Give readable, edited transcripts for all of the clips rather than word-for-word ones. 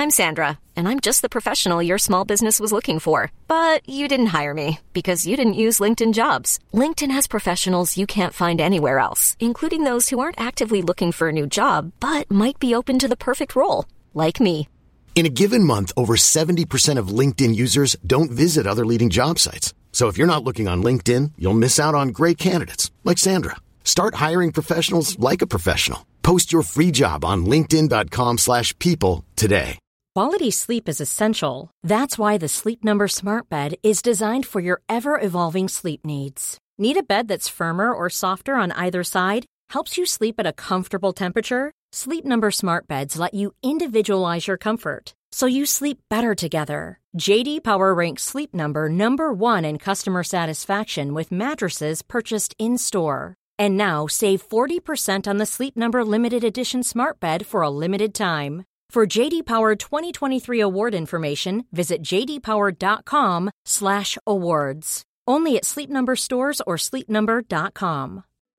I'm Sandra, and I'm just the professional your small business was looking for. But you didn't hire me because you didn't use LinkedIn Jobs. LinkedIn has professionals you can't find anywhere else, including those who aren't actively looking for a new job, but might be open to the perfect role, like me. In a given month, over 70% of LinkedIn users don't visit other leading job sites. So if you're not looking on LinkedIn, you'll miss out on great candidates like Sandra. Start hiring professionals like a professional. Post your free job on linkedin.com/people today. Quality sleep is essential. That's why the Sleep Number Smart Bed is designed for your ever-evolving sleep needs. Need a bed that's firmer or softer on either side? Helps you sleep at a comfortable temperature? Sleep Number Smart Beds let you individualize your comfort, so you sleep better together. J.D. Power ranks Sleep Number number 1 in customer satisfaction with mattresses purchased in-store. And now, save 40% on the Sleep Number Limited Edition Smart Bed for a limited time. For J.D. Power 2023 award information, visit jdpower.com/awards. Only at Sleep Number stores or sleepnumber.com.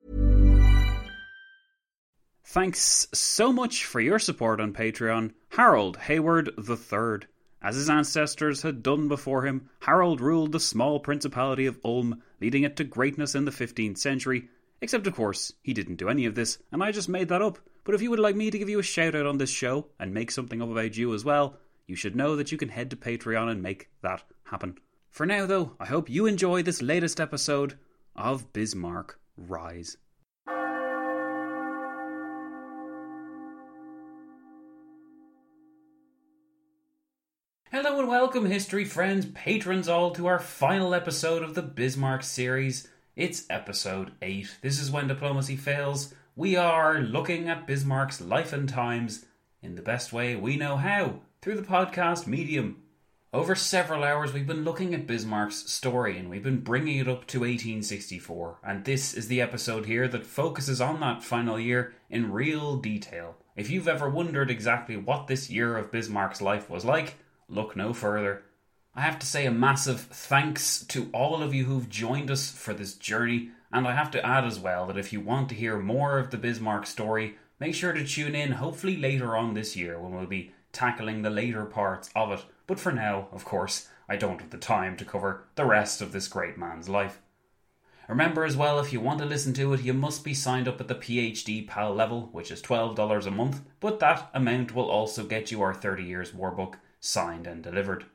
Thanks so much for your support on Patreon, Harold Hayward III. As his ancestors had done before him, Harold ruled the small principality of Ulm, leading it to greatness in the 15th century. Except, of course, he didn't do any of this, and I just made that up. But if you would like me to give you a shout out on this show, and make something up about you as well, you should know that you can head to Patreon and make that happen. For now, though, I hope you enjoy this latest episode of Bismarck Rise. Hello and welcome, history friends, patrons all, to our final episode of the Bismarck series. It's episode 8. This is When Diplomacy Fails. We are looking at Bismarck's life and times in the best way we know how, through the podcast medium. Over several hours we've been looking at Bismarck's story and we've been bringing it up to 1864. And this is the episode here that focuses on that final year in real detail. If you've ever wondered exactly what this year of Bismarck's life was like, look no further. I have to say a massive thanks to all of you who've joined us for this journey, and I have to add as well that if you want to hear more of the Bismarck story, make sure to tune in hopefully later on this year when we'll be tackling the later parts of it. But for now, of course, I don't have the time to cover the rest of this great man's life. Remember as well, if you want to listen to it, you must be signed up at the PhD PAL level, which is $12 a month, but that amount will also get you our 30 Years War Book signed and delivered.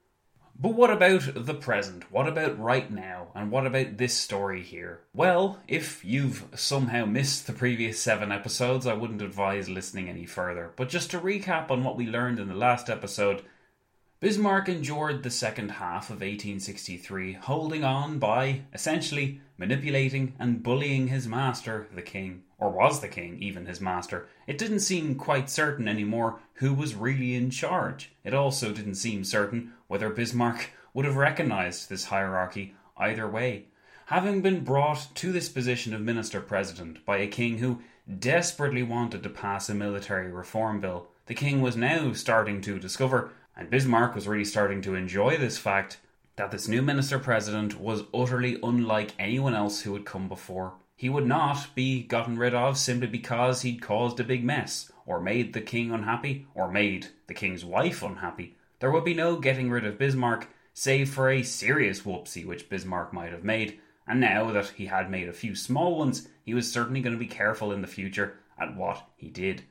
But what about the present? What about right now? And what about this story here? Well, if you've somehow missed the previous 7 episodes, I wouldn't advise listening any further. But just to recap on what we learned in the last episode, Bismarck endured the second half of 1863, holding on by, essentially, manipulating and bullying his master, the king. Or was the king even his master? It didn't seem quite certain anymore who was really in charge. It also didn't seem certain whether Bismarck would have recognised this hierarchy either way. Having been brought to this position of minister-president by a king who desperately wanted to pass a military reform bill, the king was now starting to discover, and Bismarck was really starting to enjoy this fact, that this new minister-president was utterly unlike anyone else who had come before. He would not be gotten rid of simply because he'd caused a big mess, or made the king unhappy, or made the king's wife unhappy. There would be no getting rid of Bismarck, save for a serious whoopsie which Bismarck might have made, and now that he had made a few small ones, he was certainly going to be careful in the future at what he did.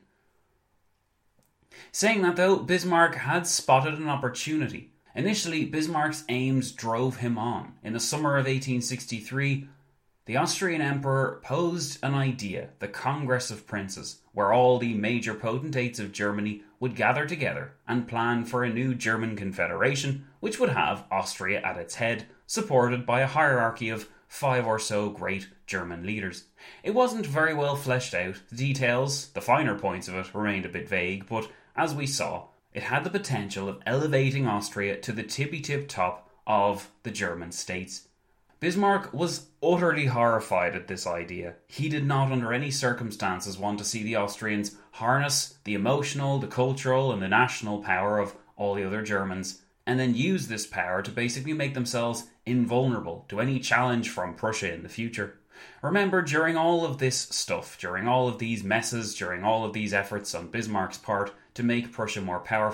Saying that though, Bismarck had spotted an opportunity. Initially, Bismarck's aims drove him on. In the summer of 1863, the Austrian Emperor posed an idea, the Congress of Princes, where all the major potentates of Germany would gather together and plan for a new German confederation, which would have Austria at its head, supported by a hierarchy of 5 or so great German leaders. It wasn't very well fleshed out. The details, the finer points of it, remained a bit vague, but as we saw, it had the potential of elevating Austria to the tippy-tip top of the German states. Bismarck was utterly horrified at this idea. He did not under any circumstances want to see the Austrians harness the emotional, the cultural and the national power of all the other Germans, and then use this power to basically make themselves invulnerable to any challenge from Prussia in the future. Remember, during all of this stuff, during all of these messes, during all of these efforts on Bismarck's part to make Prussia more powerful,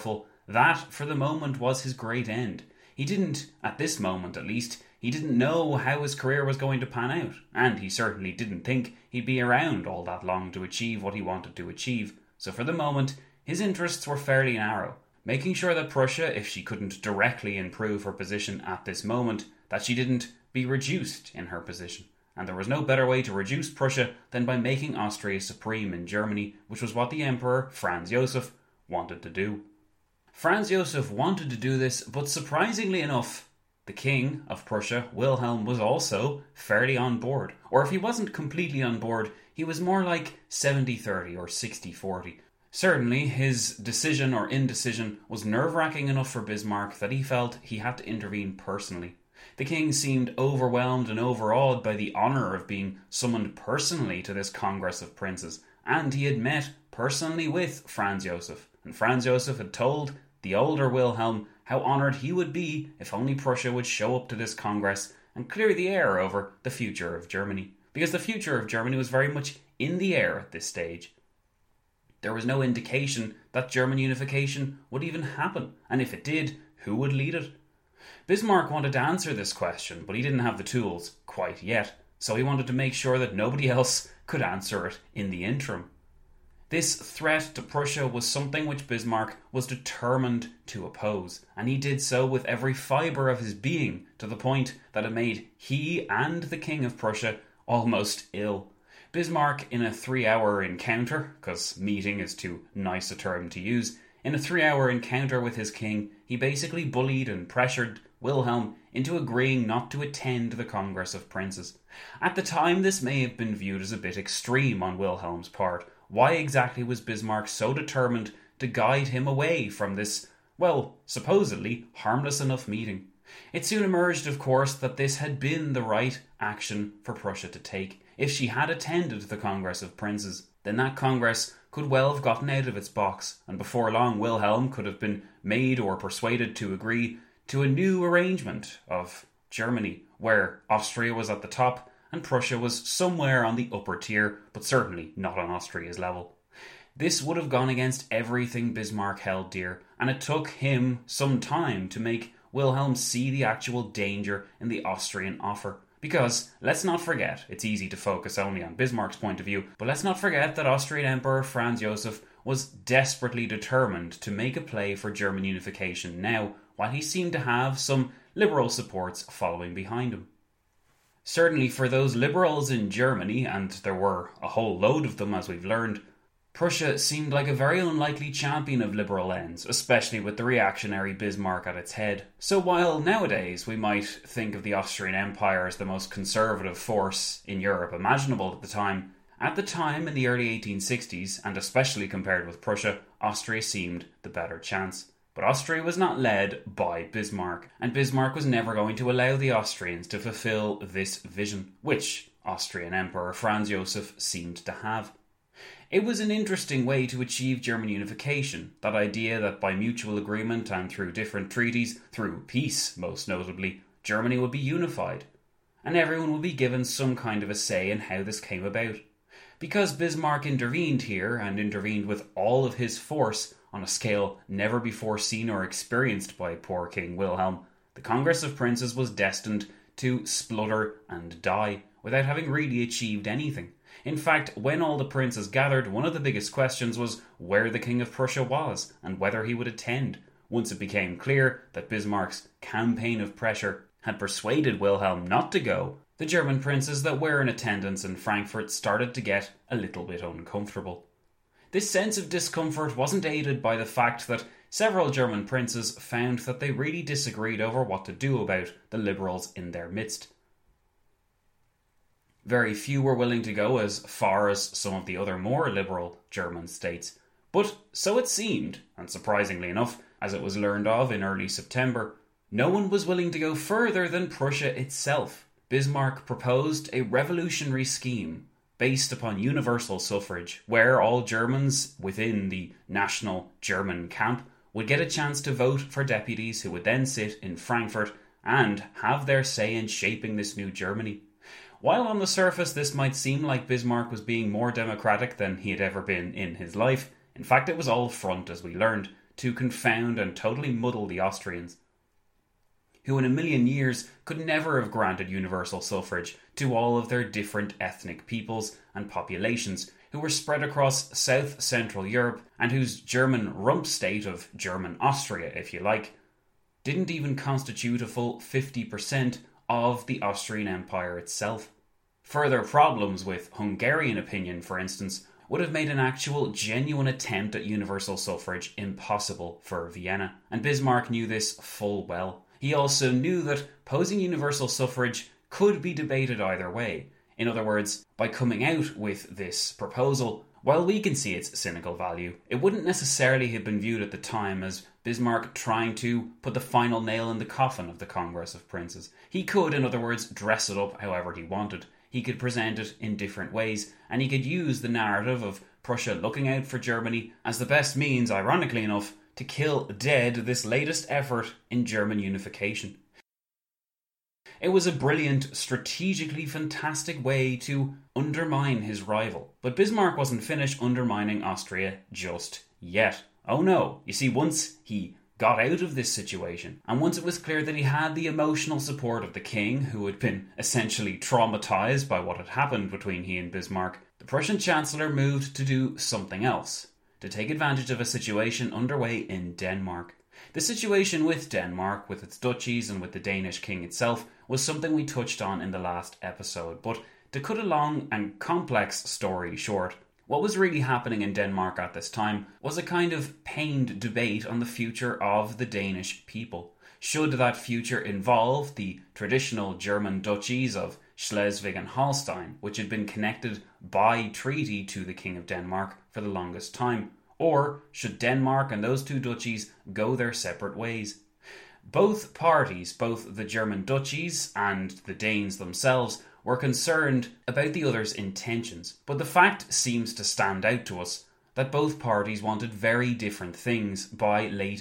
That, for the moment, was his great end. He didn't, at this moment at least, he didn't know how his career was going to pan out, and he certainly didn't think he'd be around all that long to achieve what he wanted to achieve. So for the moment, his interests were fairly narrow, making sure that Prussia, if she couldn't directly improve her position at this moment, that she didn't be reduced in her position. And there was no better way to reduce Prussia than by making Austria supreme in Germany, which was what the Emperor, Franz Josef, wanted to do. Franz Josef wanted to do this, but surprisingly enough, the King of Prussia, Wilhelm, was also fairly on board. Or if he wasn't completely on board, he was more like 70-30 or 60-40. Certainly, his decision or indecision was nerve-wracking enough for Bismarck that he felt he had to intervene personally. The king seemed overwhelmed and overawed by the honour of being summoned personally to this Congress of Princes, and he had met personally with Franz Josef, and Franz Josef had told the older Wilhelm how honoured he would be if only Prussia would show up to this Congress and clear the air over the future of Germany, because the future of Germany was very much in the air at this stage. There was no indication that German unification would even happen, and if it did, who would lead it? Bismarck wanted to answer this question, but he didn't have the tools quite yet, so he wanted to make sure that nobody else could answer it in the interim. This threat to Prussia was something which Bismarck was determined to oppose, and he did so with every fibre of his being, to the point that it made he and the King of Prussia almost ill. Bismarck, in a 3-hour encounter, because meeting is too nice a term to use, in a 3-hour encounter with his king, he basically bullied and pressured Wilhelm into agreeing not to attend the Congress of Princes. At the time, this may have been viewed as a bit extreme on Wilhelm's part. Why exactly was Bismarck so determined to guide him away from this, well, supposedly harmless enough meeting? It soon emerged, of course, that this had been the right action for Prussia to take. If she had attended the Congress of Princes, then that Congress could well have gotten out of its box, and before long Wilhelm could have been made or persuaded to agree to a new arrangement of Germany, where Austria was at the top and Prussia was somewhere on the upper tier, but certainly not on Austria's level. This would have gone against everything Bismarck held dear, and it took him some time to make Wilhelm see the actual danger in the Austrian offer. Because, let's not forget, it's easy to focus only on Bismarck's point of view, but let's not forget that Austrian Emperor Franz Josef was desperately determined to make a play for German unification now, while he seemed to have some liberal supports following behind him. Certainly for those liberals in Germany, and there were a whole load of them as we've learned, Prussia seemed like a very unlikely champion of liberal ends, especially with the reactionary Bismarck at its head. So while nowadays we might think of the Austrian Empire as the most conservative force in Europe imaginable at the time in the early 1860s, and especially compared with Prussia, Austria seemed the better chance. But Austria was not led by Bismarck, and Bismarck was never going to allow the Austrians to fulfill this vision, which Austrian Emperor Franz Josef seemed to have. It was an interesting way to achieve German unification, that idea that by mutual agreement and through different treaties, through peace most notably, Germany would be unified, and everyone would be given some kind of a say in how this came about. Because Bismarck intervened here, and intervened with all of his force on a scale never before seen or experienced by poor King Wilhelm, the Congress of Princes was destined to splutter and die without having really achieved anything. In fact, when all the princes gathered, one of the biggest questions was where the King of Prussia was and whether he would attend. Once it became clear that Bismarck's campaign of pressure had persuaded Wilhelm not to go, the German princes that were in attendance in Frankfurt started to get a little bit uncomfortable. This sense of discomfort wasn't aided by the fact that several German princes found that they really disagreed over what to do about the liberals in their midst. Very few were willing to go as far as some of the other more liberal German states. But so it seemed, and surprisingly enough, as it was learned of in early September, no one was willing to go further than Prussia itself. Bismarck proposed a revolutionary scheme based upon universal suffrage, where all Germans within the national German camp would get a chance to vote for deputies who would then sit in Frankfurt and have their say in shaping this new Germany. While on the surface this might seem like Bismarck was being more democratic than he had ever been in his life, in fact it was all front, as we learned, to confound and totally muddle the Austrians, who in a million years could never have granted universal suffrage to all of their different ethnic peoples and populations who were spread across South-Central Europe and whose German rump state of German Austria, if you like, didn't even constitute a full 50% of the Austrian Empire itself. Further problems with Hungarian opinion, for instance, would have made an actual genuine attempt at universal suffrage impossible for Vienna, and Bismarck knew this full well. He also knew that posing universal suffrage could be debated either way. In other words, by coming out with this proposal, while we can see its cynical value, it wouldn't necessarily have been viewed at the time as Bismarck trying to put the final nail in the coffin of the Congress of Princes. He could, in other words, dress it up however he wanted. He could present it in different ways, and he could use the narrative of Prussia looking out for Germany as the best means, ironically enough, to kill dead this latest effort in German unification. It was a brilliant, strategically fantastic way to undermine his rival. But Bismarck wasn't finished undermining Austria just yet. Oh no, you see, once he got out of this situation, and once it was clear that he had the emotional support of the king, who had been essentially traumatized by what had happened between he and Bismarck, the Prussian Chancellor moved to do something else, to take advantage of a situation underway in Denmark. The situation with Denmark, with its duchies and with the Danish king itself, was something we touched on in the last episode, but to cut a long and complex story short, what was really happening in Denmark at this time was a kind of pained debate on the future of the Danish people. Should that future involve the traditional German duchies of Schleswig and Holstein, which had been connected by treaty to the King of Denmark for the longest time? Or should Denmark and those two duchies go their separate ways? Both parties, both the German duchies and the Danes themselves, were concerned about the other's intentions, but the fact seems to stand out to us that both parties wanted very different things by late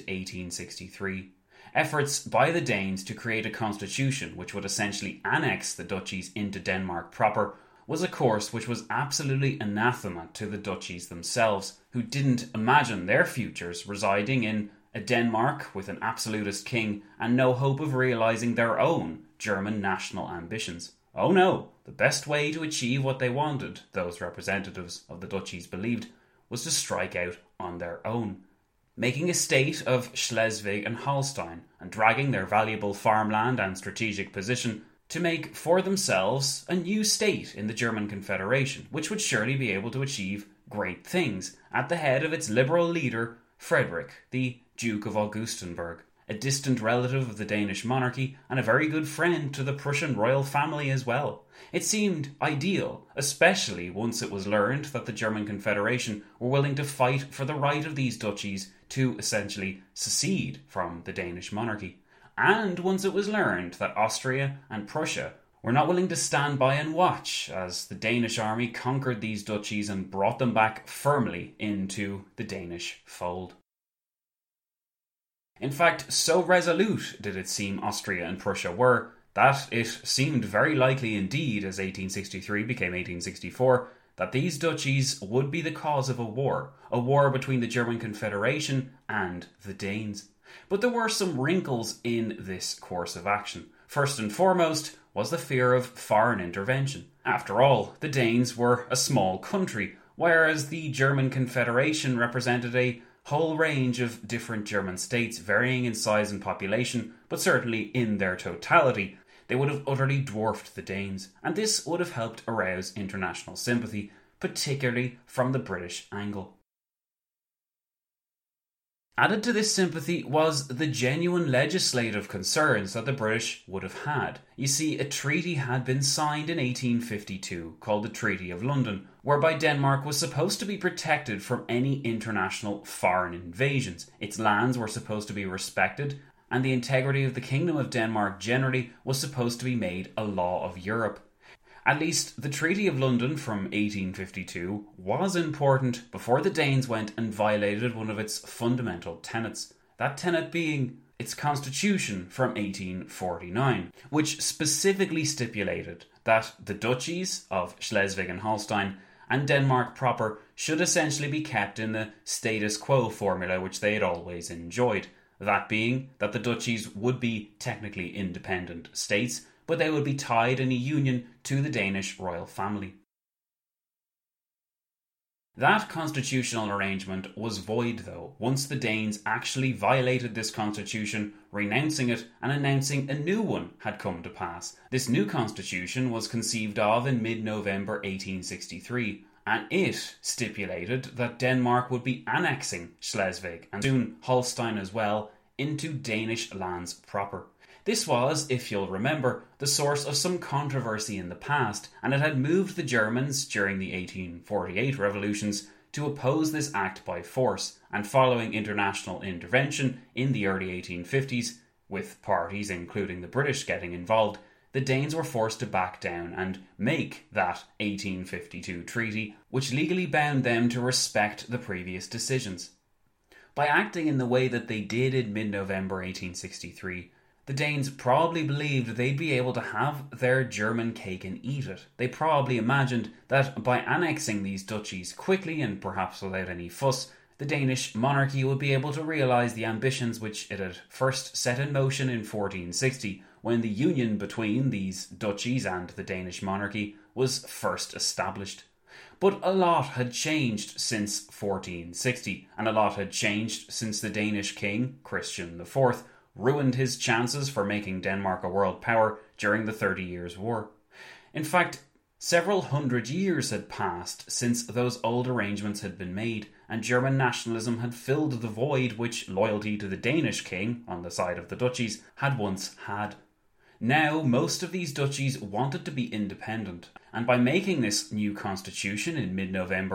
1863. Efforts by the Danes to create a constitution which would essentially annex the duchies into Denmark proper was a course which was absolutely anathema to the duchies themselves, who didn't imagine their futures residing in a Denmark with an absolutist king and no hope of realising their own German national ambitions. Oh no, the best way to achieve what they wanted, those representatives of the duchies believed, was to strike out on their own, making a state of Schleswig and Holstein and dragging their valuable farmland and strategic position to make for themselves a new state in the German Confederation, which would surely be able to achieve great things at the head of its liberal leader, Frederick, the Duke of Augustenburg, a distant relative of the Danish monarchy and a very good friend to the Prussian royal family as well. It seemed ideal, especially once it was learned that the German Confederation were willing to fight for the right of these duchies to essentially secede from the Danish monarchy. And once it was learned that Austria and Prussia were not willing to stand by and watch as the Danish army conquered these duchies and brought them back firmly into the Danish fold. In fact, so resolute did it seem Austria and Prussia were, that it seemed very likely indeed, as 1863 became 1864, that these duchies would be the cause of a war between the German Confederation and the Danes. But there were some wrinkles in this course of action. First and foremost was the fear of foreign intervention. After all, the Danes were a small country, whereas the German Confederation represented a whole range of different German states, varying in size and population, but certainly in their totality. They would have utterly dwarfed the Danes, and this would have helped arouse international sympathy, particularly from the British angle. Added to this sympathy was the genuine legislative concerns that the British would have had. You see, a treaty had been signed in 1852 called the Treaty of London, whereby Denmark was supposed to be protected from any international foreign invasions. Its lands were supposed to be respected, and the integrity of the Kingdom of Denmark generally was supposed to be made a law of Europe. At least the Treaty of London from 1852 was important before the Danes went and violated one of its fundamental tenets. That tenet being its constitution from 1849, which specifically stipulated that the duchies of Schleswig and Holstein and Denmark proper should essentially be kept in the status quo formula which they had always enjoyed. That being that the duchies would be technically independent states, but they would be tied in a union to the Danish royal family. That constitutional arrangement was void, though, once the Danes actually violated this constitution, renouncing it and announcing a new one had come to pass. This new constitution was conceived of in mid-November 1863, and it stipulated that Denmark would be annexing Schleswig, and soon Holstein as well, into Danish lands proper. This was, if you'll remember, the source of some controversy in the past, and it had moved the Germans during the 1848 revolutions to oppose this act by force, and following international intervention in the early 1850s, with parties including the British getting involved, the Danes were forced to back down and make that 1852 treaty, which legally bound them to respect the previous decisions. By acting in the way that they did in mid-November 1863, the Danes probably believed they'd be able to have their German cake and eat it. They probably imagined that by annexing these duchies quickly and perhaps without any fuss, the Danish monarchy would be able to realise the ambitions which it had first set in motion in 1460, when the union between these duchies and the Danish monarchy was first established. But a lot had changed since 1460, and a lot had changed since the Danish king, Christian IV, ruined his chances for making Denmark a world power during the 30 Years' War. In fact, several hundred years had passed since those old arrangements had been made, and German nationalism had filled the void which loyalty to the Danish king, on the side of the duchies, had once had. Now, most of these duchies wanted to be independent, and by making this new constitution in mid-November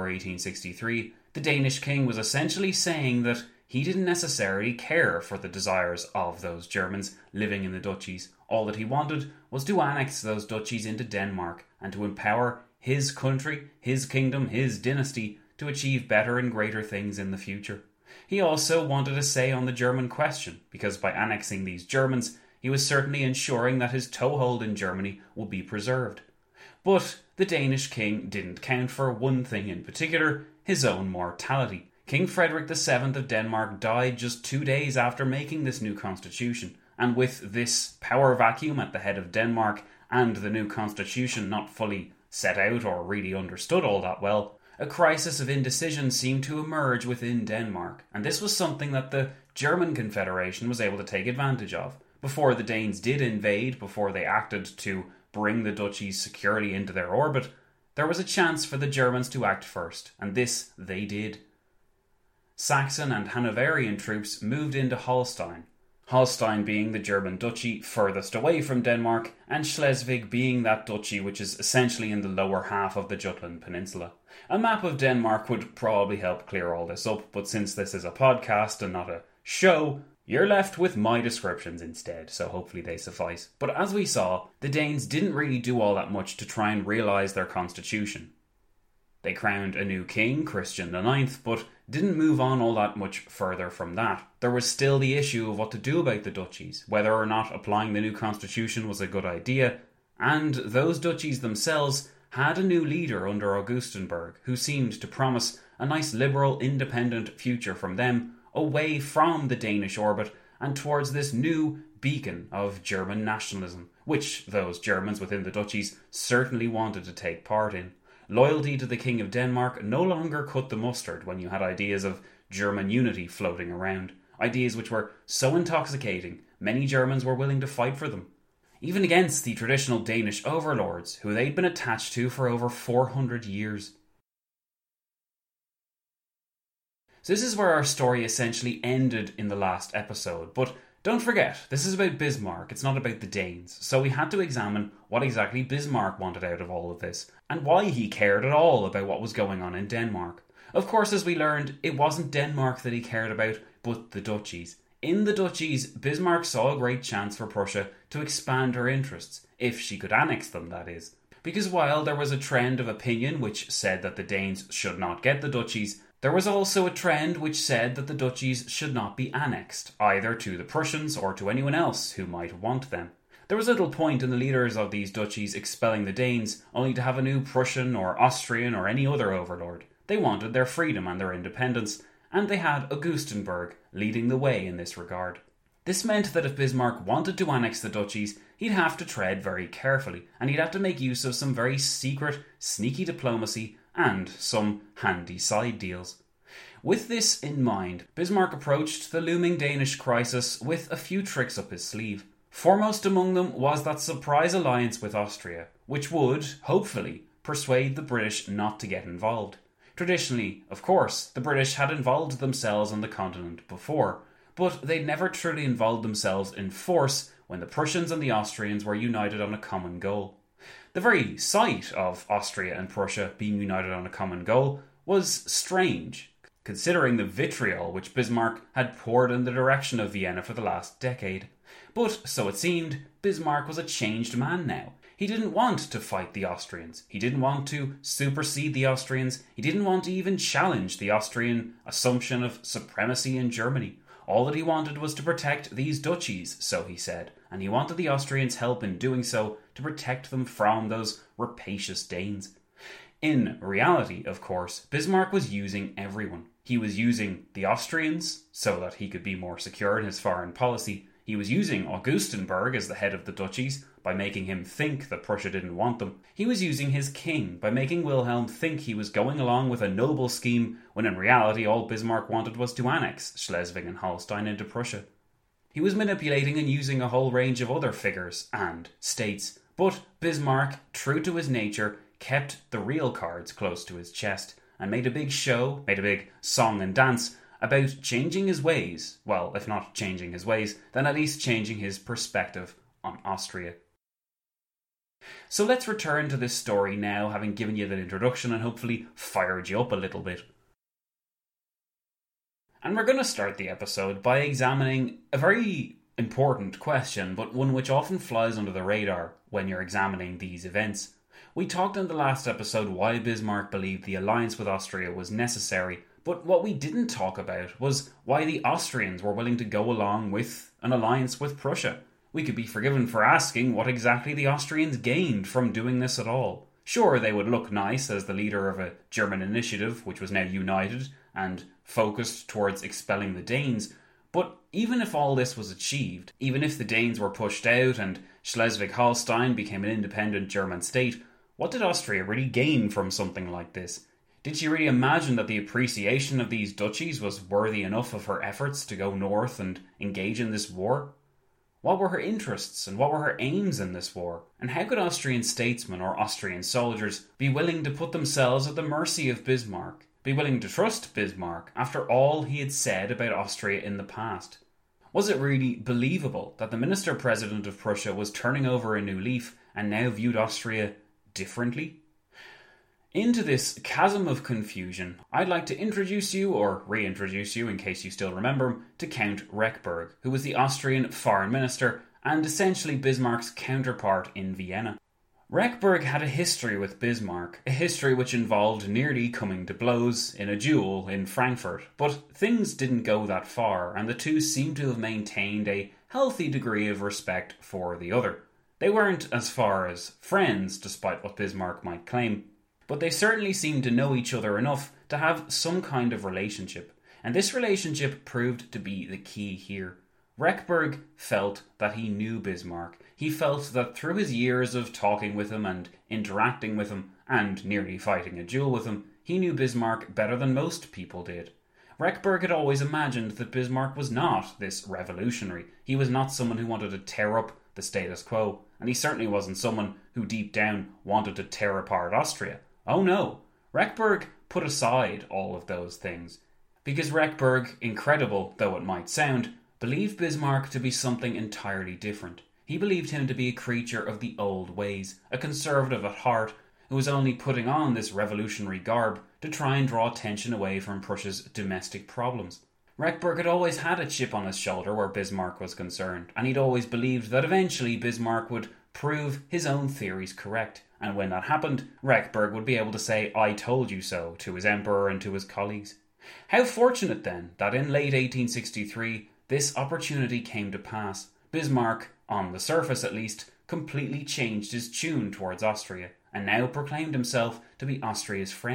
1863, the Danish king was essentially saying that he didn't necessarily care for the desires of those Germans living in the duchies. All that he wanted was to annex those duchies into Denmark and to empower his country, his kingdom, his dynasty to achieve better and greater things in the future. He also wanted a say on the German question, because by annexing these Germans, he was certainly ensuring that his toehold in Germany would be preserved. But the Danish king didn't count for one thing in particular, his own mortality. King Frederick VII of Denmark died just 2 days after making this new constitution, and with this power vacuum at the head of Denmark and the new constitution not fully set out or really understood all that well, a crisis of indecision seemed to emerge within Denmark, and this was something that the German Confederation was able to take advantage of. Before the Danes did invade, before they acted to bring the duchies securely into their orbit, there was a chance for the Germans to act first, and this they did. Saxon and Hanoverian troops moved into Holstein, Holstein being the German duchy furthest away from Denmark, and Schleswig being that duchy which is essentially in the lower half of the Jutland Peninsula. A map of Denmark would probably help clear all this up, but since this is a podcast and not a show, you're left with my descriptions instead, so hopefully they suffice. But as we saw, the Danes didn't really do all that much to try and realise their constitution. They crowned a new king, Christian IX, but didn't move on all that much further from that. There was still the issue of what to do about the duchies, whether or not applying the new constitution was a good idea, and those duchies themselves had a new leader under Augustenberg, who seemed to promise a nice liberal, independent future from them, away from the Danish orbit and towards this new beacon of German nationalism, which those Germans within the duchies certainly wanted to take part in. Loyalty to the King of Denmark no longer cut the mustard when you had ideas of German unity floating around, ideas which were so intoxicating many Germans were willing to fight for them, even against the traditional Danish overlords who they'd been attached to for over 400 years. So this is where our story essentially ended in the last episode, but don't forget, this is about Bismarck, it's not about the Danes, so we had to examine what exactly Bismarck wanted out of all of this, and why he cared at all about what was going on in Denmark. Of course, as we learned, it wasn't Denmark that he cared about, but the duchies. In the duchies, Bismarck saw a great chance for Prussia to expand her interests, if she could annex them, that is. Because while there was a trend of opinion which said that the Danes should not get the duchies, there was also a trend which said that the duchies should not be annexed, either to the Prussians or to anyone else who might want them. There was little point in the leaders of these duchies expelling the Danes, only to have a new Prussian or Austrian or any other overlord. They wanted their freedom and their independence, and they had Augustenberg leading the way in this regard. This meant that if Bismarck wanted to annex the duchies, he'd have to tread very carefully, and he'd have to make use of some very secret, sneaky diplomacy and some handy side deals. With this in mind, Bismarck approached the looming Danish crisis with a few tricks up his sleeve. Foremost among them was that surprise alliance with Austria, which would, hopefully, persuade the British not to get involved. Traditionally, of course, the British had involved themselves on the continent before, but they'd never truly involved themselves in force when the Prussians and the Austrians were united on a common goal. The very sight of Austria and Prussia being united on a common goal was strange, considering the vitriol which Bismarck had poured in the direction of Vienna for the last decade. But, so it seemed, Bismarck was a changed man now. He didn't want to fight the Austrians. He didn't want to supersede the Austrians. He didn't want to even challenge the Austrian assumption of supremacy in Germany. All that he wanted was to protect these duchies, so he said, and he wanted the Austrians' help in doing so to protect them from those rapacious Danes. In reality, of course, Bismarck was using everyone. He was using the Austrians so that he could be more secure in his foreign policy. He was using Augustenberg as the head of the duchies by making him think that Prussia didn't want them. He was using his king by making Wilhelm think he was going along with a noble scheme when in reality all Bismarck wanted was to annex Schleswig and Holstein into Prussia. He was manipulating and using a whole range of other figures and states, but Bismarck, true to his nature, kept the real cards close to his chest and made a big show, made a big song and dance about changing his ways. Well, if not changing his ways, then at least changing his perspective on Austria. So let's return to this story now, having given you that introduction and hopefully fired you up a little bit. And we're going to start the episode by examining a very important question, but one which often flies under the radar when you're examining these events. We talked in the last episode why Bismarck believed the alliance with Austria was necessary, but what we didn't talk about was why the Austrians were willing to go along with an alliance with Prussia. We could be forgiven for asking what exactly the Austrians gained from doing this at all. Sure, they would look nice as the leader of a German initiative which was now united and focused towards expelling the Danes, but even if all this was achieved, even if the Danes were pushed out and Schleswig-Holstein became an independent German state, what did Austria really gain from something like this? Did she really imagine that the appreciation of these duchies was worthy enough of her efforts to go north and engage in this war? What were her interests and what were her aims in this war? And how could Austrian statesmen or Austrian soldiers be willing to put themselves at the mercy of Bismarck, be willing to trust Bismarck after all he had said about Austria in the past? Was it really believable that the Minister-President of Prussia was turning over a new leaf and now viewed Austria differently? Into this chasm of confusion, I'd like to introduce you, or reintroduce you in case you still remember him, to Count Rechberg, who was the Austrian foreign minister and essentially Bismarck's counterpart in Vienna. Rechberg had a history with Bismarck, a history which involved nearly coming to blows in a duel in Frankfurt, but things didn't go that far, and the two seemed to have maintained a healthy degree of respect for the other. They weren't as far as friends, despite what Bismarck might claim, but they certainly seemed to know each other enough to have some kind of relationship, and this relationship proved to be the key here. Rechberg felt that he knew Bismarck. He felt that through his years of talking with him and interacting with him, and nearly fighting a duel with him, he knew Bismarck better than most people did. Rechberg had always imagined that Bismarck was not this revolutionary. He was not someone who wanted to tear up the status quo, and he certainly wasn't someone who deep down wanted to tear apart Austria. Oh no, Rechberg put aside all of those things, because Rechberg, incredible though it might sound, believed Bismarck to be something entirely different. He believed him to be a creature of the old ways, a conservative at heart who was only putting on this revolutionary garb to try and draw attention away from Prussia's domestic problems. Rechberg had always had a chip on his shoulder where Bismarck was concerned, and he'd always believed that eventually Bismarck would prove his own theories correct, and when that happened, Rechberg would be able to say, "I told you so," to his emperor and to his colleagues. How fortunate then that in late 1863 this opportunity came to pass. Bismarck, on the surface at least, completely changed his tune towards Austria, and now proclaimed himself to be Austria's friend.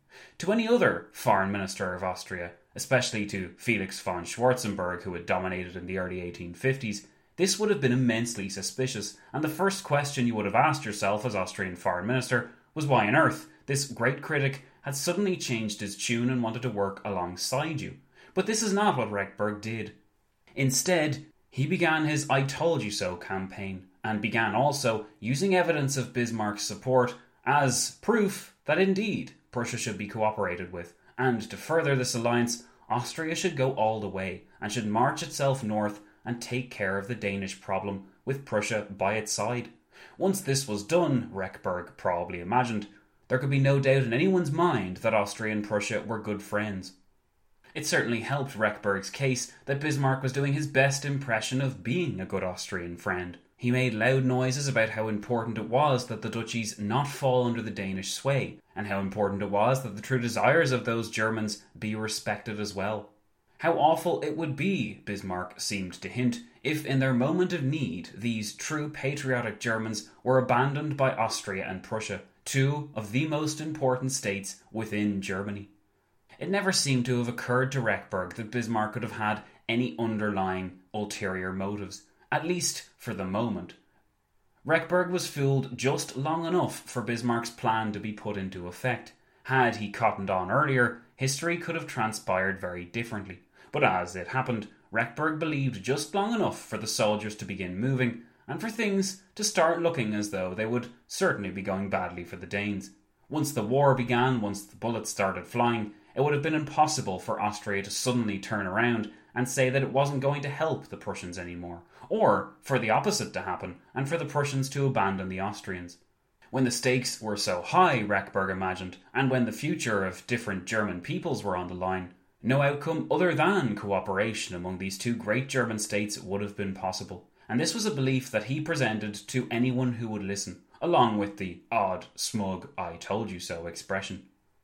To any other foreign minister of Austria, especially to Felix von Schwarzenberg, who had dominated in the early 1850s, this would have been immensely suspicious, and the first question you would have asked yourself as Austrian foreign minister was why on earth this great critic had suddenly changed his tune and wanted to work alongside you. But this is not what Rechberg did. Instead, he began his I told you so campaign, and began also using evidence of Bismarck's support as proof that indeed Prussia should be cooperated with, and to further this alliance, Austria should go all the way, and should march itself north and take care of the Danish problem, with Prussia by its side. Once this was done, Rechberg probably imagined, there could be no doubt in anyone's mind that Austria and Prussia were good friends. It certainly helped Rechberg's case that Bismarck was doing his best impression of being a good Austrian friend. He made loud noises about how important it was that the duchies not fall under the Danish sway, and how important it was that the true desires of those Germans be respected as well. How awful it would be, Bismarck seemed to hint, if in their moment of need these true patriotic Germans were abandoned by Austria and Prussia, two of the most important states within Germany. It never seemed to have occurred to Rechberg that Bismarck could have had any underlying ulterior motives, at least for the moment. Rechberg was fooled just long enough for Bismarck's plan to be put into effect. Had he cottoned on earlier, history could have transpired very differently. But as it happened, Rechberg believed just long enough for the soldiers to begin moving, and for things to start looking as though they would certainly be going badly for the Danes. Once the war began, once the bullets started flying, it would have been impossible for Austria to suddenly turn around and say that it wasn't going to help the Prussians anymore, or for the opposite to happen, and for the Prussians to abandon the Austrians. When the stakes were so high, Rechberg imagined, and when the future of different German peoples were on the line, no outcome other than cooperation among these two great German states would have been possible. And this was a belief that he presented to anyone who would listen, along with the odd, smug, I told you so expression.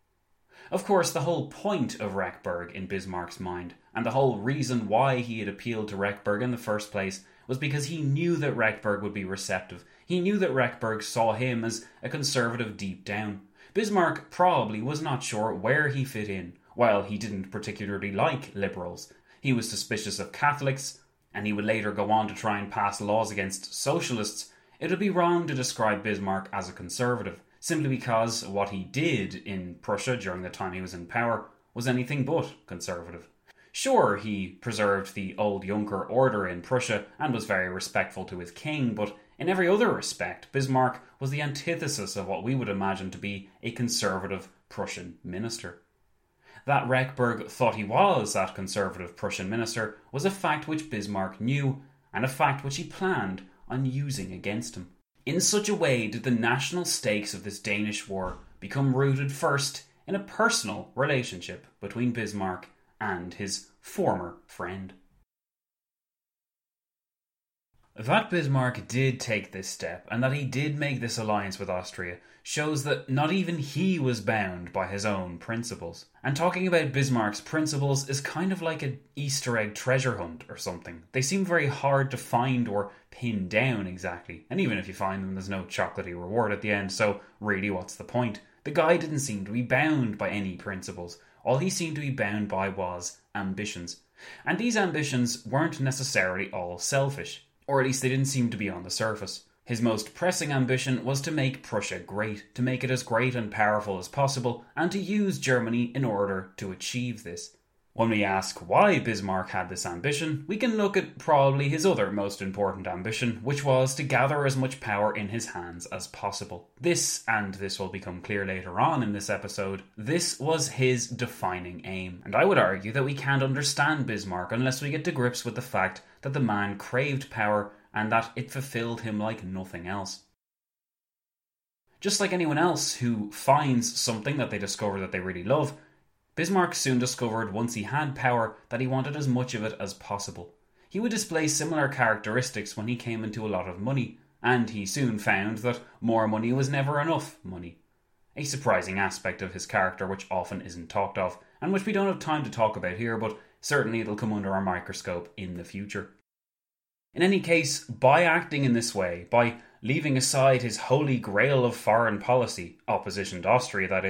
Of course, the whole point of Rechberg in Bismarck's mind, and the whole reason why he had appealed to Rechberg in the first place, was because he knew that Rechberg would be receptive. He knew that Rechberg saw him as a conservative deep down. Bismarck probably was not sure where he fit in. While he didn't particularly like liberals, he was suspicious of Catholics, and he would later go on to try and pass laws against socialists. It would be wrong to describe Bismarck as a conservative, simply because what he did in Prussia during the time he was in power was anything but conservative. Sure, he preserved the old Junker order in Prussia and was very respectful to his king, but in every other respect, Bismarck was the antithesis of what we would imagine to be a conservative Prussian minister. That Rechberg thought he was that conservative Prussian minister was a fact which Bismarck knew, and a fact which he planned on using against him. In such a way did the national stakes of this Danish war become rooted first in a personal relationship between Bismarck and his former friend. That Bismarck did take this step, and that he did make this alliance with Austria, shows that not even he was bound by his own principles. And talking about Bismarck's principles is kind of like an Easter egg treasure hunt or something. They seem very hard to find or pin down exactly, and even if you find them, there's no chocolatey reward at the end, so really what's the point? The guy didn't seem to be bound by any principles. All he seemed to be bound by was ambitions. And these ambitions weren't necessarily all selfish. Or at least they didn't seem to be on the surface. His most pressing ambition was to make Prussia great, to make it as great and powerful as possible, and to use Germany in order to achieve this. When we ask why Bismarck had this ambition, we can look at probably his other most important ambition, which was to gather as much power in his hands as possible. This, and this will become clear later on in this episode, this was his defining aim. And I would argue that we can't understand Bismarck unless we get to grips with the fact that the man craved power and that it fulfilled him like nothing else. Just like anyone else who finds something that they discover that they really love, Bismarck soon discovered once he had power that he wanted as much of it as possible. He would display similar characteristics when he came into a lot of money, and he soon found that more money was never enough money. A surprising aspect of his character which often isn't talked of, and which we don't have time to talk about here, but certainly it'll come under our microscope in the future. In any case, by acting in this way, by leaving aside his holy grail of foreign policy, opposition to Austria that is,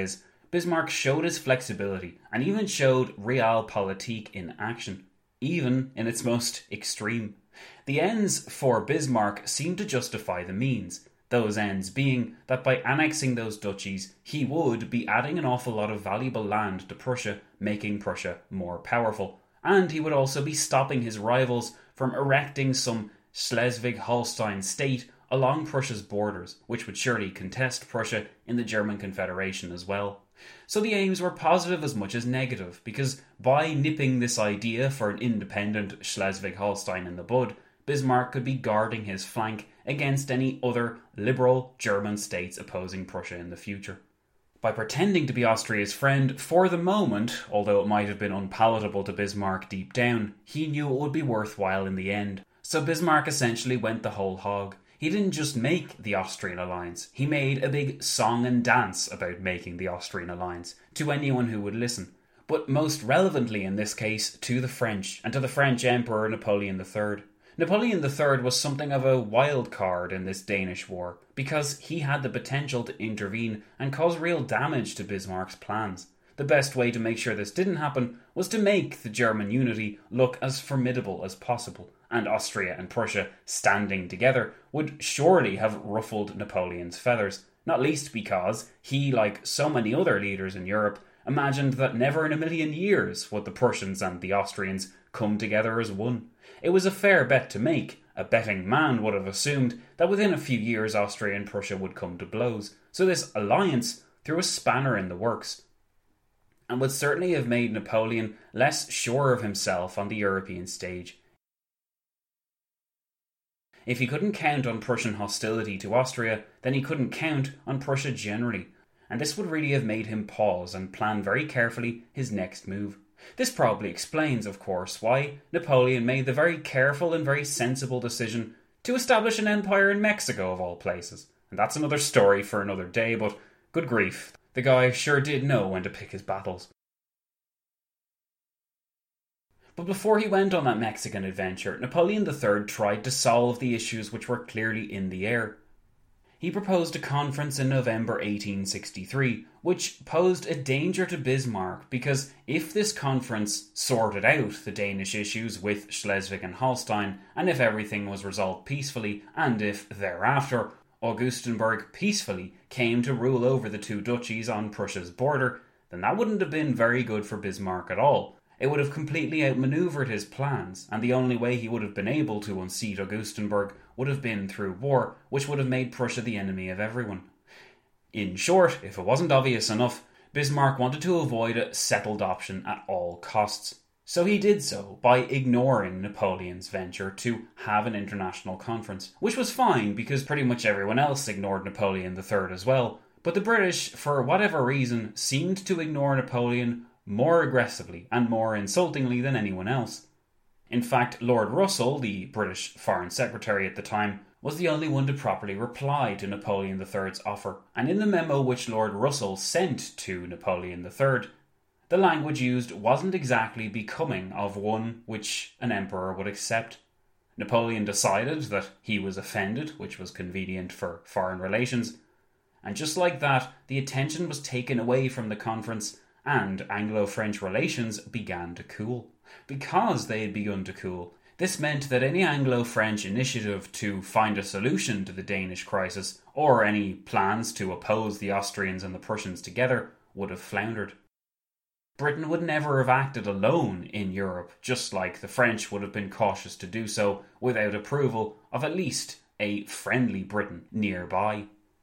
Bismarck showed his flexibility and even showed realpolitik in action, even in its most extreme. The ends for Bismarck seemed to justify the means, those ends being that by annexing those duchies, he would be adding an awful lot of valuable land to Prussia, making Prussia more powerful. And he would also be stopping his rivals from erecting some Schleswig-Holstein state along Prussia's borders, which would surely contest Prussia in the German Confederation as well. So the aims were positive as much as negative, because by nipping this idea for an independent Schleswig-Holstein in the bud, Bismarck could be guarding his flank against any other liberal German states opposing Prussia in the future. By pretending to be Austria's friend for the moment, although it might have been unpalatable to Bismarck deep down, he knew it would be worthwhile in the end. So Bismarck essentially went the whole hog. He didn't just make the Austrian alliance, he made a big song and dance about making the Austrian alliance, to anyone who would listen. But most relevantly in this case, to the French, and to the French Emperor Napoleon III. Napoleon III was something of a wild card in this Danish war, because he had the potential to intervene and cause real damage to Bismarck's plans. The best way to make sure this didn't happen was to make the German unity look as formidable as possible, and Austria and Prussia standing together would surely have ruffled Napoleon's feathers, not least because he, like so many other leaders in Europe, imagined that never in a million years would the Prussians and the Austrians come together as one. It was a fair bet to make. A betting man would have assumed that within a few years Austria and Prussia would come to blows, so this alliance threw a spanner in the works, and would certainly have made Napoleon less sure of himself on the European stage. If he couldn't count on Prussian hostility to Austria, then he couldn't count on Prussia generally, and this would really have made him pause and plan very carefully his next move. This probably explains, of course, why Napoleon made the very careful and very sensible decision to establish an empire in Mexico of all places. And that's another story for another day, but good grief, the guy sure did know when to pick his battles. But before he went on that Mexican adventure, Napoleon III tried to solve the issues which were clearly in the air. He proposed a conference in November 1863, which posed a danger to Bismarck because if this conference sorted out the Danish issues with Schleswig and Holstein, and if everything was resolved peacefully, and if thereafter Augustenburg peacefully came to rule over the two duchies on Prussia's border, then that wouldn't have been very good for Bismarck at all. It would have completely outmaneuvered his plans, and the only way he would have been able to unseat Augustenburg would have been through war, which would have made Prussia the enemy of everyone. In short, if it wasn't obvious enough, Bismarck wanted to avoid a settled option at all costs. So he did so by ignoring Napoleon's venture to have an international conference, which was fine because pretty much everyone else ignored Napoleon III as well. But the British, for whatever reason, seemed to ignore Napoleon more aggressively and more insultingly than anyone else. In fact, Lord Russell, the British Foreign Secretary at the time, was the only one to properly reply to Napoleon III's offer, and in the memo which Lord Russell sent to Napoleon III, the language used wasn't exactly becoming of one which an emperor would accept. Napoleon decided that he was offended, which was convenient for foreign relations, and just like that, the attention was taken away from the conference and Anglo-French relations began to cool. Because they had begun to cool, this meant that any Anglo-French initiative to find a solution to the Danish crisis, or any plans to oppose the Austrians and the Prussians together, would have floundered. Britain would never have acted alone in Europe, just like the French would have been cautious to do so without approval of at least a friendly Britain nearby.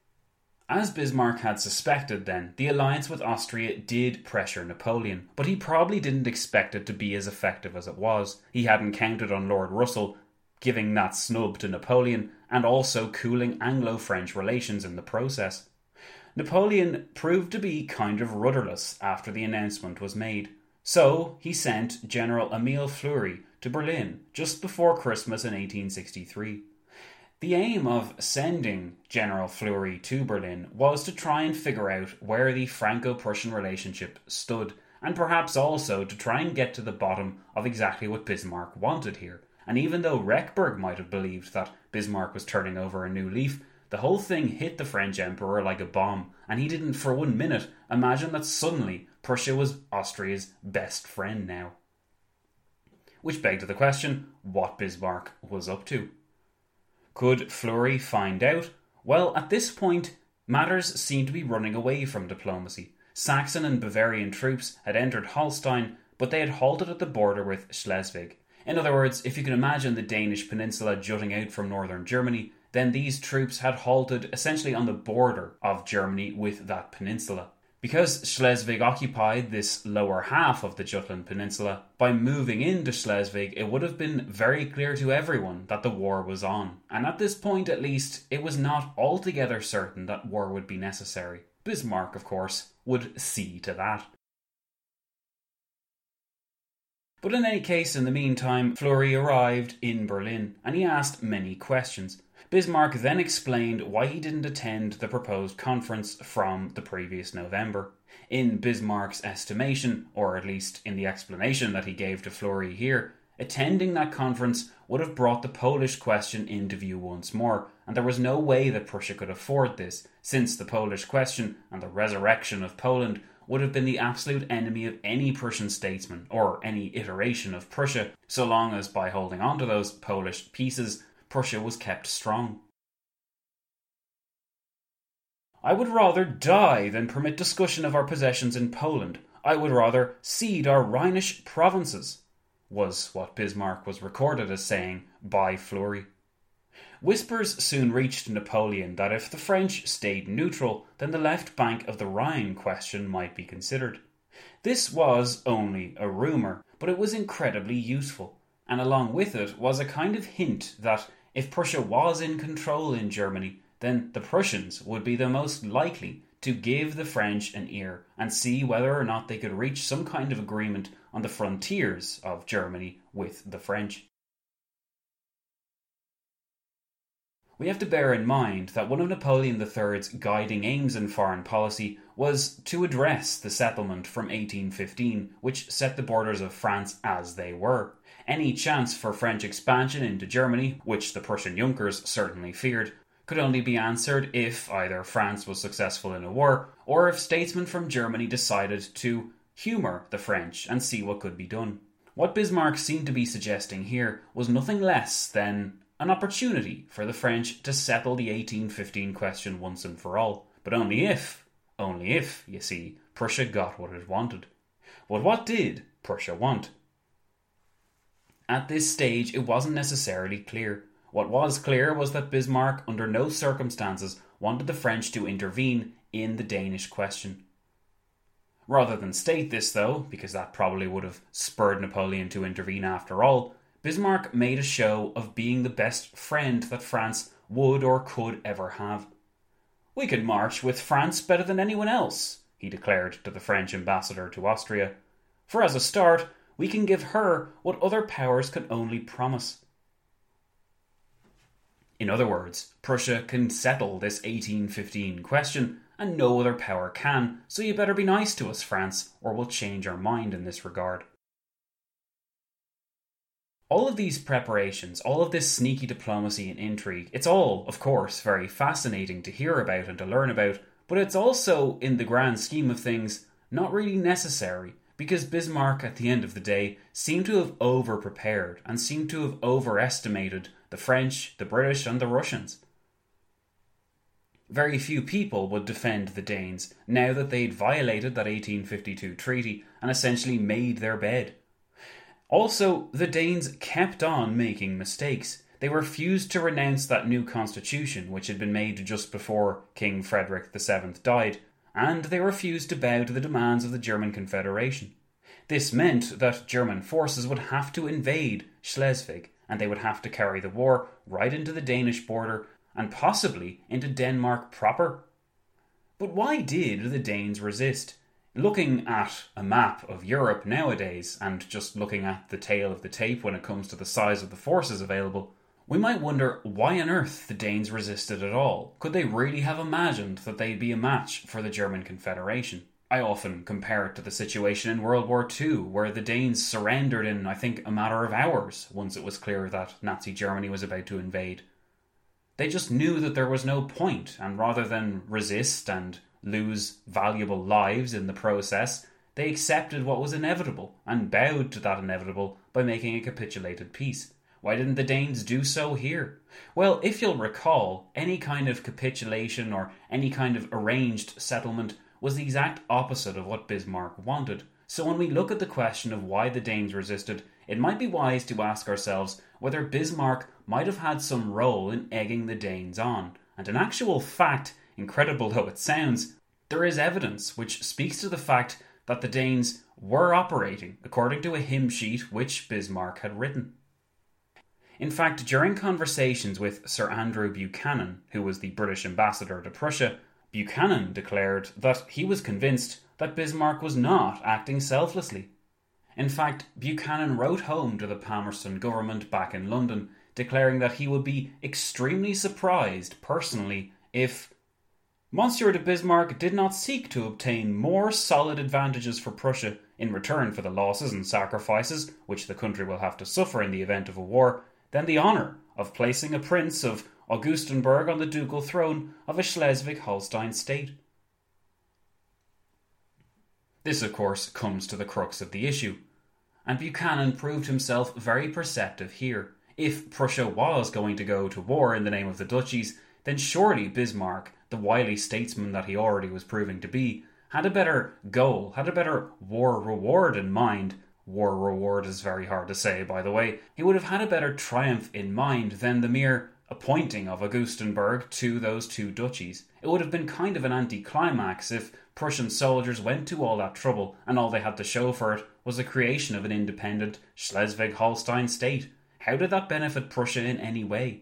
As Bismarck had suspected then, the alliance with Austria did pressure Napoleon, but he probably didn't expect it to be as effective as it was. He hadn't counted on Lord Russell giving that snub to Napoleon and also cooling Anglo-French relations in the process. Napoleon proved to be kind of rudderless after the announcement was made, so he sent General Emile Fleury to Berlin just before Christmas in 1863. The aim of sending General Fleury to Berlin was to try and figure out where the Franco-Prussian relationship stood, and perhaps also to try and get to the bottom of exactly what Bismarck wanted here. And even though Rechberg might have believed that Bismarck was turning over a new leaf, the whole thing hit the French Emperor like a bomb, and he didn't for 1 minute imagine that suddenly Prussia was Austria's best friend now. Which begged the question, what Bismarck was up to. Could Fleury find out? Well, at this point, matters seemed to be running away from diplomacy. Saxon and Bavarian troops had entered Holstein, but they had halted at the border with Schleswig. In other words, if you can imagine the Danish peninsula jutting out from northern Germany, then these troops had halted essentially on the border of Germany with that peninsula. Because Schleswig occupied this lower half of the Jutland Peninsula, by moving into Schleswig it would have been very clear to everyone that the war was on. And at this point at least, it was not altogether certain that war would be necessary. Bismarck, of course, would see to that. But in any case, in the meantime, Fleury arrived in Berlin, and he asked many questions. Bismarck then explained why he didn't attend the proposed conference from the previous November. In Bismarck's estimation, or at least in the explanation that he gave to Fleury here, attending that conference would have brought the Polish question into view once more, and there was no way that Prussia could afford this, since the Polish question and the resurrection of Poland would have been the absolute enemy of any Prussian statesman, or any iteration of Prussia, so long as by holding on to those Polish pieces, Prussia was kept strong. I would rather die than permit discussion of our possessions in Poland. I would rather cede our Rhinish provinces, was what Bismarck was recorded as saying by Fleury. Whispers soon reached Napoleon that if the French stayed neutral, then the left bank of the Rhine question might be considered. This was only a rumour, but it was incredibly useful, and along with it was a kind of hint that if Prussia was in control in Germany, then the Prussians would be the most likely to give the French an ear and see whether or not they could reach some kind of agreement on the frontiers of Germany with the French. We have to bear in mind that one of Napoleon III's guiding aims in foreign policy was to address the settlement from 1815, which set the borders of France as they were. Any chance for French expansion into Germany, which the Prussian Junkers certainly feared, could only be answered if either France was successful in a war, or if statesmen from Germany decided to humour the French and see what could be done. What Bismarck seemed to be suggesting here was nothing less than an opportunity for the French to settle the 1815 question once and for all, but only if, you see, Prussia got what it wanted. But what did Prussia want? At this stage, it wasn't necessarily clear. What was clear was that Bismarck, under no circumstances, wanted the French to intervene in the Danish question. Rather than state this, though, because that probably would have spurred Napoleon to intervene after all, Bismarck made a show of being the best friend that France would or could ever have. "We can march with France better than anyone else," he declared to the French ambassador to Austria. "For as a start, we can give her what other powers can only promise." In other words, Prussia can settle this 1815 question, and no other power can, so you better be nice to us, France, or we'll change our mind in this regard. All of these preparations, all of this sneaky diplomacy and intrigue, it's all, of course, very fascinating to hear about and to learn about, but it's also, in the grand scheme of things, not really necessary, because Bismarck, at the end of the day, seemed to have over-prepared and seemed to have overestimated the French, the British and the Russians. Very few people would defend the Danes now that they'd violated that 1852 treaty and essentially made their bed. Also, the Danes kept on making mistakes. They refused to renounce that new constitution which had been made just before King Frederick VII died, and they refused to bow to the demands of the German Confederation. This meant that German forces would have to invade Schleswig, and they would have to carry the war right into the Danish border and possibly into Denmark proper. But why did the Danes resist? Looking at a map of Europe nowadays, and just looking at the tail of the tape when it comes to the size of the forces available, we might wonder why on earth the Danes resisted at all. Could they really have imagined that they'd be a match for the German Confederation? I often compare it to the situation in World War II, where the Danes surrendered in, I think, a matter of hours once it was clear that Nazi Germany was about to invade. They just knew that there was no point, and rather than resist and lose valuable lives in the process, they accepted what was inevitable and bowed to that inevitable by making a capitulated peace. Why didn't the Danes do so here? Well, if you'll recall, any kind of capitulation or any kind of arranged settlement was the exact opposite of what Bismarck wanted. So when we look at the question of why the Danes resisted, it might be wise to ask ourselves whether Bismarck might have had some role in egging the Danes on. And in actual fact, incredible though it sounds, there is evidence which speaks to the fact that the Danes were operating according to a hymn sheet which Bismarck had written. In fact, during conversations with Sir Andrew Buchanan, who was the British ambassador to Prussia, Buchanan declared that he was convinced that Bismarck was not acting selflessly. In fact, Buchanan wrote home to the Palmerston government back in London, declaring that he would be extremely surprised personally if Monsieur de Bismarck did not seek to obtain more solid advantages for Prussia in return for the losses and sacrifices which the country will have to suffer in the event of a war, than the honour of placing a prince of Augustenburg on the ducal throne of a Schleswig-Holstein state. This, of course, comes to the crux of the issue, and Buchanan proved himself very perceptive here. If Prussia was going to go to war in the name of the duchies, then surely Bismarck, the wily statesman that he already was proving to be, had a better goal, had a better war reward in mind. War reward is very hard to say, by the way. He would have had a better triumph in mind than the mere appointing of Augustenburg to those two duchies. It would have been kind of an anticlimax if Prussian soldiers went to all that trouble and all they had to show for it was the creation of an independent Schleswig-Holstein state. How did that benefit Prussia in any way?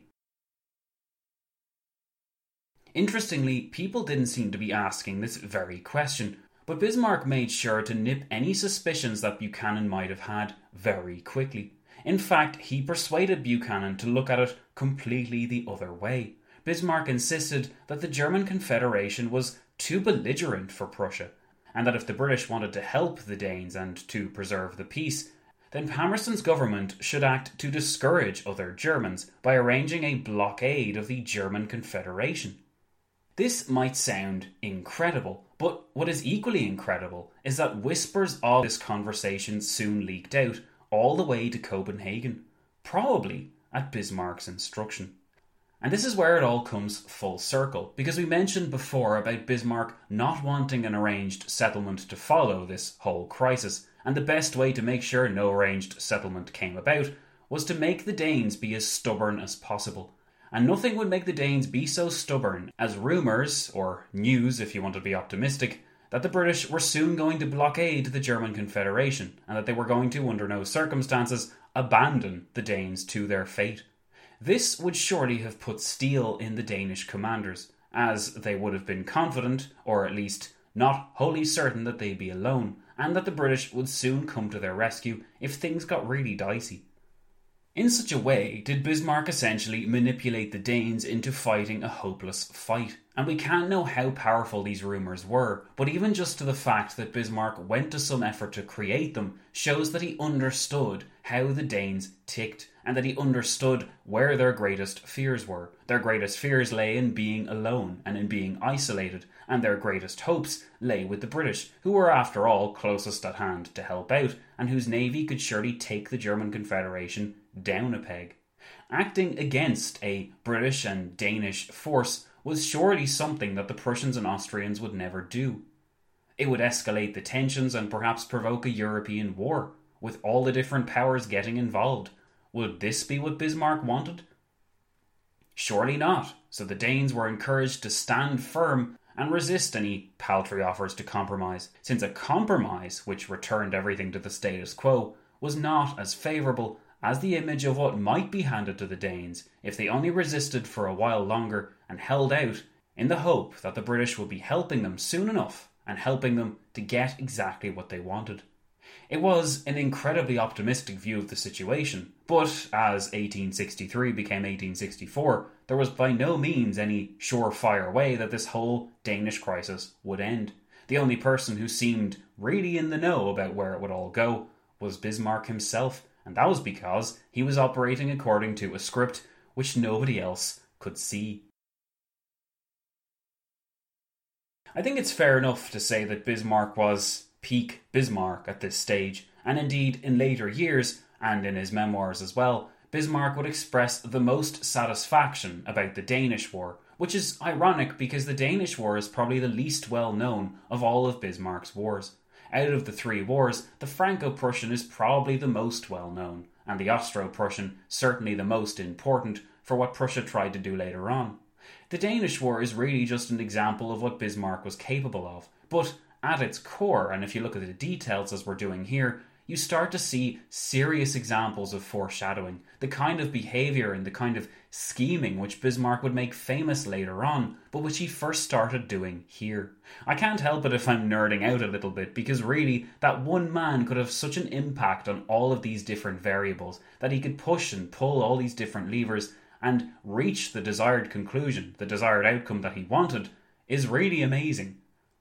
Interestingly, people didn't seem to be asking this very question, but Bismarck made sure to nip any suspicions that Buchanan might have had very quickly. In fact, he persuaded Buchanan to look at it completely the other way. Bismarck insisted that the German Confederation was too belligerent for Prussia, and that if the British wanted to help the Danes and to preserve the peace, then Palmerston's government should act to discourage other Germans by arranging a blockade of the German Confederation. This might sound incredible, but what is equally incredible is that whispers of this conversation soon leaked out all the way to Copenhagen, probably at Bismarck's instruction. And this is where it all comes full circle, because we mentioned before about Bismarck not wanting an arranged settlement to follow this whole crisis, and the best way to make sure no arranged settlement came about was to make the Danes be as stubborn as possible. And nothing would make the Danes be so stubborn as rumours, or news if you want to be optimistic, that the British were soon going to blockade the German Confederation, and that they were going to, under no circumstances, abandon the Danes to their fate. This would surely have put steel in the Danish commanders, as they would have been confident, or at least not wholly certain that they'd be alone, and that the British would soon come to their rescue if things got really dicey. In such a way did Bismarck essentially manipulate the Danes into fighting a hopeless fight. And we can't know how powerful these rumours were, but even just to the fact that Bismarck went to some effort to create them shows that he understood how the Danes ticked, and that he understood where their greatest fears were. Their greatest fears lay in being alone and in being isolated, and their greatest hopes lay with the British, who were after all closest at hand to help out, and whose navy could surely take the German Confederation down a peg. Acting against a British and Danish force was surely something that the Prussians and Austrians would never do. It would escalate the tensions and perhaps provoke a European war, with all the different powers getting involved. Would this be what Bismarck wanted? Surely not, so the Danes were encouraged to stand firm and resist any paltry offers to compromise, since a compromise which returned everything to the status quo was not as favourable as the image of what might be handed to the Danes if they only resisted for a while longer and held out in the hope that the British would be helping them soon enough and helping them to get exactly what they wanted. It was an incredibly optimistic view of the situation, but as 1863 became 1864, there was by no means any surefire way that this whole Danish crisis would end. The only person who seemed really in the know about where it would all go was Bismarck himself, and that was because he was operating according to a script which nobody else could see. I think it's fair enough to say that Bismarck was peak Bismarck at this stage, and indeed in later years, and in his memoirs as well, Bismarck would express the most satisfaction about the Danish War, which is ironic because the Danish War is probably the least well known of all of Bismarck's wars. Out of the three wars, the Franco-Prussian is probably the most well known, and the Austro-Prussian certainly the most important for what Prussia tried to do later on. The Danish War is really just an example of what Bismarck was capable of, but at its core, and if you look at the details as we're doing here, you start to see serious examples of foreshadowing, the kind of behaviour and the kind of scheming which Bismarck would make famous later on, but which he first started doing here. I can't help it if I'm nerding out a little bit, because really, that one man could have such an impact on all of these different variables, that he could push and pull all these different levers and reach the desired conclusion, the desired outcome that he wanted, is really amazing.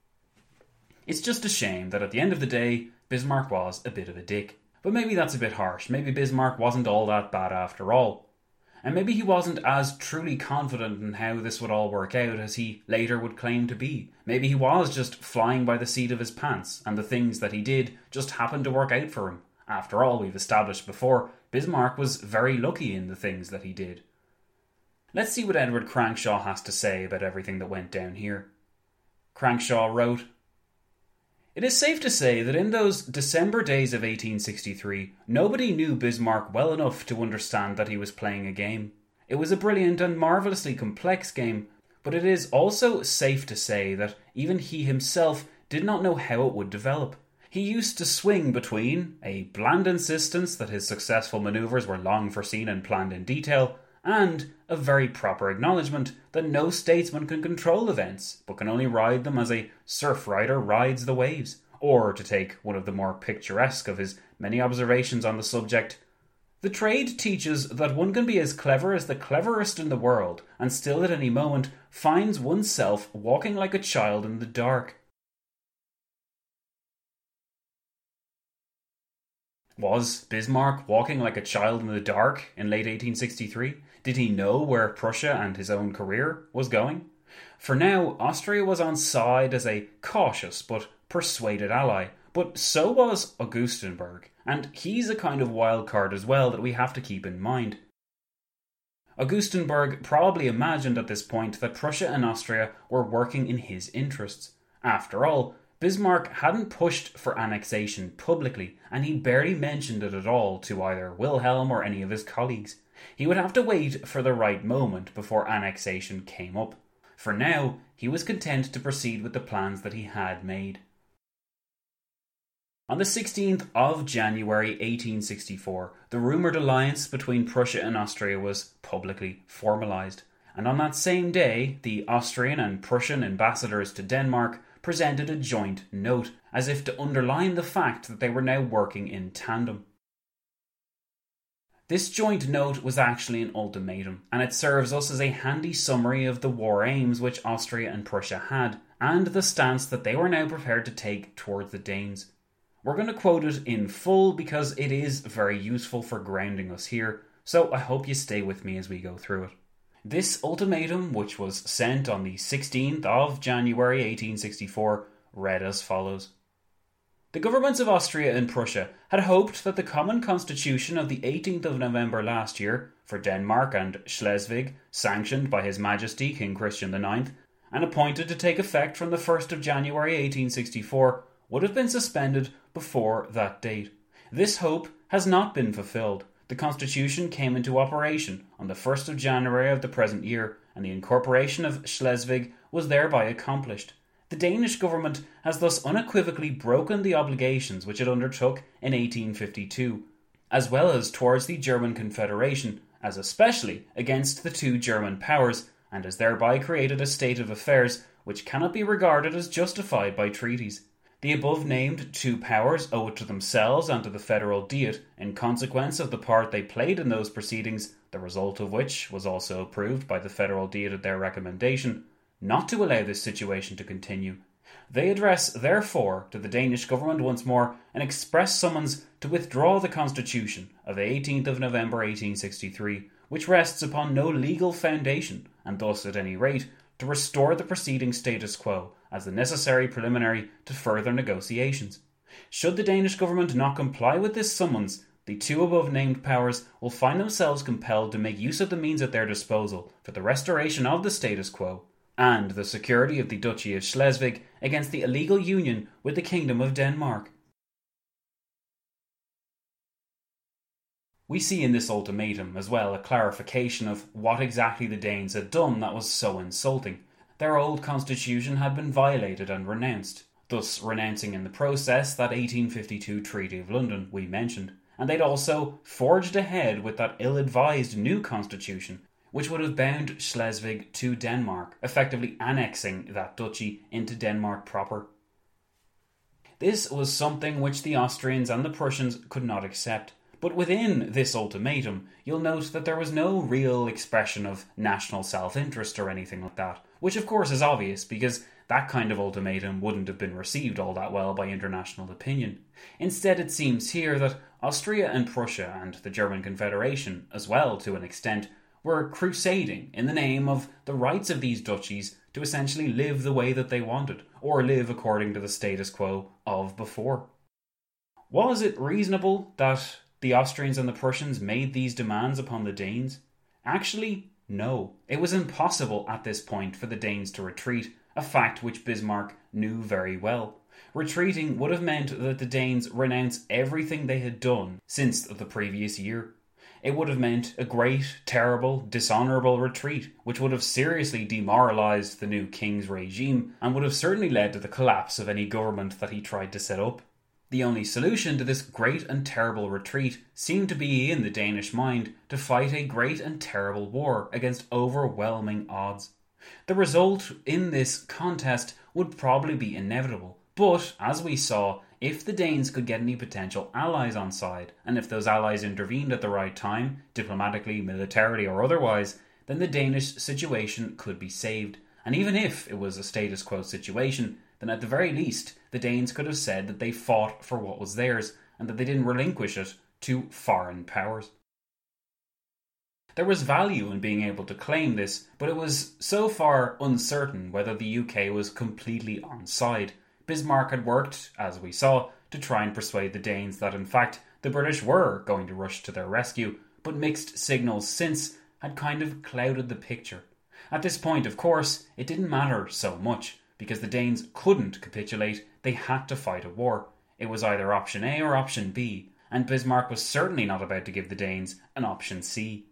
It's just a shame that at the end of the day, Bismarck was a bit of a dick. But maybe that's a bit harsh. Maybe Bismarck wasn't all that bad after all. And maybe he wasn't as truly confident in how this would all work out as he later would claim to be. Maybe he was just flying by the seat of his pants, and the things that he did just happened to work out for him. After all, we've established before, Bismarck was very lucky in the things that he did. Let's see what Edward Crankshaw has to say about everything that went down here. Crankshaw wrote, "It is safe to say that in those December days of 1863, nobody knew Bismarck well enough to understand that he was playing a game. It was a brilliant and marvellously complex game, but it is also safe to say that even he himself did not know how it would develop. He used to swing between a bland insistence that his successful manoeuvres were long foreseen and planned in detail, and a very proper acknowledgement that no statesman can control events, but can only ride them as a surf rider rides the waves. Or, to take one of the more picturesque of his many observations on the subject, the trade teaches that one can be as clever as the cleverest in the world, and still at any moment finds oneself walking like a child in the dark." Was Bismarck walking like a child in the dark in late 1863? Did he know where Prussia and his own career was going? For now, Austria was on side as a cautious but persuaded ally, but so was Augustenberg, and he's a kind of wild card as well that we have to keep in mind. Augustenberg probably imagined at this point that Prussia and Austria were working in his interests. After all, Bismarck hadn't pushed for annexation publicly, and he barely mentioned it at all to either Wilhelm or any of his colleagues. He would have to wait for the right moment before annexation came up. For now, he was content to proceed with the plans that he had made. On the 16th of January 1864, the rumoured alliance between Prussia and Austria was publicly formalised, and on that same day, the Austrian and Prussian ambassadors to Denmark presented a joint note, as if to underline the fact that they were now working in tandem. This joint note was actually an ultimatum, and it serves us as a handy summary of the war aims which Austria and Prussia had, and the stance that they were now prepared to take towards the Danes. We're going to quote it in full because it is very useful for grounding us here, so I hope you stay with me as we go through it. This ultimatum, which was sent on the 16th of January 1864, read as follows. The governments of Austria and Prussia had hoped that the common constitution of the 18th of November last year, for Denmark and Schleswig, sanctioned by His Majesty King Christian IX, and appointed to take effect from the 1st of January 1864, would have been suspended before that date. This hope has not been fulfilled. The constitution came into operation on the 1st of January of the present year, and the incorporation of Schleswig was thereby accomplished. The Danish government has thus unequivocally broken the obligations which it undertook in 1852, as well as towards the German Confederation, as especially against the two German powers, and has thereby created a state of affairs which cannot be regarded as justified by treaties. The above-named two powers owe it to themselves and to the Federal Diet, in consequence of the part they played in those proceedings, the result of which was also approved by the Federal Diet at their recommendation, not to allow this situation to continue. They address, therefore, to the Danish government once more an express summons to withdraw the constitution of the 18th of November 1863, which rests upon no legal foundation, and thus, at any rate, to restore the preceding status quo as the necessary preliminary to further negotiations. Should the Danish government not comply with this summons, the two above-named powers will find themselves compelled to make use of the means at their disposal for the restoration of the status quo and the security of the Duchy of Schleswig against the illegal union with the Kingdom of Denmark. We see in this ultimatum as well a clarification of what exactly the Danes had done that was so insulting. Their old constitution had been violated and renounced, thus renouncing in the process that 1852 Treaty of London we mentioned, and they'd also forged ahead with that ill-advised new constitution, which would have bound Schleswig to Denmark, effectively annexing that duchy into Denmark proper. This was something which the Austrians and the Prussians could not accept. But within this ultimatum, you'll note that there was no real expression of national self-interest or anything like that, which of course is obvious because that kind of ultimatum wouldn't have been received all that well by international opinion. Instead, it seems here that Austria and Prussia and the German Confederation, as well to an extent, were crusading in the name of the rights of these duchies to essentially live the way that they wanted, or live according to the status quo of before. Was it reasonable that the Austrians and the Prussians made these demands upon the Danes? Actually, no. It was impossible at this point for the Danes to retreat, a fact which Bismarck knew very well. Retreating would have meant that the Danes renounce everything they had done since the previous year. It would have meant a great, terrible, dishonourable retreat, which would have seriously demoralised the new king's regime and would have certainly led to the collapse of any government that he tried to set up. The only solution to this great and terrible retreat seemed to be, in the Danish mind, to fight a great and terrible war against overwhelming odds. The result in this contest would probably be inevitable, but, as we saw, if the Danes could get any potential allies on side, and if those allies intervened at the right time, diplomatically, militarily or otherwise, then the Danish situation could be saved. And even if it was a status quo situation, then at the very least, the Danes could have said that they fought for what was theirs, and that they didn't relinquish it to foreign powers. There was value in being able to claim this, but it was so far uncertain whether the UK was completely on side. Bismarck had worked, as we saw, to try and persuade the Danes that in fact the British were going to rush to their rescue, but mixed signals since had kind of clouded the picture. At this point, of course, it didn't matter so much, because the Danes couldn't capitulate, they had to fight a war. It was either option A or option B, and Bismarck was certainly not about to give the Danes an option C.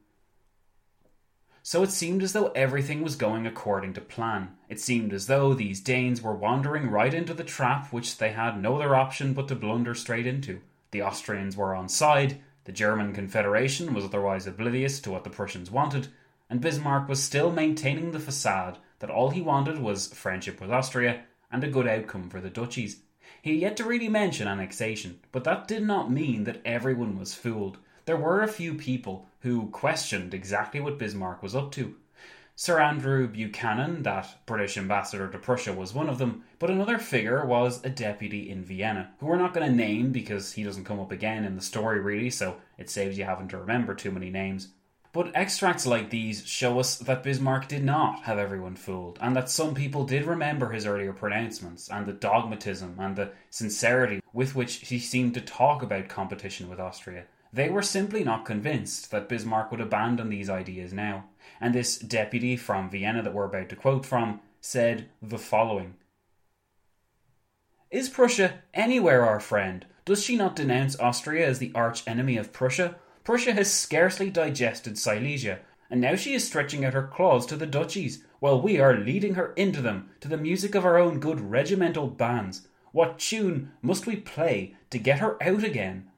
So it seemed as though everything was going according to plan. It seemed as though these Danes were wandering right into the trap which they had no other option but to blunder straight into. The Austrians were on side, the German Confederation was otherwise oblivious to what the Prussians wanted, and Bismarck was still maintaining the facade that all he wanted was friendship with Austria and a good outcome for the duchies. He had yet to really mention annexation, but that did not mean that everyone was fooled. There were a few people who questioned exactly what Bismarck was up to. Sir Andrew Buchanan, that British ambassador to Prussia, was one of them, but another figure was a deputy in Vienna, who we're not going to name because he doesn't come up again in the story really, so it saves you having to remember too many names. But extracts like these show us that Bismarck did not have everyone fooled, and that some people did remember his earlier pronouncements, and the dogmatism and the sincerity with which he seemed to talk about competition with Austria. They were simply not convinced that Bismarck would abandon these ideas now, and this deputy from Vienna that we're about to quote from said the following: "Is Prussia anywhere our friend? Does she not denounce Austria as the arch-enemy of Prussia? Prussia has scarcely digested Silesia, and now she is stretching out her claws to the duchies, while we are leading her into them to the music of our own good regimental bands. What tune must we play to get her out again?"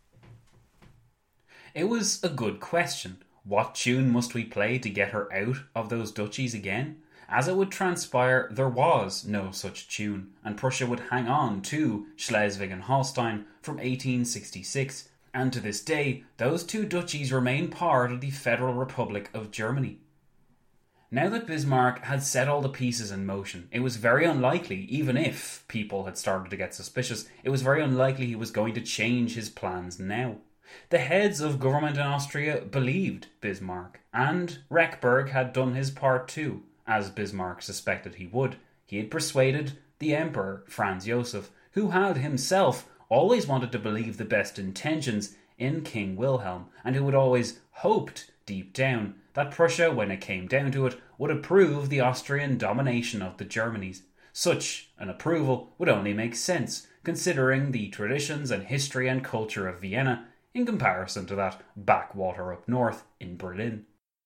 It was a good question. What tune must we play to get her out of those duchies again? As it would transpire, there was no such tune, and Prussia would hang on to Schleswig and Holstein from 1866, and to this day, those two duchies remain part of the Federal Republic of Germany. Now that Bismarck had set all the pieces in motion, it was very unlikely, even if people had started to get suspicious, it was very unlikely he was going to change his plans now. The heads of government in Austria believed Bismarck, and Rechberg had done his part too, as Bismarck suspected he would. He had persuaded the Emperor, Franz Josef, who had himself always wanted to believe the best intentions in King Wilhelm, and who had always hoped, deep down, that Prussia, when it came down to it, would approve the Austrian domination of the Germanies. Such an approval would only make sense, considering the traditions and history and culture of Vienna in comparison to that backwater up north in Berlin.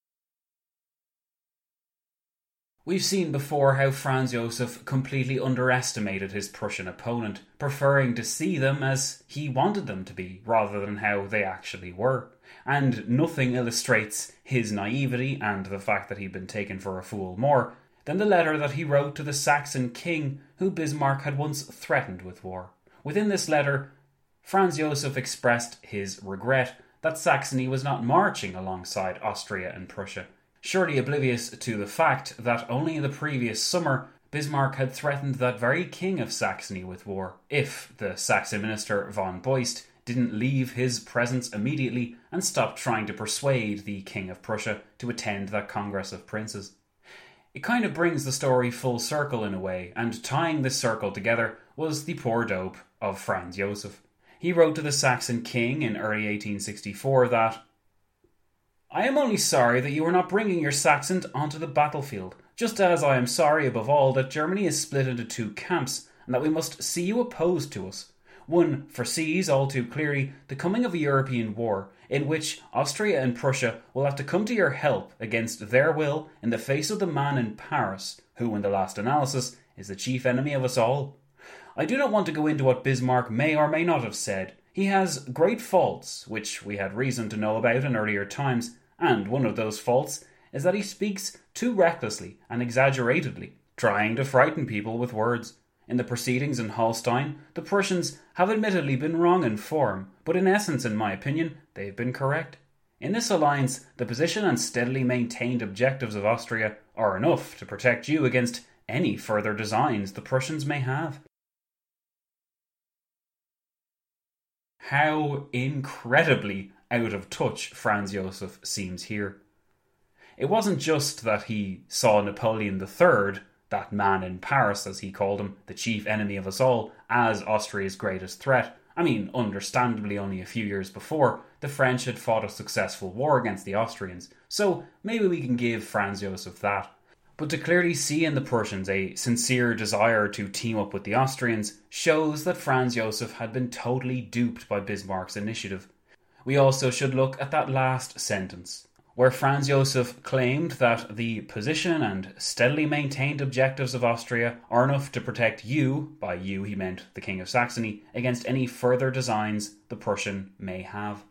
We've seen before how Franz Josef completely underestimated his Prussian opponent, preferring to see them as he wanted them to be, rather than how they actually were. And nothing illustrates his naivety and the fact that he'd been taken for a fool more than the letter that he wrote to the Saxon king who Bismarck had once threatened with war. Within this letter, Franz Josef expressed his regret that Saxony was not marching alongside Austria and Prussia, surely oblivious to the fact that only the previous summer Bismarck had threatened that very king of Saxony with war, if the Saxon minister von Beust didn't leave his presence immediately and stop trying to persuade the king of Prussia to attend that Congress of Princes. It kind of brings the story full circle in a way, and tying this circle together was the poor dope of Franz Josef. He wrote to the Saxon king in early 1864 that, "I am only sorry that you are not bringing your Saxons onto the battlefield, just as I am sorry above all that Germany is split into two camps and that we must see you opposed to us. One foresees all too clearly the coming of a European war, in which Austria and Prussia will have to come to your help against their will in the face of the man in Paris, who in the last analysis is the chief enemy of us all. I do not want to go into what Bismarck may or may not have said. He has great faults, which we had reason to know about in earlier times, and one of those faults is that he speaks too recklessly and exaggeratedly, trying to frighten people with words. In the proceedings in Holstein, the Prussians have admittedly been wrong in form, but in essence, in my opinion, they've been correct. In this alliance, the position and steadily maintained objectives of Austria are enough to protect you against any further designs the Prussians may have." How incredibly out of touch Franz Josef seems here. It wasn't just that he saw Napoleon III, that man in Paris as he called him, the chief enemy of us all, as Austria's greatest threat. I mean, understandably only a few years before, the French had fought a successful war against the Austrians, so maybe we can give Franz Josef that. But to clearly see in the Prussians a sincere desire to team up with the Austrians shows that Franz Josef had been totally duped by Bismarck's initiative. We also should look at that last sentence, where Franz Josef claimed that the position and steadily maintained objectives of Austria are enough to protect you, by you he meant the King of Saxony, against any further designs the Prussian may have.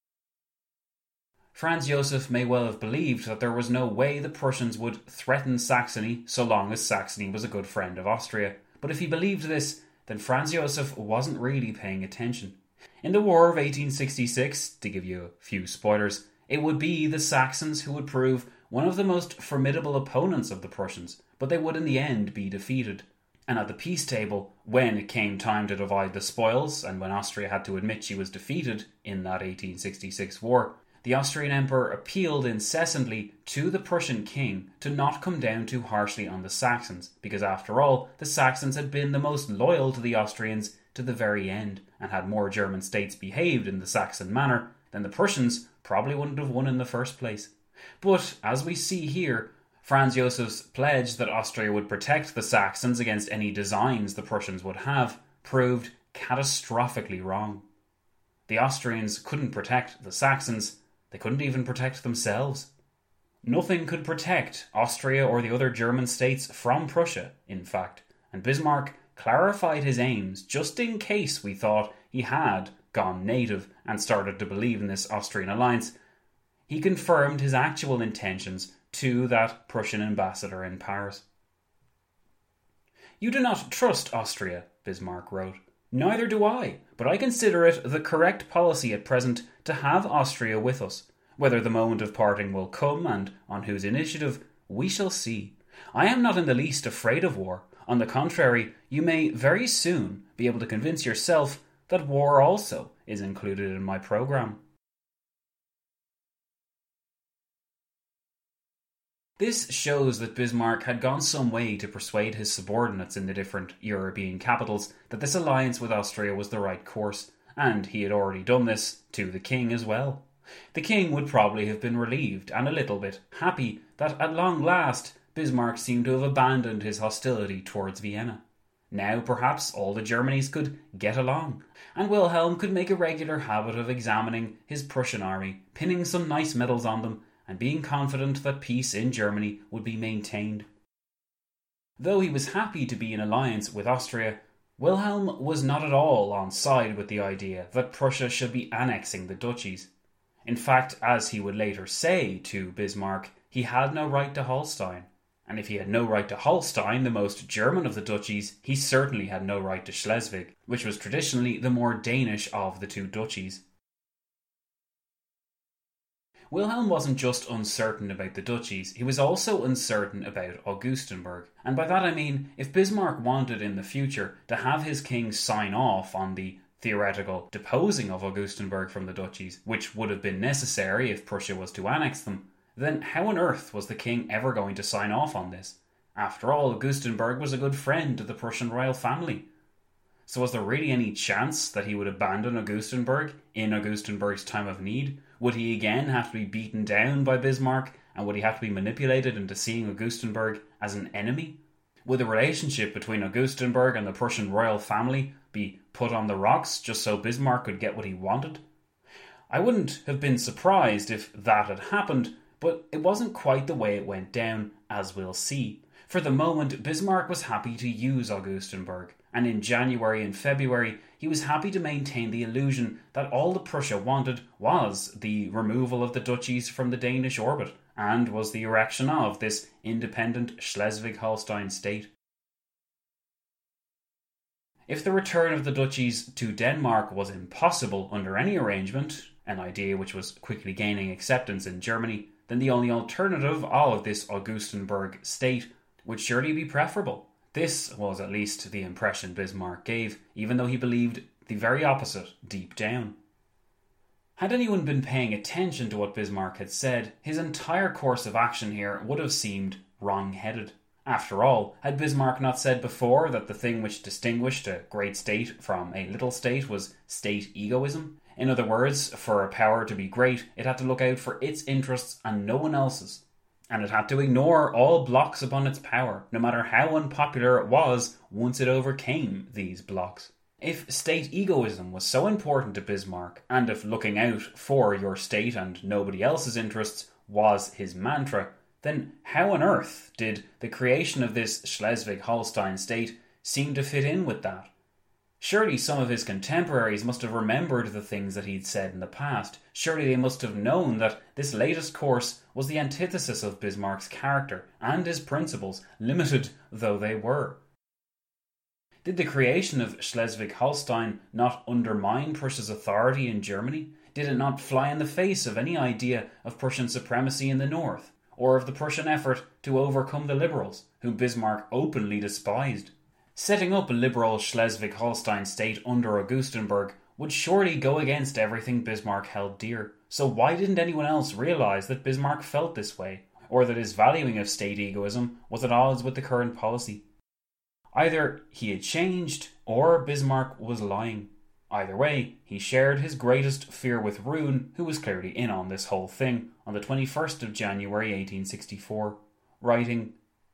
Franz Josef may well have believed that there was no way the Prussians would threaten Saxony so long as Saxony was a good friend of Austria, but if he believed this, then Franz Josef wasn't really paying attention. In the War of 1866, to give you a few spoilers, it would be the Saxons who would prove one of the most formidable opponents of the Prussians, but they would in the end be defeated. And at the peace table, when it came time to divide the spoils, and when Austria had to admit she was defeated in that 1866 war, the Austrian Emperor appealed incessantly to the Prussian king to not come down too harshly on the Saxons, because after all, the Saxons had been the most loyal to the Austrians to the very end, and had more German states behaved in the Saxon manner, then the Prussians probably wouldn't have won in the first place. But, as we see here, Franz Josef's pledge that Austria would protect the Saxons against any designs the Prussians would have proved catastrophically wrong. The Austrians couldn't protect the Saxons, they couldn't even protect themselves. Nothing could protect Austria or the other German states from Prussia, in fact, and Bismarck clarified his aims just in case we thought he had gone native and started to believe in this Austrian alliance. He confirmed his actual intentions to that Prussian ambassador in Paris. "You do not trust Austria," Bismarck wrote. "Neither do I, but I consider it the correct policy at present to have Austria with us. Whether the moment of parting will come, and on whose initiative, we shall see. I am not in the least afraid of war. On the contrary, you may very soon be able to convince yourself that war also is included in my programme." This shows that Bismarck had gone some way to persuade his subordinates in the different European capitals that this alliance with Austria was the right course, and he had already done this to the king as well. The king would probably have been relieved and a little bit happy that at long last Bismarck seemed to have abandoned his hostility towards Vienna. Now perhaps all the Germanys could get along, and Wilhelm could make a regular habit of examining his Prussian army, pinning some nice medals on them, and being confident that peace in Germany would be maintained. Though he was happy to be in alliance with Austria, Wilhelm was not at all on side with the idea that Prussia should be annexing the duchies. In fact, as he would later say to Bismarck, he had no right to Holstein. And if he had no right to Holstein, the most German of the duchies, he certainly had no right to Schleswig, which was traditionally the more Danish of the two duchies. Wilhelm wasn't just uncertain about the duchies, he was also uncertain about Augustenburg. And by that I mean, if Bismarck wanted in the future to have his king sign off on the theoretical deposing of Augustenburg from the duchies, which would have been necessary if Prussia was to annex them, then how on earth was the king ever going to sign off on this? After all, Augustenburg was a good friend to the Prussian royal family. So was there really any chance that he would abandon Augustenburg in Augustenburg's time of need? Would he again have to be beaten down by Bismarck, and would he have to be manipulated into seeing Augustenburg as an enemy? Would the relationship between Augustenburg and the Prussian royal family be put on the rocks just so Bismarck could get what he wanted? I wouldn't have been surprised if that had happened, but it wasn't quite the way it went down, as we'll see. For the moment, Bismarck was happy to use Augustenburg, and in January and February he was happy to maintain the illusion that all that Prussia wanted was the removal of the duchies from the Danish orbit, and was the erection of this independent Schleswig-Holstein state. If the return of the duchies to Denmark was impossible under any arrangement, an idea which was quickly gaining acceptance in Germany, then the only alternative of this Augustenburg state would surely be preferable. This was at least the impression Bismarck gave, even though he believed the very opposite deep down. Had anyone been paying attention to what Bismarck had said, his entire course of action here would have seemed wrong-headed. After all, had Bismarck not said before that the thing which distinguished a great state from a little state was state egoism? In other words, for a power to be great, it had to look out for its interests and no one else's. And it had to ignore all blocks upon its power, no matter how unpopular it was once it overcame these blocks. If state egoism was so important to Bismarck, and if looking out for your state and nobody else's interests was his mantra, then how on earth did the creation of this Schleswig-Holstein state seem to fit in with that? Surely some of his contemporaries must have remembered the things that he'd said in the past. Surely they must have known that this latest course was the antithesis of Bismarck's character and his principles, limited though they were. Did the creation of Schleswig-Holstein not undermine Prussia's authority in Germany? Did it not fly in the face of any idea of Prussian supremacy in the north, or of the Prussian effort to overcome the liberals, whom Bismarck openly despised? Setting up a liberal Schleswig-Holstein state under Augustenburg would surely go against everything Bismarck held dear. So why didn't anyone else realise that Bismarck felt this way, or that his valuing of state egoism was at odds with the current policy? Either he had changed, or Bismarck was lying. Either way, he shared his greatest fear with Roon, who was clearly in on this whole thing, on the 21st of January 1864, writing,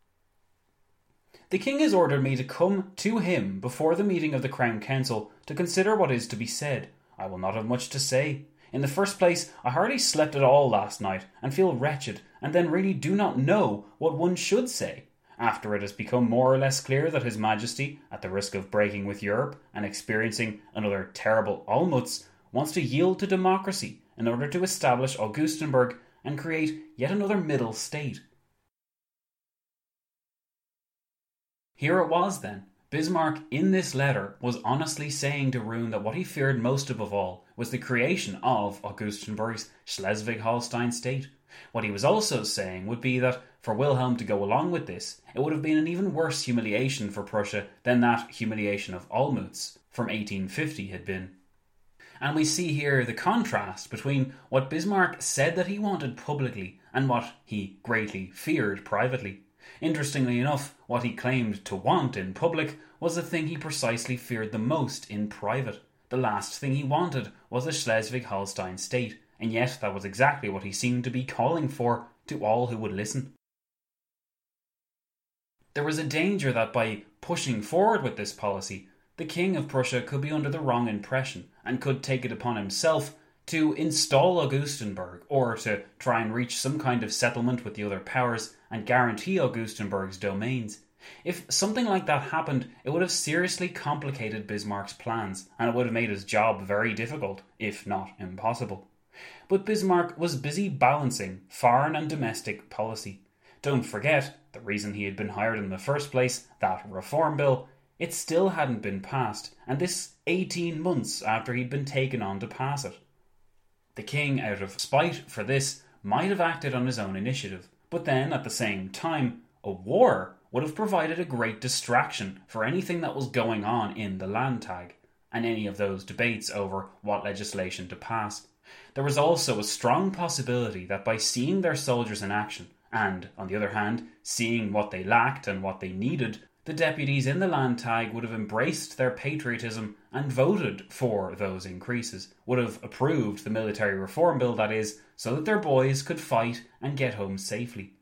"The king has ordered me to come to him before the meeting of the Crown Council to consider what is to be said. I will not have much to say. In the first place, I hardly slept at all last night, and feel wretched, and then really do not know what one should say. After it has become more or less clear that His Majesty, at the risk of breaking with Europe and experiencing another terrible Olmütz, wants to yield to democracy in order to establish Augustenburg and create yet another middle state." Here it was then. Bismarck, in this letter, was honestly saying to Roon that what he feared most above all was the creation of Augustenburg's Schleswig-Holstein state. What he was also saying would be that for Wilhelm to go along with this, it would have been an even worse humiliation for Prussia than that humiliation of Olmütz from 1850 had been. And we see here the contrast between what Bismarck said that he wanted publicly and what he greatly feared privately. Interestingly enough, what he claimed to want in public was the thing he precisely feared the most in private. The last thing he wanted was a Schleswig-Holstein state, and yet that was exactly what he seemed to be calling for to all who would listen. There was a danger that by pushing forward with this policy, the King of Prussia could be under the wrong impression and could take it upon himself to install Augustenburg, or to try and reach some kind of settlement with the other powers and guarantee Augustenburg's domains. If something like that happened, it would have seriously complicated Bismarck's plans, and it would have made his job very difficult, if not impossible. But Bismarck was busy balancing foreign and domestic policy. Don't forget, the reason he had been hired in the first place, that reform bill, it still hadn't been passed, and this 18 months after he'd been taken on to pass it. The king, out of spite for this, might have acted on his own initiative, but then, at the same time, a war would have provided a great distraction for anything that was going on in the Landtag, and any of those debates over what legislation to pass. There was also a strong possibility that by seeing their soldiers in action, and, on the other hand, seeing what they lacked and what they needed, the deputies in the Landtag would have embraced their patriotism and voted for those increases, would have approved the military reform bill, that is, so that their boys could fight and get home safely.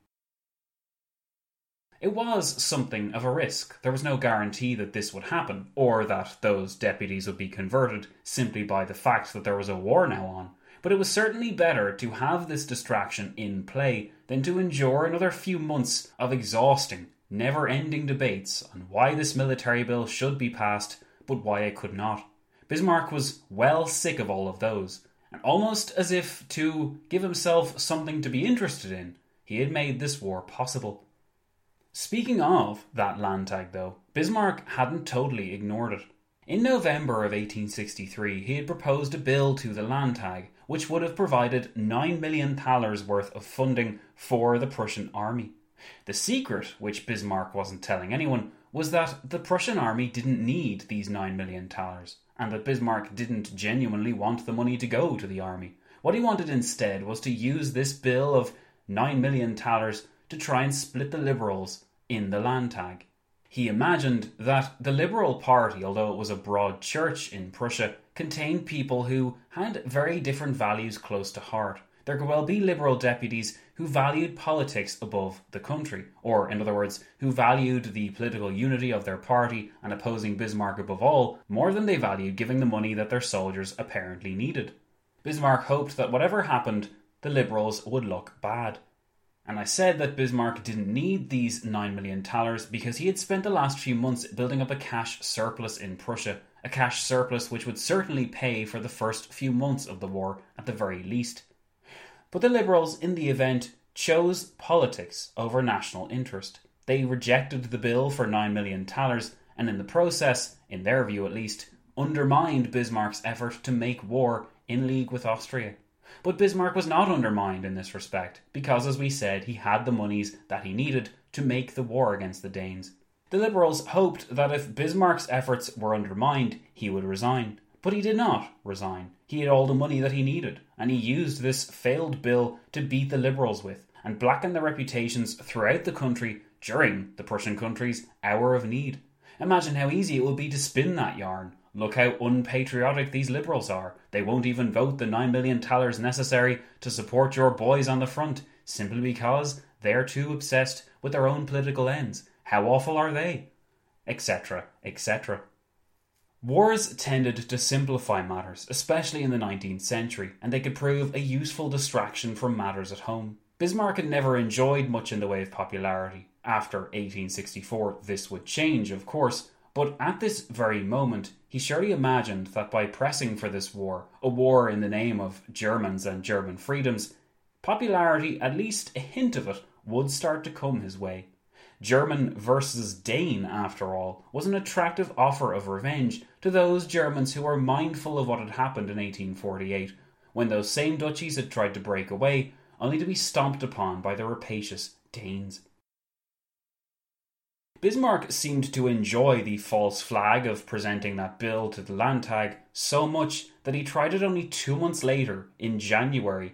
It was something of a risk. There was no guarantee that this would happen, or that those deputies would be converted simply by the fact that there was a war now on. But it was certainly better to have this distraction in play than to endure another few months of exhausting, never-ending debates on why this military bill should be passed, but why it could not. Bismarck was well sick of all of those, and almost as if to give himself something to be interested in, he had made this war possible. Speaking of that Landtag though, Bismarck hadn't totally ignored it. In November of 1863 he had proposed a bill to the Landtag which would have provided 9 million thalers worth of funding for the Prussian army. The secret, which Bismarck wasn't telling anyone, was that the Prussian army didn't need these 9 million thalers, and that Bismarck didn't genuinely want the money to go to the army. What he wanted instead was to use this bill of 9 million thalers to try and split the liberals in the Landtag. He imagined that the Liberal Party, although it was a broad church in Prussia, contained people who had very different values close to heart. There could well be Liberal deputies who valued politics above the country, or, in other words, who valued the political unity of their party and opposing Bismarck above all, more than they valued giving the money that their soldiers apparently needed. Bismarck hoped that whatever happened, the Liberals would look bad. And I said that Bismarck didn't need these 9 million thalers because he had spent the last few months building up a cash surplus in Prussia, a cash surplus which would certainly pay for the first few months of the war at the very least. But the Liberals, in the event, chose politics over national interest. They rejected the bill for 9 million thalers, and in the process, in their view at least, undermined Bismarck's effort to make war in league with Austria. But Bismarck was not undermined in this respect, because, as we said, he had the monies that he needed to make the war against the Danes. The Liberals hoped that if Bismarck's efforts were undermined, he would resign. But he did not resign. He had all the money that he needed, and he used this failed bill to beat the Liberals with, and blacken their reputations throughout the country during the Prussian country's hour of need. Imagine how easy it would be to spin that yarn. Look how unpatriotic these Liberals are. They won't even vote the 9 million thalers necessary to support your boys on the front, simply because they're too obsessed with their own political ends. How awful are they? Etc., etc. Wars tended to simplify matters, especially in the 19th century, and they could prove a useful distraction from matters at home. Bismarck had never enjoyed much in the way of popularity. After 1864, this would change, of course, but at this very moment, he surely imagined that by pressing for this war, a war in the name of Germans and German freedoms, popularity, at least a hint of it, would start to come his way. German versus Dane, after all, was an attractive offer of revenge to those Germans who were mindful of what had happened in 1848, when those same duchies had tried to break away, only to be stomped upon by the rapacious Danes. Bismarck seemed to enjoy the false flag of presenting that bill to the Landtag so much that he tried it only 2 months later, in January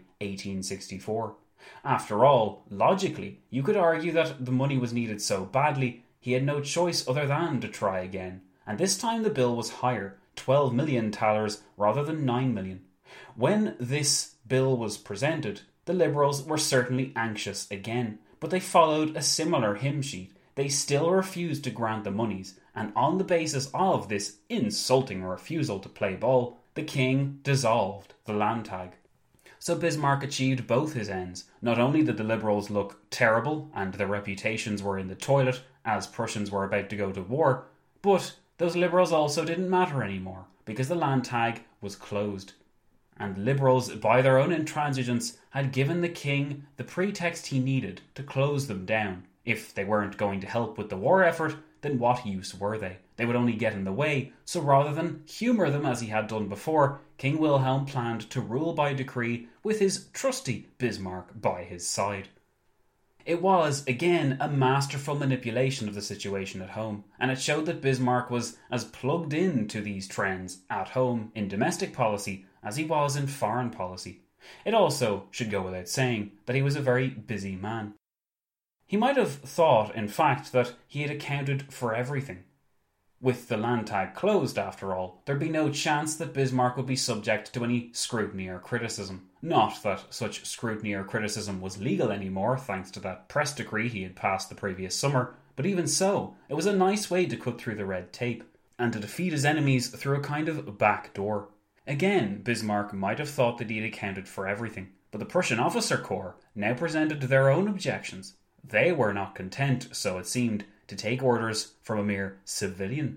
1864. After all, logically, you could argue that the money was needed so badly, he had no choice other than to try again. And this time the bill was higher, 12 million thalers rather than 9 million. When this bill was presented, the Liberals were certainly anxious again, but they followed a similar hymn sheet. They still refused to grant the monies, and on the basis of this insulting refusal to play ball, the king dissolved the Landtag. So Bismarck achieved both his ends. Not only did the Liberals look terrible and their reputations were in the toilet as Prussians were about to go to war, but those Liberals also didn't matter anymore because the Landtag was closed. And Liberals, by their own intransigence, had given the king the pretext he needed to close them down. If they weren't going to help with the war effort, then what use were they? They would only get in the way, so rather than humour them as he had done before, King Wilhelm planned to rule by decree with his trusty Bismarck by his side. It was, again, a masterful manipulation of the situation at home, and it showed that Bismarck was as plugged in to these trends at home in domestic policy as he was in foreign policy. It also should go without saying that he was a very busy man. He might have thought, in fact, that he had accounted for everything. With the Landtag closed, after all, there'd be no chance that Bismarck would be subject to any scrutiny or criticism. Not that such scrutiny or criticism was legal anymore, thanks to that press decree he had passed the previous summer, but even so, it was a nice way to cut through the red tape, and to defeat his enemies through a kind of back door. Again, Bismarck might have thought that he had accounted for everything, but the Prussian officer corps now presented their own objections. They were not content, so it seemed, to take orders from a mere civilian.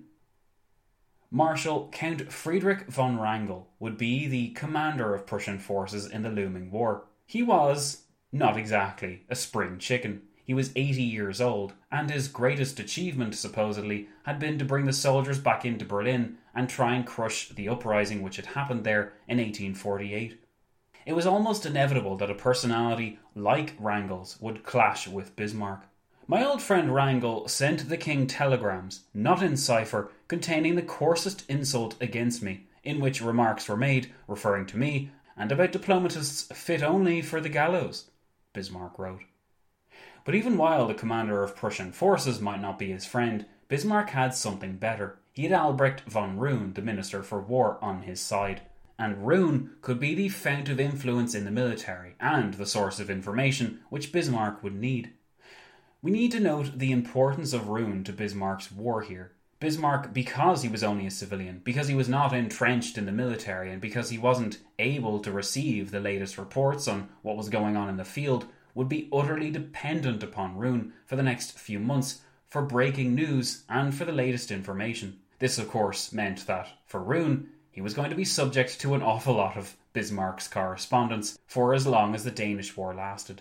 Marshal Count Friedrich von Wrangel would be the commander of Prussian forces in the looming war. He was not exactly a spring chicken. He was 80 years old, and his greatest achievement, supposedly, had been to bring the soldiers back into Berlin and try and crush the uprising which had happened there in 1848. It was almost inevitable that a personality like Wrangel's would clash with Bismarck. My old friend Wrangel sent the king telegrams, not in cipher, containing the coarsest insult against me, in which remarks were made, referring to me, and about diplomatists fit only for the gallows, Bismarck wrote. But even while the commander of Prussian forces might not be his friend, Bismarck had something better. He had Albrecht von Roon, the Minister for War, on his side. And Roon could be the fount of influence in the military and the source of information which Bismarck would need. We need to note the importance of Roon to Bismarck's war here. Bismarck, because he was only a civilian, because he was not entrenched in the military, and because he wasn't able to receive the latest reports on what was going on in the field, would be utterly dependent upon Roon for the next few months for breaking news and for the latest information. This, of course, meant that, for Roon, he was going to be subject to an awful lot of Bismarck's correspondence for as long as the Danish war lasted.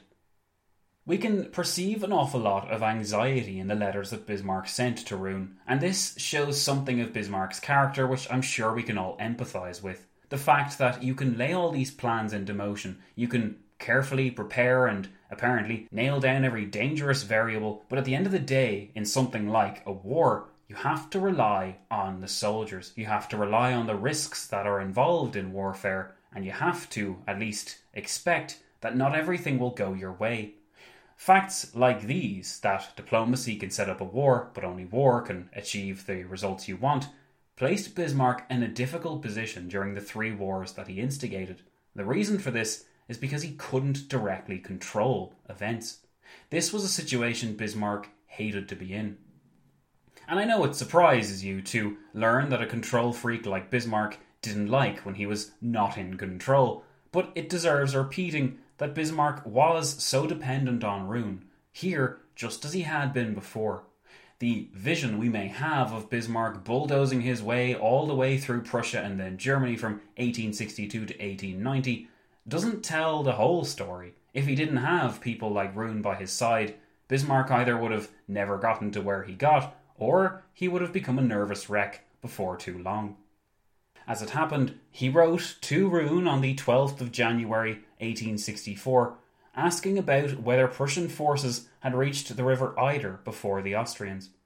We can perceive an awful lot of anxiety in the letters that Bismarck sent to Roon, and this shows something of Bismarck's character which I'm sure we can all empathise with. The fact that you can lay all these plans into motion, you can carefully prepare and apparently nail down every dangerous variable, but at the end of the day, in something like a war, you have to rely on the soldiers. You have to rely on the risks that are involved in warfare, and you have to, at least, expect that not everything will go your way. Facts like these, that diplomacy can set up a war, but only war can achieve the results you want, placed Bismarck in a difficult position during the 3 wars that he instigated. The reason for this is because he couldn't directly control events. This was a situation Bismarck hated to be in. And I know it surprises you to learn that a control freak like Bismarck didn't like when he was not in control, but it deserves repeating that Bismarck was so dependent on Roon, here just as he had been before. The vision we may have of Bismarck bulldozing his way all the way through Prussia and then Germany from 1862 to 1890 doesn't tell the whole story. If he didn't have people like Roon by his side, Bismarck either would have never gotten to where he got, or he would have become a nervous wreck before too long. As it happened, he wrote to Roon on the 12th of January 1864, asking about whether Prussian forces had reached the River Eider before the Austrians.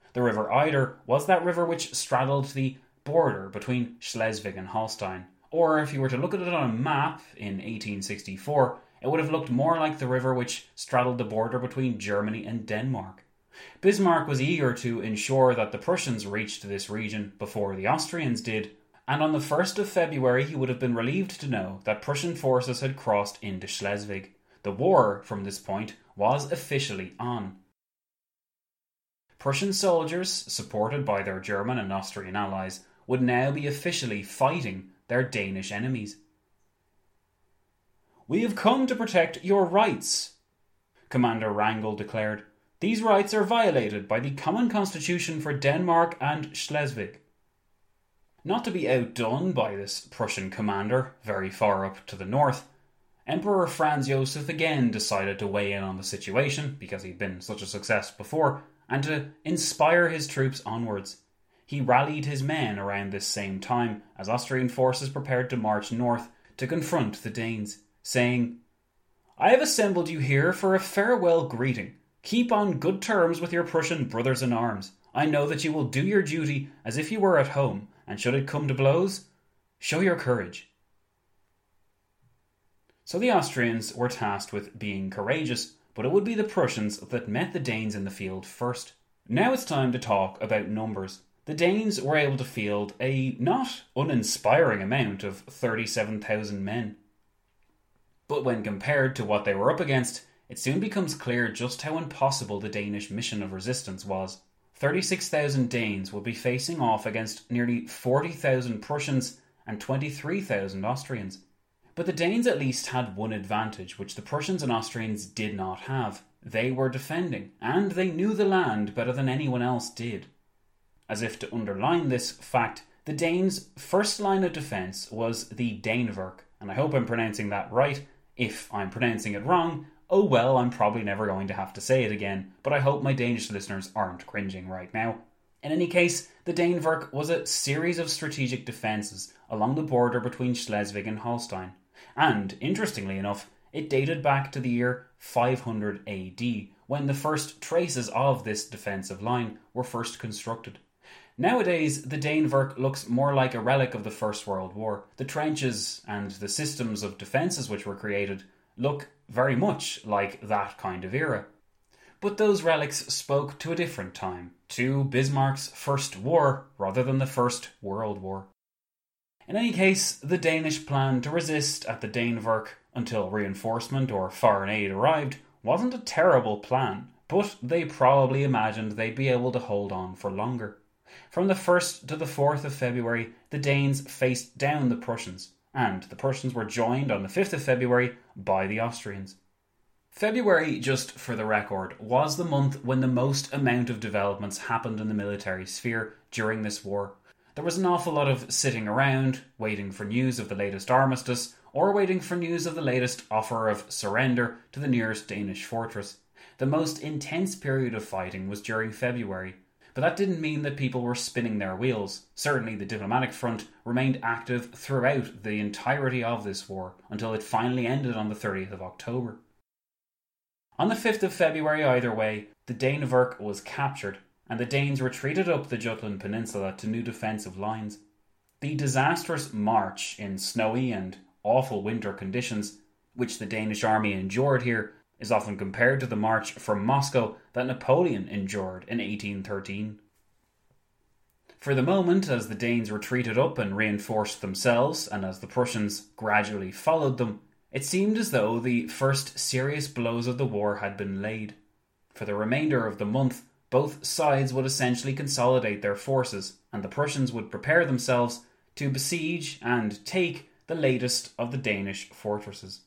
The River Eider was that river which straddled the border between Schleswig and Holstein. Or if you were to look at it on a map in 1864, it would have looked more like the river which straddled the border between Germany and Denmark. Bismarck was eager to ensure that the Prussians reached this region before the Austrians did, and on the 1st of February he would have been relieved to know that Prussian forces had crossed into Schleswig. The war, from this point, was officially on. Prussian soldiers, supported by their German and Austrian allies, would now be officially fighting their Danish enemies. "We have come to protect your rights," Commander Wrangel declared. "These rights are violated by the common constitution for Denmark and Schleswig." Not to be outdone by this Prussian commander, very far up to the north, Emperor Franz Joseph again decided to weigh in on the situation, because he'd been such a success before, and to inspire his troops onwards. He rallied his men around this same time as Austrian forces prepared to march north to confront the Danes, saying, "I have assembled you here for a farewell greeting. Keep on good terms with your Prussian brothers in arms. I know that you will do your duty as if you were at home, and should it come to blows, show your courage." So the Austrians were tasked with being courageous, but it would be the Prussians that met the Danes in the field first. Now it's time to talk about numbers. The Danes were able to field a not uninspiring amount of 37,000 men. But when compared to what they were up against, it soon becomes clear just how impossible the Danish mission of resistance was. 36,000 Danes would be facing off against nearly 40,000 Prussians and 23,000 Austrians. But the Danes at least had one advantage which the Prussians and Austrians did not have. They were defending, and they knew the land better than anyone else did. As if to underline this fact, the Danes' first line of defence was the Danevirke, and I hope I'm pronouncing that right. If I'm pronouncing it wrong, oh well, I'm probably never going to have to say it again, but I hope my Danish listeners aren't cringing right now. In any case, the Danevirke was a series of strategic defences along the border between Schleswig and Holstein, and, interestingly enough, it dated back to the year 500 AD, when the first traces of this defensive line were first constructed. Nowadays, the Danevirke looks more like a relic of the First World War. The trenches and the systems of defences which were created look very much like that kind of era. But those relics spoke to a different time, to Bismarck's First War rather than the First World War. In any case, the Danish plan to resist at the Danevirke until reinforcement or foreign aid arrived wasn't a terrible plan, but they probably imagined they'd be able to hold on for longer. From the 1st to the 4th of February, the Danes faced down the Prussians, and the Prussians were joined on the 5th of February by the Austrians. February, just for the record, was the month when the most amount of developments happened in the military sphere during this war. There was an awful lot of sitting around, waiting for news of the latest armistice, or waiting for news of the latest offer of surrender to the nearest Danish fortress. The most intense period of fighting was during February, but that didn't mean that people were spinning their wheels. Certainly the diplomatic front remained active throughout the entirety of this war, until it finally ended on the 30th of October. On the 5th of February, either way, the Danevirke was captured, and the Danes retreated up the Jutland Peninsula to new defensive lines. The disastrous march in snowy and awful winter conditions, which the Danish army endured here, is often compared to the march from Moscow that Napoleon endured in 1813. For the moment, as the Danes retreated up and reinforced themselves, and as the Prussians gradually followed them, it seemed as though the first serious blows of the war had been laid. For the remainder of the month, both sides would essentially consolidate their forces, and the Prussians would prepare themselves to besiege and take the latest of the Danish fortresses.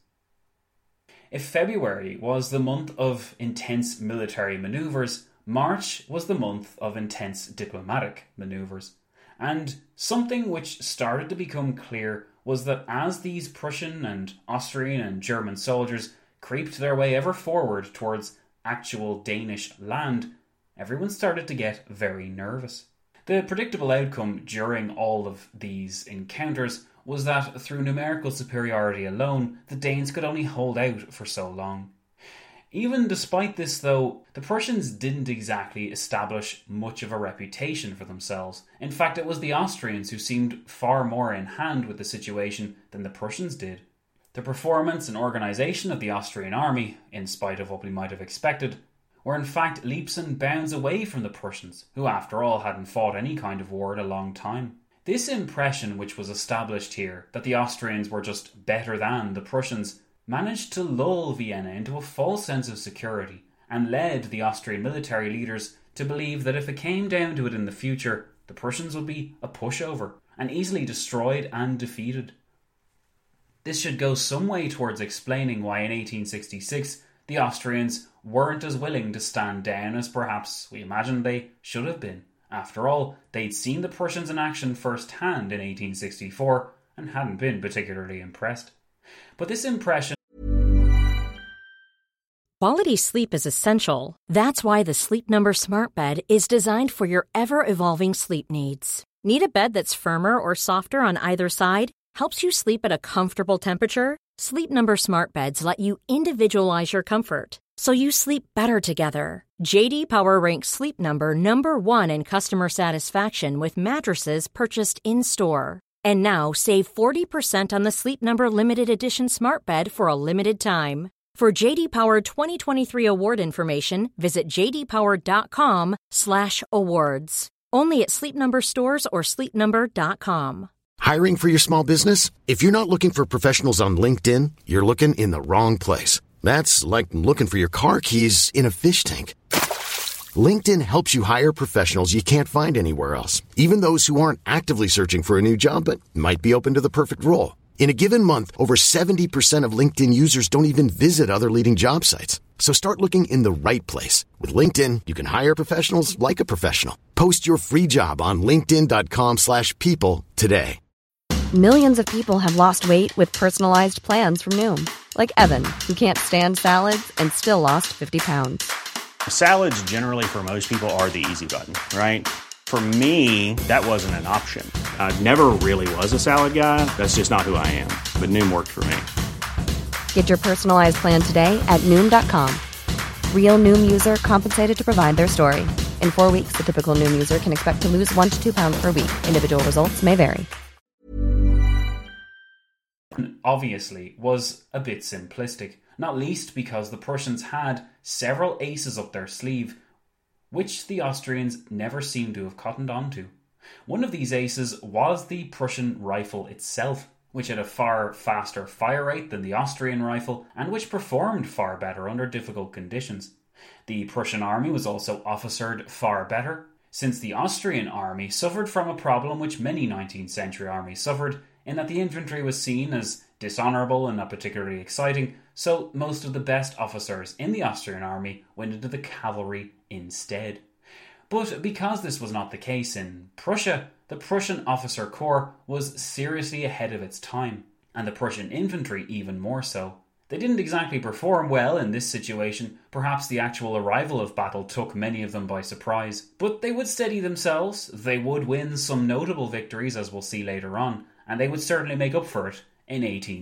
If February was the month of intense military manoeuvres, March was the month of intense diplomatic manoeuvres. And something which started to become clear was that as these Prussian and Austrian and German soldiers creeped their way ever forward towards actual Danish land, everyone started to get very nervous. The predictable outcome during all of these encounters was that through numerical superiority alone, the Danes could only hold out for so long. Even despite this though, the Prussians didn't exactly establish much of a reputation for themselves. In fact, it was the Austrians who seemed far more in hand with the situation than the Prussians did. The performance and organisation of the Austrian army, in spite of what we might have expected, were in fact leaps and bounds away from the Prussians, who after all hadn't fought any kind of war in a long time. This impression which was established here, that the Austrians were just better than the Prussians, managed to lull Vienna into a false sense of security and led the Austrian military leaders to believe that if it came down to it in the future, the Prussians would be a pushover and easily destroyed and defeated. This should go some way towards explaining why in 1866 the Austrians weren't as willing to stand down as perhaps we imagined they should have been. After all, they'd seen the Prussians in action firsthand in 1864 and hadn't been particularly impressed. But this impression... Quality sleep is essential. That's why the Sleep Number Smart Bed is designed for your ever-evolving sleep needs. Need a bed that's firmer or softer on either side? Helps you sleep at a comfortable temperature? Sleep Number Smart Beds let you individualize your comfort, so you sleep better together. J.D. Power ranks Sleep Number number 1 in customer satisfaction with mattresses purchased in-store. And now save 40% on the Sleep Number Limited Edition Smart Bed for a limited time. For J.D. Power 2023 award information, visit jdpower.com/awards. Only at Sleep Number stores or sleepnumber.com. Hiring for your small business? If you're not looking for professionals on LinkedIn, you're looking in the wrong place. That's like looking for your car keys in a fish tank. LinkedIn helps you hire professionals you can't find anywhere else, even those who aren't actively searching for a new job but might be open to the perfect role. In a given month, over 70% of LinkedIn users don't even visit other leading job sites. So start looking in the right place. With LinkedIn, you can hire professionals like a professional. Post your free job on linkedin.com/people today. Millions of people have lost weight with personalized plans from Noom. Like Evan, who can't stand salads and still lost 50 pounds. Salads generally for most people are the easy button, right? For me, that wasn't an option. I never really was a salad guy. That's just not who I am. But Noom worked for me. Get your personalized plan today at Noom.com. Real Noom user compensated to provide their story. In 4 weeks, the typical Noom user can expect to lose 1 to 2 pounds per week. Individual results may vary. Obviously was a bit simplistic, not least because the Prussians had several aces up their sleeve, which the Austrians never seemed to have cottoned on to. One of these aces was the Prussian rifle itself, which had a far faster fire rate than the Austrian rifle and which performed far better under difficult conditions. The Prussian army was also officered far better, since the Austrian army suffered from a problem which many 19th century armies suffered, in that the infantry was seen as dishonourable and not particularly exciting, so most of the best officers in the Austrian army went into the cavalry instead. But because this was not the case in Prussia, the Prussian officer corps was seriously ahead of its time, and the Prussian infantry even more so. They didn't exactly perform well in this situation. Perhaps the actual arrival of battle took many of them by surprise, but they would steady themselves, they would win some notable victories as we'll see later on, and they would certainly make up for it in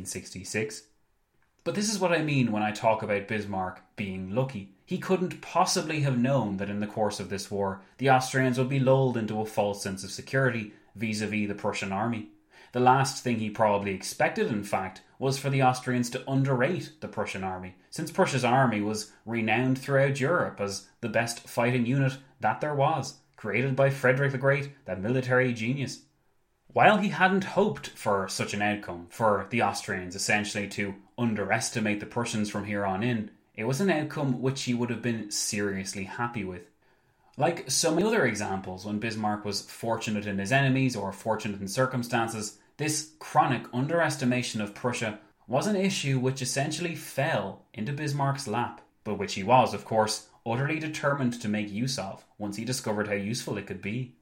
1866. But this is what I mean when I talk about Bismarck being lucky. He couldn't possibly have known that in the course of this war, the Austrians would be lulled into a false sense of security vis-à-vis the Prussian army. The last thing he probably expected, in fact, was for the Austrians to underrate the Prussian army, since Prussia's army was renowned throughout Europe as the best fighting unit that there was, created by Frederick the Great, that military genius. While he hadn't hoped for such an outcome, for the Austrians essentially to underestimate the Prussians from here on in, it was an outcome which he would have been seriously happy with. Like so many other examples when Bismarck was fortunate in his enemies or fortunate in circumstances, this chronic underestimation of Prussia was an issue which essentially fell into Bismarck's lap, but which he was, of course, utterly determined to make use of once he discovered how useful it could be.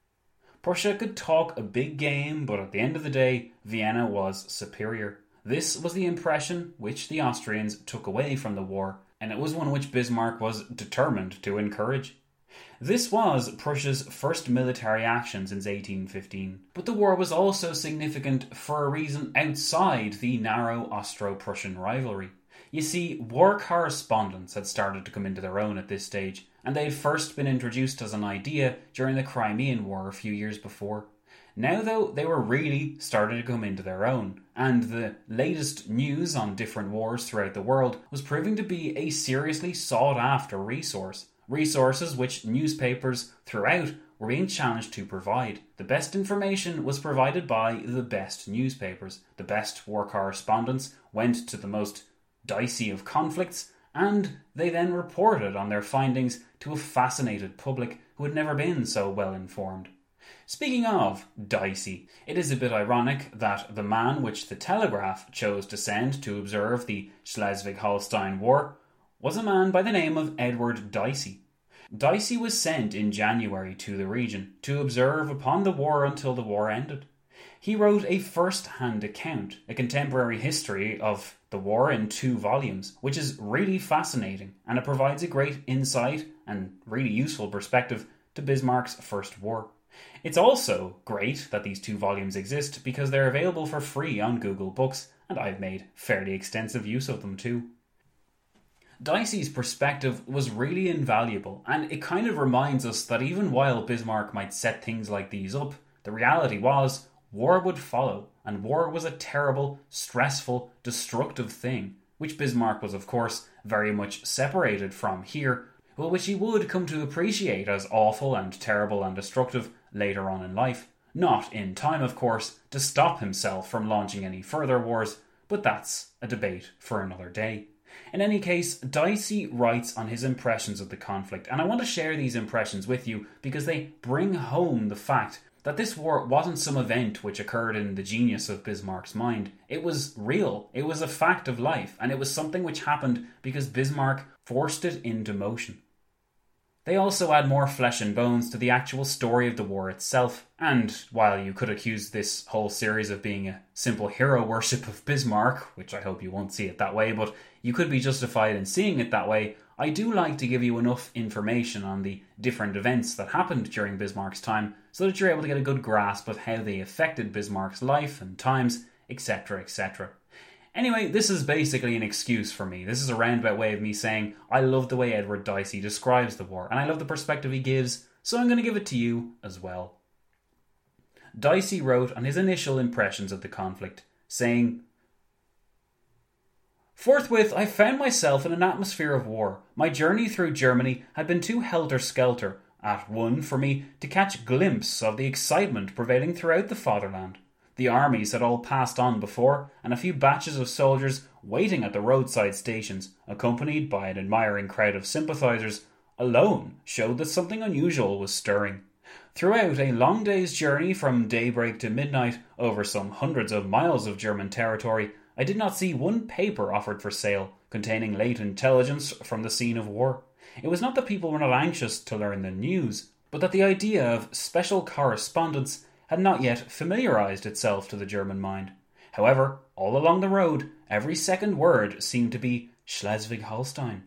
Prussia could talk a big game, but at the end of the day, Vienna was superior. This was the impression which the Austrians took away from the war, and it was one which Bismarck was determined to encourage. This was Prussia's first military action since 1815, but the war was also significant for a reason outside the narrow Austro-Prussian rivalry. You see, war correspondence had started to come into their own at this stage, and they had first been introduced as an idea during the Crimean War a few years before. Now, though, they were really starting to come into their own, and the latest news on different wars throughout the world was proving to be a seriously sought-after resource. Resources which newspapers throughout were being challenged to provide. The best information was provided by the best newspapers. The best war correspondents went to the most dicey of conflicts, and they then reported on their findings to a fascinated public who had never been so well informed. Speaking of dicey, it is a bit ironic that the man which the Telegraph chose to send to observe the Schleswig-Holstein War was a man by the name of Edward Dicey. Dicey was sent in January to the region to observe upon the war until the war ended. He wrote a first-hand account, a contemporary history of the war in 2 volumes, which is really fascinating, and it provides a great insight and really useful perspective to Bismarck's First War. It's also great that these 2 volumes exist because they're available for free on Google Books, and I've made fairly extensive use of them too. Dicey's perspective was really invaluable, and it kind of reminds us that even while Bismarck might set things like these up, the reality was war would follow, and war was a terrible, stressful, destructive thing, which Bismarck was of course very much separated from here, but which he would come to appreciate as awful and terrible and destructive later on in life. Not in time, of course, to stop himself from launching any further wars, but that's a debate for another day. In any case, Dicey writes on his impressions of the conflict, and I want to share these impressions with you because they bring home the fact that this war wasn't some event which occurred in the genius of Bismarck's mind. It was real, it was a fact of life, and it was something which happened because Bismarck forced it into motion. They also add more flesh and bones to the actual story of the war itself, and while you could accuse this whole series of being a simple hero worship of Bismarck, which I hope you won't see it that way, but you could be justified in seeing it that way, I do like to give you enough information on the different events that happened during Bismarck's time so that you're able to get a good grasp of how they affected Bismarck's life and times, etc., etc. Anyway, this is basically an excuse for me. This is a roundabout way of me saying I love the way Edward Dicey describes the war, and I love the perspective he gives, so I'm going to give it to you as well. Dicey wrote on his initial impressions of the conflict, saying, "Forthwith I found myself in an atmosphere of war. My journey through Germany had been too helter-skelter at one for me to catch a glimpse of the excitement prevailing throughout the fatherland. The armies had all passed on before, and a few batches of soldiers waiting at the roadside stations, accompanied by an admiring crowd of sympathisers, alone showed that something unusual was stirring. Throughout a long day's journey from daybreak to midnight over some hundreds of miles of German territory, I did not see one paper offered for sale containing late intelligence from the scene of war. It was not that people were not anxious to learn the news, but that the idea of special correspondence had not yet familiarised itself to the German mind. However, all along the road, every second word seemed to be Schleswig-Holstein."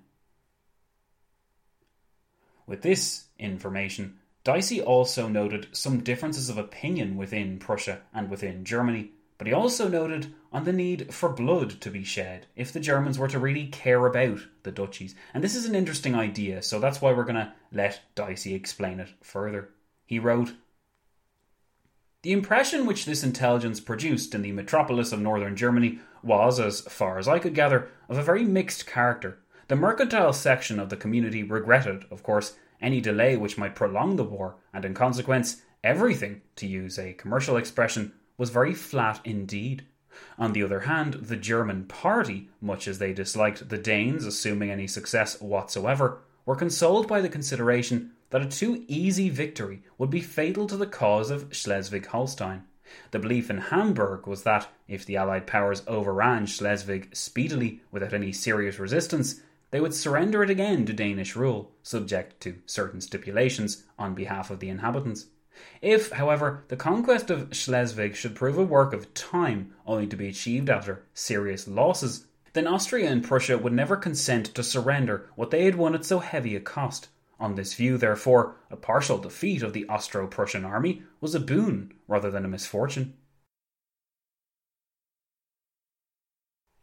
With this information, Dicey also noted some differences of opinion within Prussia and within Germany, but he also noted on the need for blood to be shed if the Germans were to really care about the duchies. And this is an interesting idea, so that's why we're going to let Dicey explain it further. He wrote, "The impression which this intelligence produced in the metropolis of northern Germany was, as far as I could gather, of a very mixed character. The mercantile section of the community regretted, of course, any delay which might prolong the war, and in consequence, everything, to use a commercial expression, was very flat indeed. On the other hand, the German party, much as they disliked the Danes assuming any success whatsoever, were consoled by the consideration that a too easy victory would be fatal to the cause of Schleswig-Holstein. The belief in Hamburg was that, if the Allied powers overran Schleswig speedily without any serious resistance, they would surrender it again to Danish rule, subject to certain stipulations on behalf of the inhabitants. If, however, the conquest of Schleswig should prove a work of time only to be achieved after serious losses, then Austria and Prussia would never consent to surrender what they had won at so heavy a cost. On this view, therefore, a partial defeat of the Austro-Prussian army was a boon rather than a misfortune."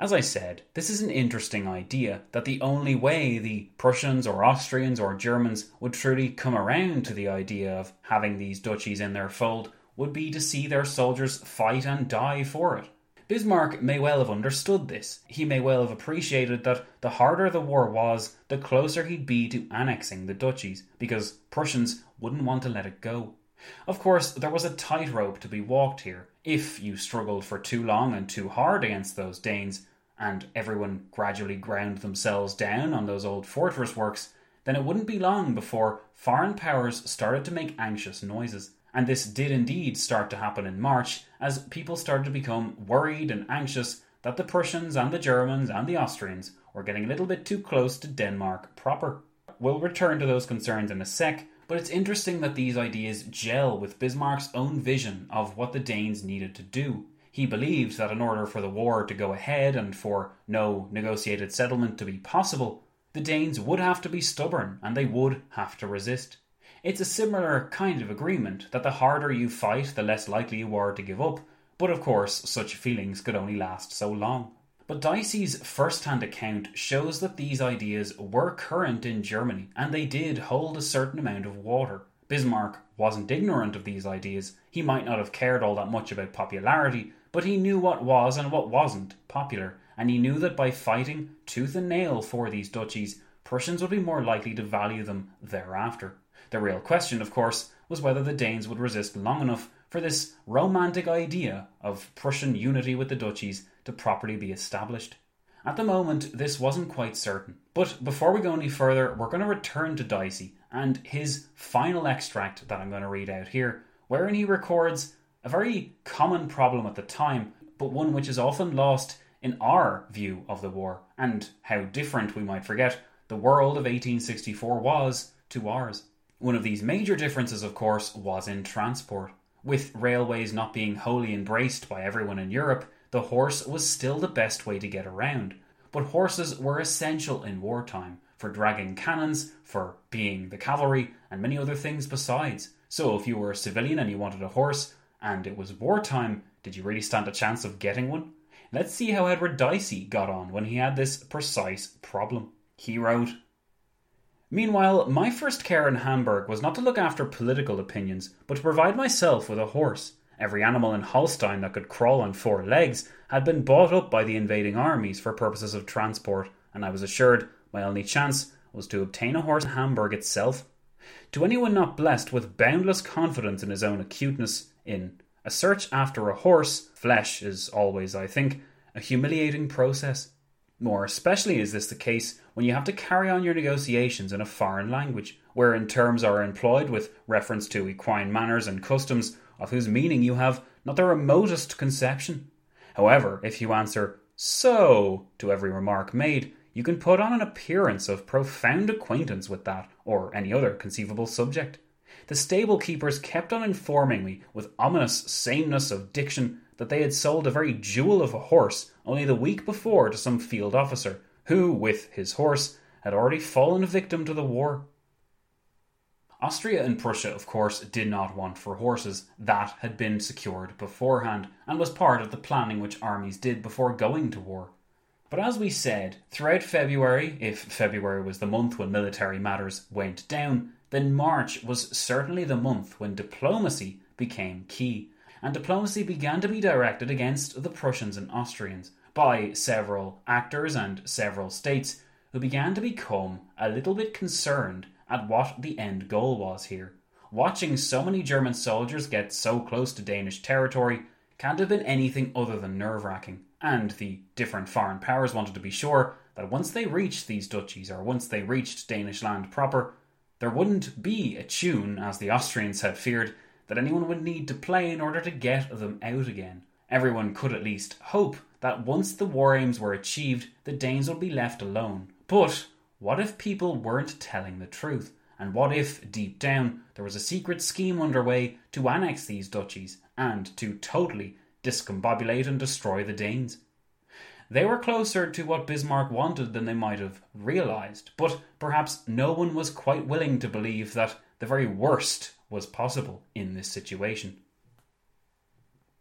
As I said, this is an interesting idea, that the only way the Prussians or Austrians or Germans would truly come around to the idea of having these duchies in their fold would be to see their soldiers fight and die for it. Bismarck may well have understood this. He may well have appreciated that the harder the war was, the closer he'd be to annexing the duchies, because Prussians wouldn't want to let it go. Of course, there was a tightrope to be walked here. If you struggled for too long and too hard against those Danes, and everyone gradually ground themselves down on those old fortress works, then it wouldn't be long before foreign powers started to make anxious noises. And this did indeed start to happen in March, as people started to become worried and anxious that the Prussians and the Germans and the Austrians were getting a little bit too close to Denmark proper. We'll return to those concerns in a sec, but it's interesting that these ideas gel with Bismarck's own vision of what the Danes needed to do. He believed that in order for the war to go ahead and for no negotiated settlement to be possible, the Danes would have to be stubborn and they would have to resist. It's a similar kind of agreement that the harder you fight, the less likely you are to give up, but of course such feelings could only last so long. But Dicey's first-hand account shows that these ideas were current in Germany, and they did hold a certain amount of water. Bismarck wasn't ignorant of these ideas. He might not have cared all that much about popularity, but he knew what was and what wasn't popular, and he knew that by fighting tooth and nail for these duchies, Prussians would be more likely to value them thereafter. The real question, of course, was whether the Danes would resist long enough for this romantic idea of Prussian unity with the duchies to properly be established. At the moment, this wasn't quite certain. But before we go any further, we're going to return to Dicey and his final extract that I'm going to read out here, wherein he records a very common problem at the time, but one which is often lost in our view of the war, and how different, we might forget, the world of 1864 was to ours. One of these major differences, of course, was in transport. With railways not being wholly embraced by everyone in Europe, the horse was still the best way to get around. But horses were essential in wartime, for dragging cannons, for being the cavalry, and many other things besides. So if you were a civilian and you wanted a horse, and it was wartime, did you really stand a chance of getting one? Let's see how Edward Dicey got on when he had this precise problem. He wrote, "Meanwhile, my first care in Hamburg was not to look after political opinions, but to provide myself with a horse. Every animal in Holstein that could crawl on 4 legs had been bought up by the invading armies for purposes of transport, and I was assured my only chance was to obtain a horse in Hamburg itself. To anyone not blessed with boundless confidence in his own acuteness in a search after a horse, flesh is always, I think, a humiliating process. More especially is this the case when you have to carry on your negotiations in a foreign language, wherein terms are employed with reference to equine manners and customs of whose meaning you have not the remotest conception. However, if you answer 'so' to every remark made, you can put on an appearance of profound acquaintance with that or any other conceivable subject. The stable keepers kept on informing me with ominous sameness of diction that they had sold a very jewel of a horse only the week before to some field officer, who, with his horse, had already fallen victim to the war. Austria and Prussia, of course, did not want for horses. That had been secured beforehand, and was part of the planning which armies did before going to war. But as we said, throughout February, if February was the month when military matters went down, then March was certainly the month when diplomacy became key. And diplomacy began to be directed against the Prussians and Austrians by several actors and several states who began to become a little bit concerned at what the end goal was here. Watching so many German soldiers get so close to Danish territory can't have been anything other than nerve-wracking, and the different foreign powers wanted to be sure that once they reached these duchies, or once they reached Danish land proper, there wouldn't be a tune, as the Austrians had feared, that anyone would need to play in order to get them out again. Everyone could at least hope that once the war aims were achieved, the Danes would be left alone. But what if people weren't telling the truth? And what if, deep down, there was a secret scheme underway to annex these duchies and to totally discombobulate and destroy the Danes? They were closer to what Bismarck wanted than they might have realised, but perhaps no one was quite willing to believe that the very worst was possible in this situation.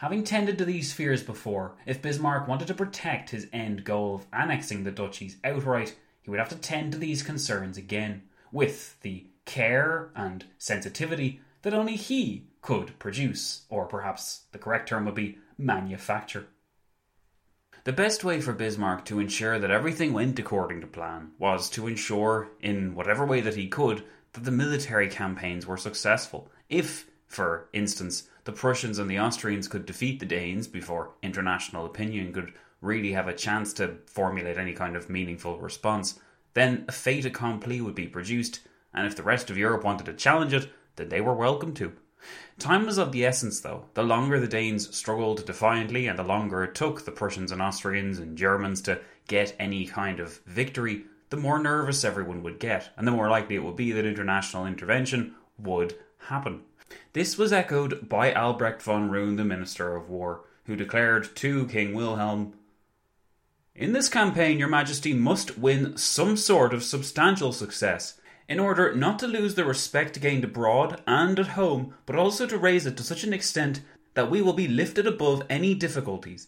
Having tended to these fears before, if Bismarck wanted to protect his end goal of annexing the duchies outright, he would have to tend to these concerns again, with the care and sensitivity that only he could produce, or perhaps the correct term would be manufacture. The best way for Bismarck to ensure that everything went according to plan was to ensure, in whatever way that he could, that the military campaigns were successful. If, for instance, the Prussians and the Austrians could defeat the Danes before international opinion could really have a chance to formulate any kind of meaningful response, then a fait accompli would be produced, and if the rest of Europe wanted to challenge it, then they were welcome to. Time was of the essence, though. The longer the Danes struggled defiantly, and the longer it took the Prussians and Austrians and Germans to get any kind of victory, the more nervous everyone would get, and the more likely it would be that international intervention would happen. This was echoed by Albrecht von Roon, the Minister of War, who declared to King Wilhelm, "In this campaign, Your Majesty must win some sort of substantial success, in order not to lose the respect gained abroad and at home, but also to raise it to such an extent that we will be lifted above any difficulties."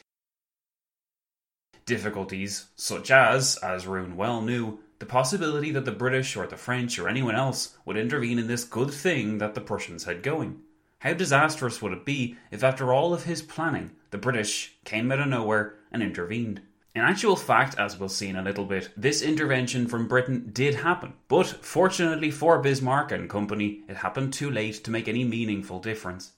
Difficulties such as Roon well knew, the possibility that the British or the French or anyone else would intervene in this good thing that the Prussians had going. How disastrous would it be if after all of his planning, the British came out of nowhere and intervened? In actual fact, as we'll see in a little bit, this intervention from Britain did happen, but fortunately for Bismarck and company, it happened too late to make any meaningful difference.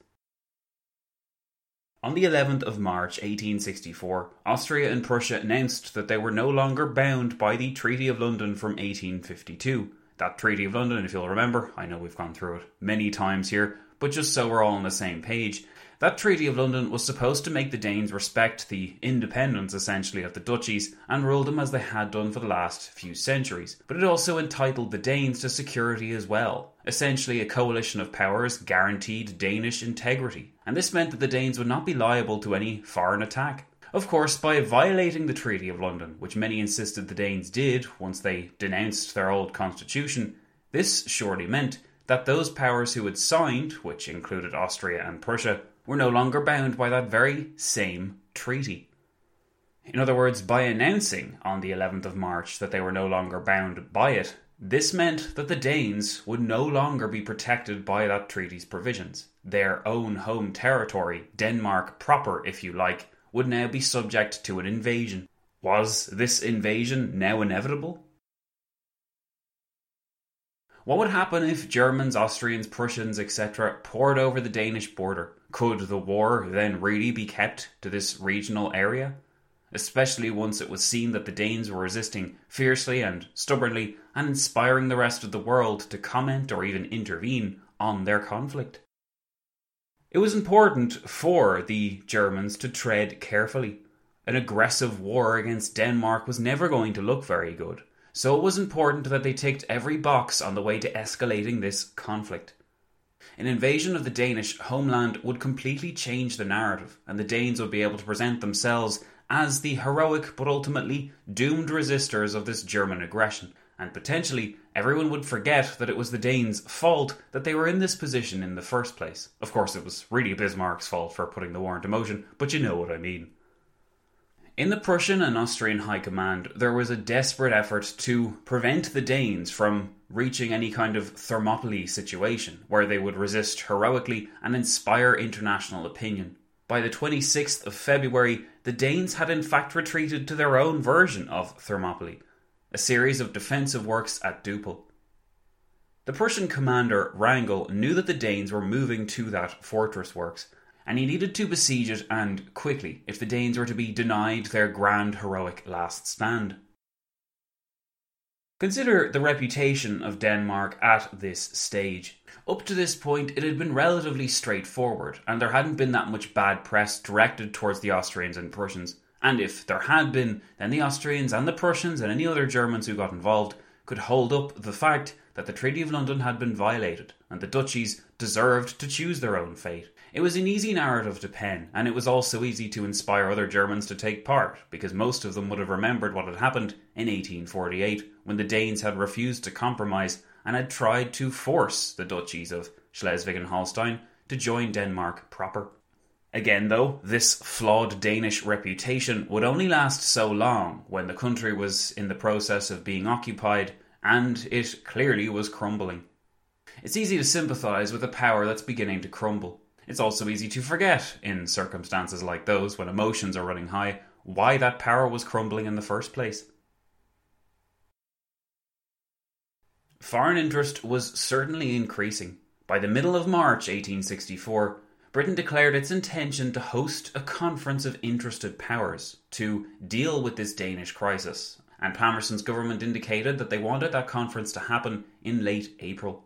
On the 11th of March 1864, Austria and Prussia announced that they were no longer bound by the Treaty of London from 1852. That Treaty of London, if you'll remember, I know we've gone through it many times here, but just so we're all on the same page, that Treaty of London was supposed to make the Danes respect the independence, essentially, of the duchies and rule them as they had done for the last few centuries. But it also entitled the Danes to security as well. Essentially, a coalition of powers guaranteed Danish integrity. And this meant that the Danes would not be liable to any foreign attack. Of course, by violating the Treaty of London, which many insisted the Danes did once they denounced their old constitution, this surely meant that those powers who had signed, which included Austria and Prussia, were no longer bound by that very same treaty. In other words, by announcing on the 11th of March that they were no longer bound by it, this meant that the Danes would no longer be protected by that treaty's provisions. Their own home territory, Denmark proper if you like, would now be subject to an invasion. Was this invasion now inevitable? What would happen if Germans, Austrians, Prussians, etc. poured over the Danish border? Could the war then really be kept to this regional area? Especially once it was seen that the Danes were resisting fiercely and stubbornly and inspiring the rest of the world to comment or even intervene on their conflict. It was important for the Germans to tread carefully. An aggressive war against Denmark was never going to look very good. So it was important that they ticked every box on the way to escalating this conflict. An invasion of the Danish homeland would completely change the narrative, and the Danes would be able to present themselves as the heroic but ultimately doomed resistors of this German aggression, and potentially everyone would forget that it was the Danes' fault that they were in this position in the first place. Of course, it was really Bismarck's fault for putting the war into motion, but you know what I mean. In the Prussian and Austrian high command, there was a desperate effort to prevent the Danes from reaching any kind of Thermopylae situation, where they would resist heroically and inspire international opinion. By the 26th of February, the Danes had in fact retreated to their own version of Thermopylae, a series of defensive works at Duppel. The Prussian commander, Wrangel, knew that the Danes were moving to that fortress works, and he needed to besiege it, and quickly, if the Danes were to be denied their grand heroic last stand. Consider the reputation of Denmark at this stage. Up to this point, it had been relatively straightforward, and there hadn't been that much bad press directed towards the Austrians and Prussians. And if there had been, then the Austrians and the Prussians and any other Germans who got involved could hold up the fact that the Treaty of London had been violated, and the duchies deserved to choose their own fate. It was an easy narrative to pen, and it was also easy to inspire other Germans to take part, because most of them would have remembered what had happened in 1848, when the Danes had refused to compromise and had tried to force the duchies of Schleswig and Holstein to join Denmark proper. Again though, this flawed Danish reputation would only last so long when the country was in the process of being occupied and it clearly was crumbling. It's easy to sympathise with a power that's beginning to crumble. It's also easy to forget, in circumstances like those when emotions are running high, why that power was crumbling in the first place. Foreign interest was certainly increasing. By the middle of March 1864, Britain declared its intention to host a conference of interested powers to deal with this Danish crisis, and Palmerston's government indicated that they wanted that conference to happen in late April.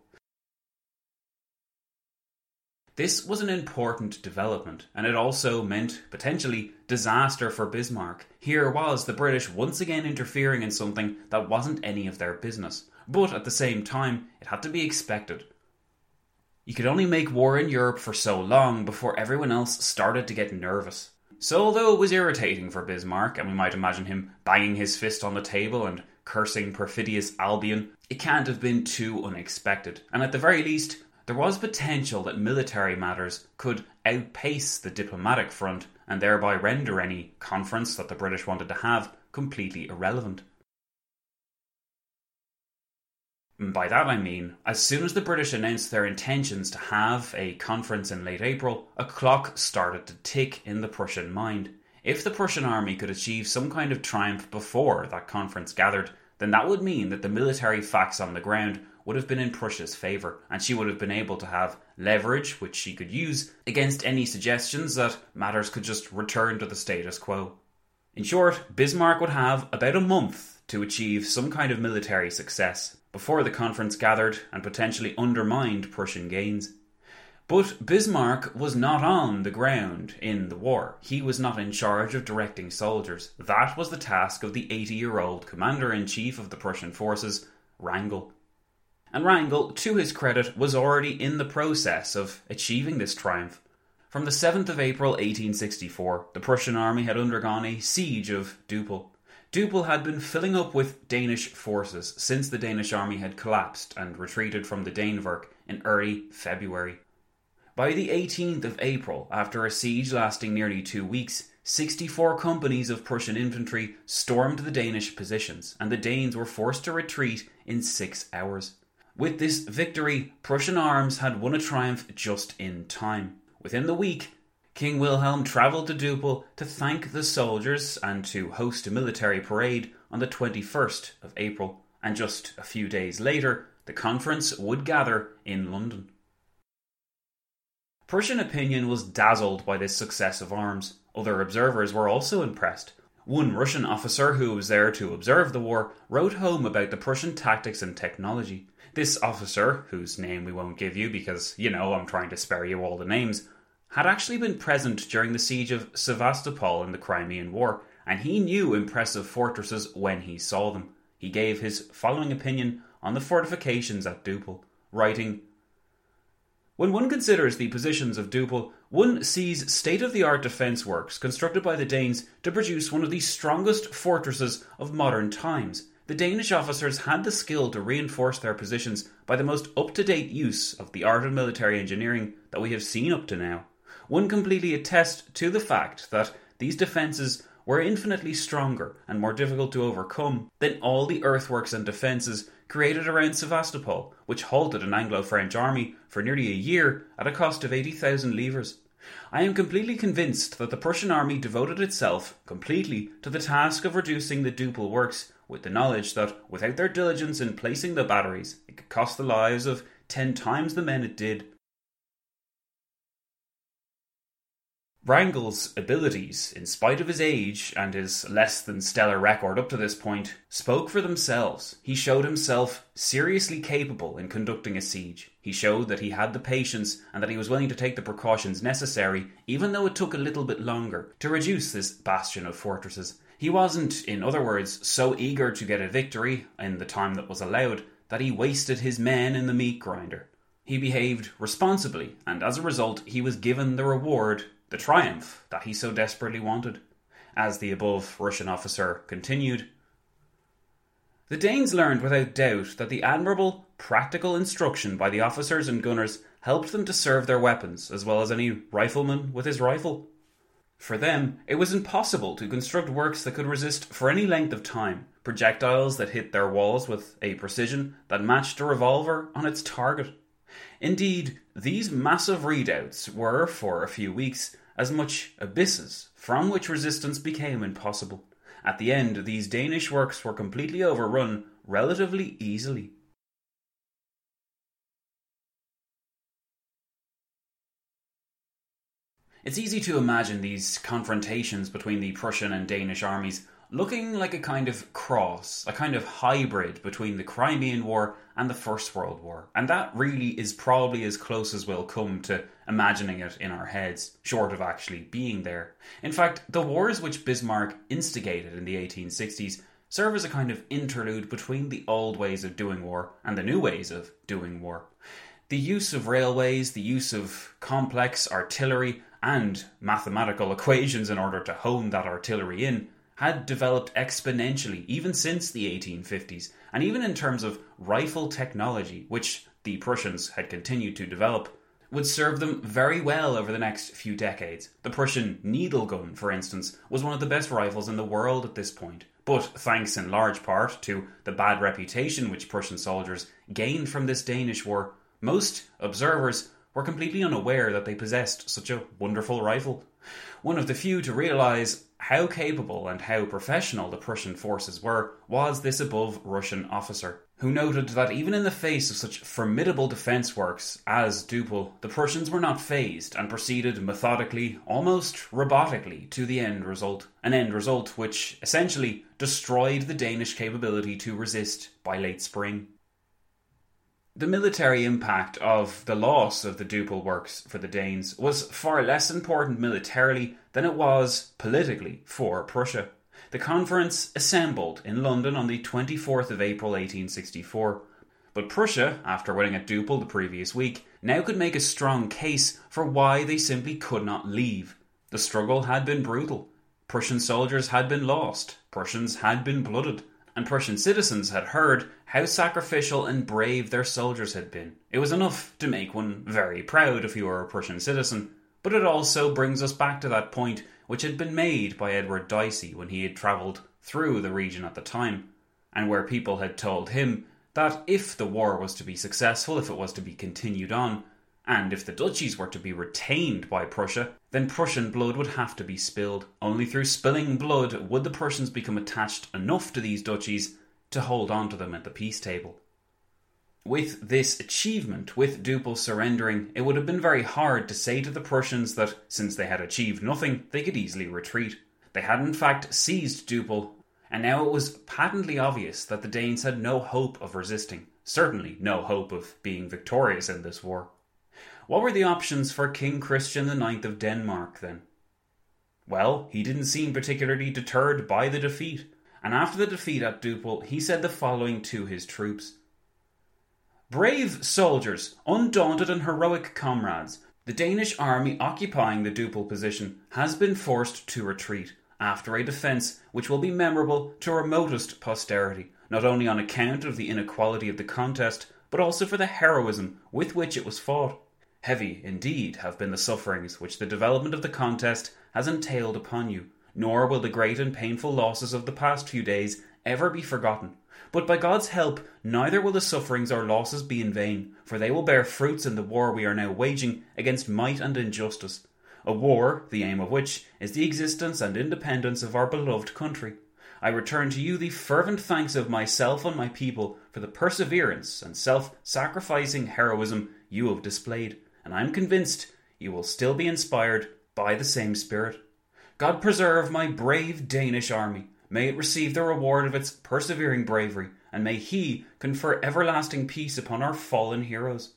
This was an important development, and it also meant, potentially, disaster for Bismarck. Here was the British once again interfering in something that wasn't any of their business. But at the same time, it had to be expected. You could only make war in Europe for so long before everyone else started to get nervous. So although it was irritating for Bismarck, and we might imagine him banging his fist on the table and cursing perfidious Albion, it can't have been too unexpected. And at the very least, there was potential that military matters could outpace the diplomatic front and thereby render any conference that the British wanted to have completely irrelevant. And by that I mean, as soon as the British announced their intentions to have a conference in late April, a clock started to tick in the Prussian mind. If the Prussian army could achieve some kind of triumph before that conference gathered, then that would mean that the military facts on the ground would have been in Prussia's favour, and she would have been able to have leverage which she could use against any suggestions that matters could just return to the status quo. In short, Bismarck would have about a month to achieve some kind of military success before the conference gathered and potentially undermined Prussian gains. But Bismarck was not on the ground in the war. He was not in charge of directing soldiers. That was the task of the 80-year-old commander-in-chief of the Prussian forces, Wrangel. And Wrangel, to his credit, was already in the process of achieving this triumph. From the 7th of April 1864, the Prussian army had undergone a siege of Düppel. Düppel had been filling up with Danish forces since the Danish army had collapsed and retreated from the Danevirke in early February. By the 18th of April, after a siege lasting nearly 2 weeks, 64 companies of Prussian infantry stormed the Danish positions, and the Danes were forced to retreat in 6 hours. With this victory, Prussian arms had won a triumph just in time. Within the week, King Wilhelm travelled to Düppel to thank the soldiers and to host a military parade on the 21st of April, and just a few days later, the conference would gather in London. Prussian opinion was dazzled by this success of arms. Other observers were also impressed. One Russian officer who was there to observe the war wrote home about the Prussian tactics and technology. This officer, whose name we won't give you because, I'm trying to spare you all the names, had actually been present during the siege of Sevastopol in the Crimean War, and he knew impressive fortresses when he saw them. He gave his following opinion on the fortifications at Düppel, writing, "When one considers the positions of Düppel, one sees state-of-the-art defence works constructed by the Danes to produce one of the strongest fortresses of modern times. The Danish officers had the skill to reinforce their positions by the most up-to-date use of the art of military engineering that we have seen up to now. One completely attests to the fact that these defences were infinitely stronger and more difficult to overcome than all the earthworks and defences created around Sevastopol, which halted an Anglo-French army for nearly a year at a cost of 80,000 livres. I am completely convinced that the Prussian army devoted itself completely to the task of reducing the Düppel works, with the knowledge that without their diligence in placing the batteries, it could cost the lives of 10 times the men it did." Wrangel's abilities, in spite of his age and his less than stellar record up to this point, spoke for themselves. He showed himself seriously capable in conducting a siege. He showed that he had the patience and that he was willing to take the precautions necessary, even though it took a little bit longer, to reduce this bastion of fortresses. He wasn't, in other words, so eager to get a victory in the time that was allowed that he wasted his men in the meat grinder. He behaved responsibly, and as a result he was given the reward, the triumph that he so desperately wanted. As the above Russian officer continued, The Danes learned without doubt that the admirable, practical instruction by the officers and gunners helped them to serve their weapons as well as any rifleman with his rifle. For them, it was impossible to construct works that could resist for any length of time projectiles that hit their walls with a precision that matched a revolver on its target. Indeed, these massive redoubts were, for a few weeks, as much abysses from which resistance became impossible. At the end, these Danish works were completely overrun relatively easily. It's easy to imagine these confrontations between the Prussian and Danish armies looking like a kind of cross, a kind of hybrid between the Crimean War and the First World War. And that really is probably as close as we'll come to imagining it in our heads, short of actually being there. In fact, the wars which Bismarck instigated in the 1860s serve as a kind of interlude between the old ways of doing war and the new ways of doing war. The use of railways, the use of complex artillery and mathematical equations in order to hone that artillery in had developed exponentially even since the 1850s, and even in terms of rifle technology, which the Prussians had continued to develop, would serve them very well over the next few decades. The Prussian needle gun, for instance, was one of the best rifles in the world at this point, but thanks in large part to the bad reputation which Prussian soldiers gained from this Danish war, most observers were completely unaware that they possessed such a wonderful rifle. One of the few to realise how capable and how professional the Prussian forces were was this above Russian officer, who noted that even in the face of such formidable defence works as Duppel, the Prussians were not phased and proceeded methodically, almost robotically, to the end result. An end result which essentially destroyed the Danish capability to resist by late spring. The military impact of the loss of the Duppel works for the Danes was far less important militarily than it was politically for Prussia. The conference assembled in London on the 24th of April 1864. But Prussia, after winning at Duppel the previous week, now could make a strong case for why they simply could not leave. The struggle had been brutal. Prussian soldiers had been lost. Prussians had been blooded. And Prussian citizens had heard how sacrificial and brave their soldiers had been. It was enough to make one very proud if you were a Prussian citizen, but it also brings us back to that point which had been made by Edward Dicey when he had travelled through the region at the time, and where people had told him that if the war was to be successful, if it was to be continued on, and if the duchies were to be retained by Prussia, then Prussian blood would have to be spilled. Only through spilling blood would the Prussians become attached enough to these duchies to hold on to them at the peace table. With this achievement, with Duppel surrendering, it would have been very hard to say to the Prussians that, since they had achieved nothing, they could easily retreat. They had in fact seized Duppel, and now it was patently obvious that the Danes had no hope of resisting, certainly no hope of being victorious in this war. What were the options for King Christian IX of Denmark, then? Well, he didn't seem particularly deterred by the defeat, and after the defeat at Duppel, he said the following to his troops. Brave soldiers, undaunted and heroic comrades, the Danish army occupying the Duppel position has been forced to retreat, after a defence which will be memorable to remotest posterity, not only on account of the inequality of the contest, but also for the heroism with which it was fought. Heavy, indeed, have been the sufferings which the development of the contest has entailed upon you, nor will the great and painful losses of the past few days ever be forgotten. But by God's help, neither will the sufferings or losses be in vain, for they will bear fruits in the war we are now waging against might and injustice. A war, the aim of which is the existence and independence of our beloved country. I return to you the fervent thanks of myself and my people for the perseverance and self-sacrificing heroism you have displayed, and I am convinced you will still be inspired by the same spirit. God preserve my brave Danish army. May it receive the reward of its persevering bravery, and may He confer everlasting peace upon our fallen heroes.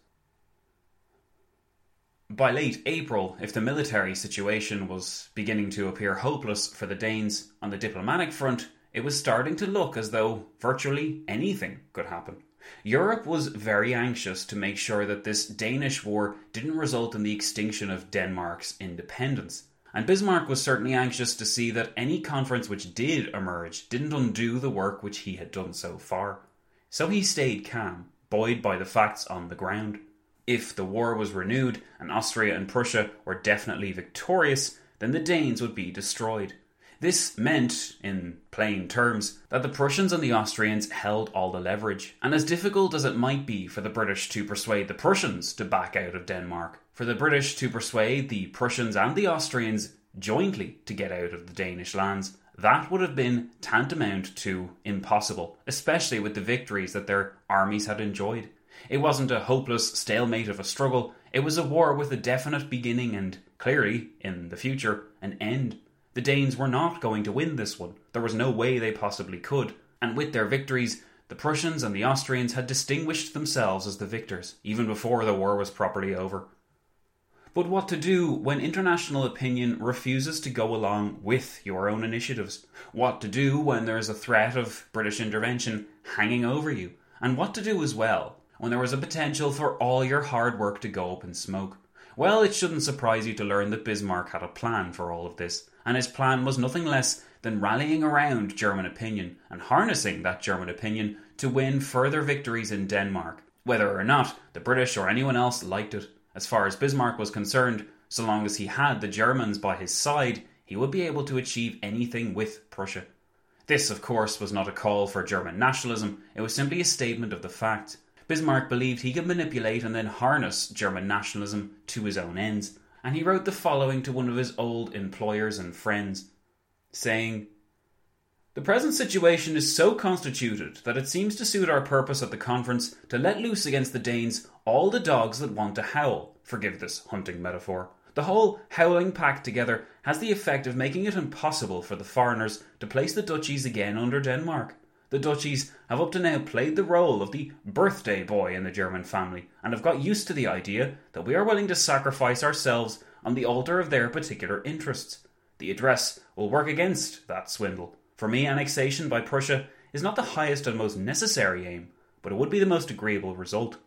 By late April, if the military situation was beginning to appear hopeless for the Danes, on the diplomatic front, it was starting to look as though virtually anything could happen. Europe was very anxious to make sure that this Danish war didn't result in the extinction of Denmark's independence. and Bismarck was certainly anxious to see that any conference which did emerge didn't undo the work which he had done so far. So he stayed calm, buoyed by the facts on the ground. If the war was renewed and Austria and Prussia were definitely victorious, then the Danes would be destroyed. This meant, in plain terms, that the Prussians and the Austrians held all the leverage, and as difficult as it might be for the British to persuade the Prussians to back out of Denmark, for the British to persuade the Prussians and the Austrians jointly to get out of the Danish lands, that would have been tantamount to impossible, especially with the victories that their armies had enjoyed. It wasn't a hopeless stalemate of a struggle, it was a war with a definite beginning and, clearly, in the future, an end. The Danes were not going to win this one. There was no way they possibly could. And with their victories, the Prussians and the Austrians had distinguished themselves as the victors, even before the war was properly over. But what to do when international opinion refuses to go along with your own initiatives? What to do when there is a threat of British intervention hanging over you? And what to do as well when there was a potential for all your hard work to go up in smoke? Well, it shouldn't surprise you to learn that Bismarck had a plan for all of this, and his plan was nothing less than rallying around German opinion and harnessing that German opinion to win further victories in Denmark, whether or not the British or anyone else liked it. As far as Bismarck was concerned, so long as he had the Germans by his side, he would be able to achieve anything with Prussia. This, of course, was not a call for German nationalism, it was simply a statement of the fact. Bismarck believed he could manipulate and then harness German nationalism to his own ends, and he wrote the following to one of his old employers and friends, saying, "The present situation is so constituted that it seems to suit our purpose at the conference to let loose against the Danes all the dogs that want to howl, forgive this hunting metaphor. The whole howling pack together has the effect of making it impossible for the foreigners to place the duchies again under Denmark. The duchies have up to now played the role of the birthday boy in the German family and have got used to the idea that we are willing to sacrifice ourselves on the altar of their particular interests. The address will work against that swindle. For me, annexation by Prussia is not the highest and most necessary aim, but it would be the most agreeable result."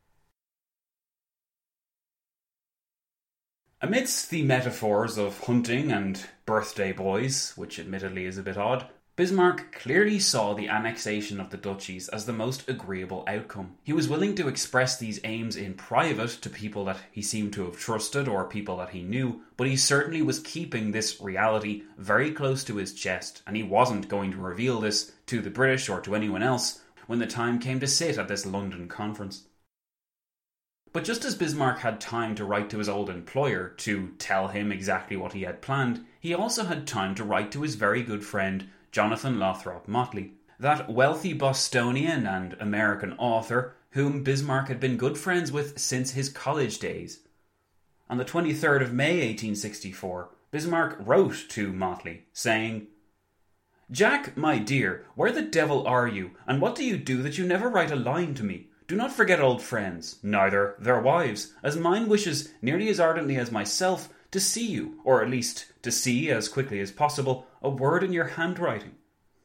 Amidst the metaphors of hunting and birthday boys, which admittedly is a bit odd, Bismarck clearly saw the annexation of the duchies as the most agreeable outcome. He was willing to express these aims in private to people that he seemed to have trusted or people that he knew, but he certainly was keeping this reality very close to his chest, and he wasn't going to reveal this to the British or to anyone else when the time came to sit at this London conference. But just as Bismarck had time to write to his old employer to tell him exactly what he had planned, he also had time to write to his very good friend Jonathan Lothrop Motley, that wealthy Bostonian and American author whom Bismarck had been good friends with since his college days. On the 23rd of May 1864, Bismarck wrote to Motley, saying, "Jack, my dear, where the devil are you, and what do you do that you never write a line to me? Do not forget old friends, neither their wives, as mine wishes nearly as ardently as myself to see you, or at least to see, as quickly as possible, a word in your handwriting."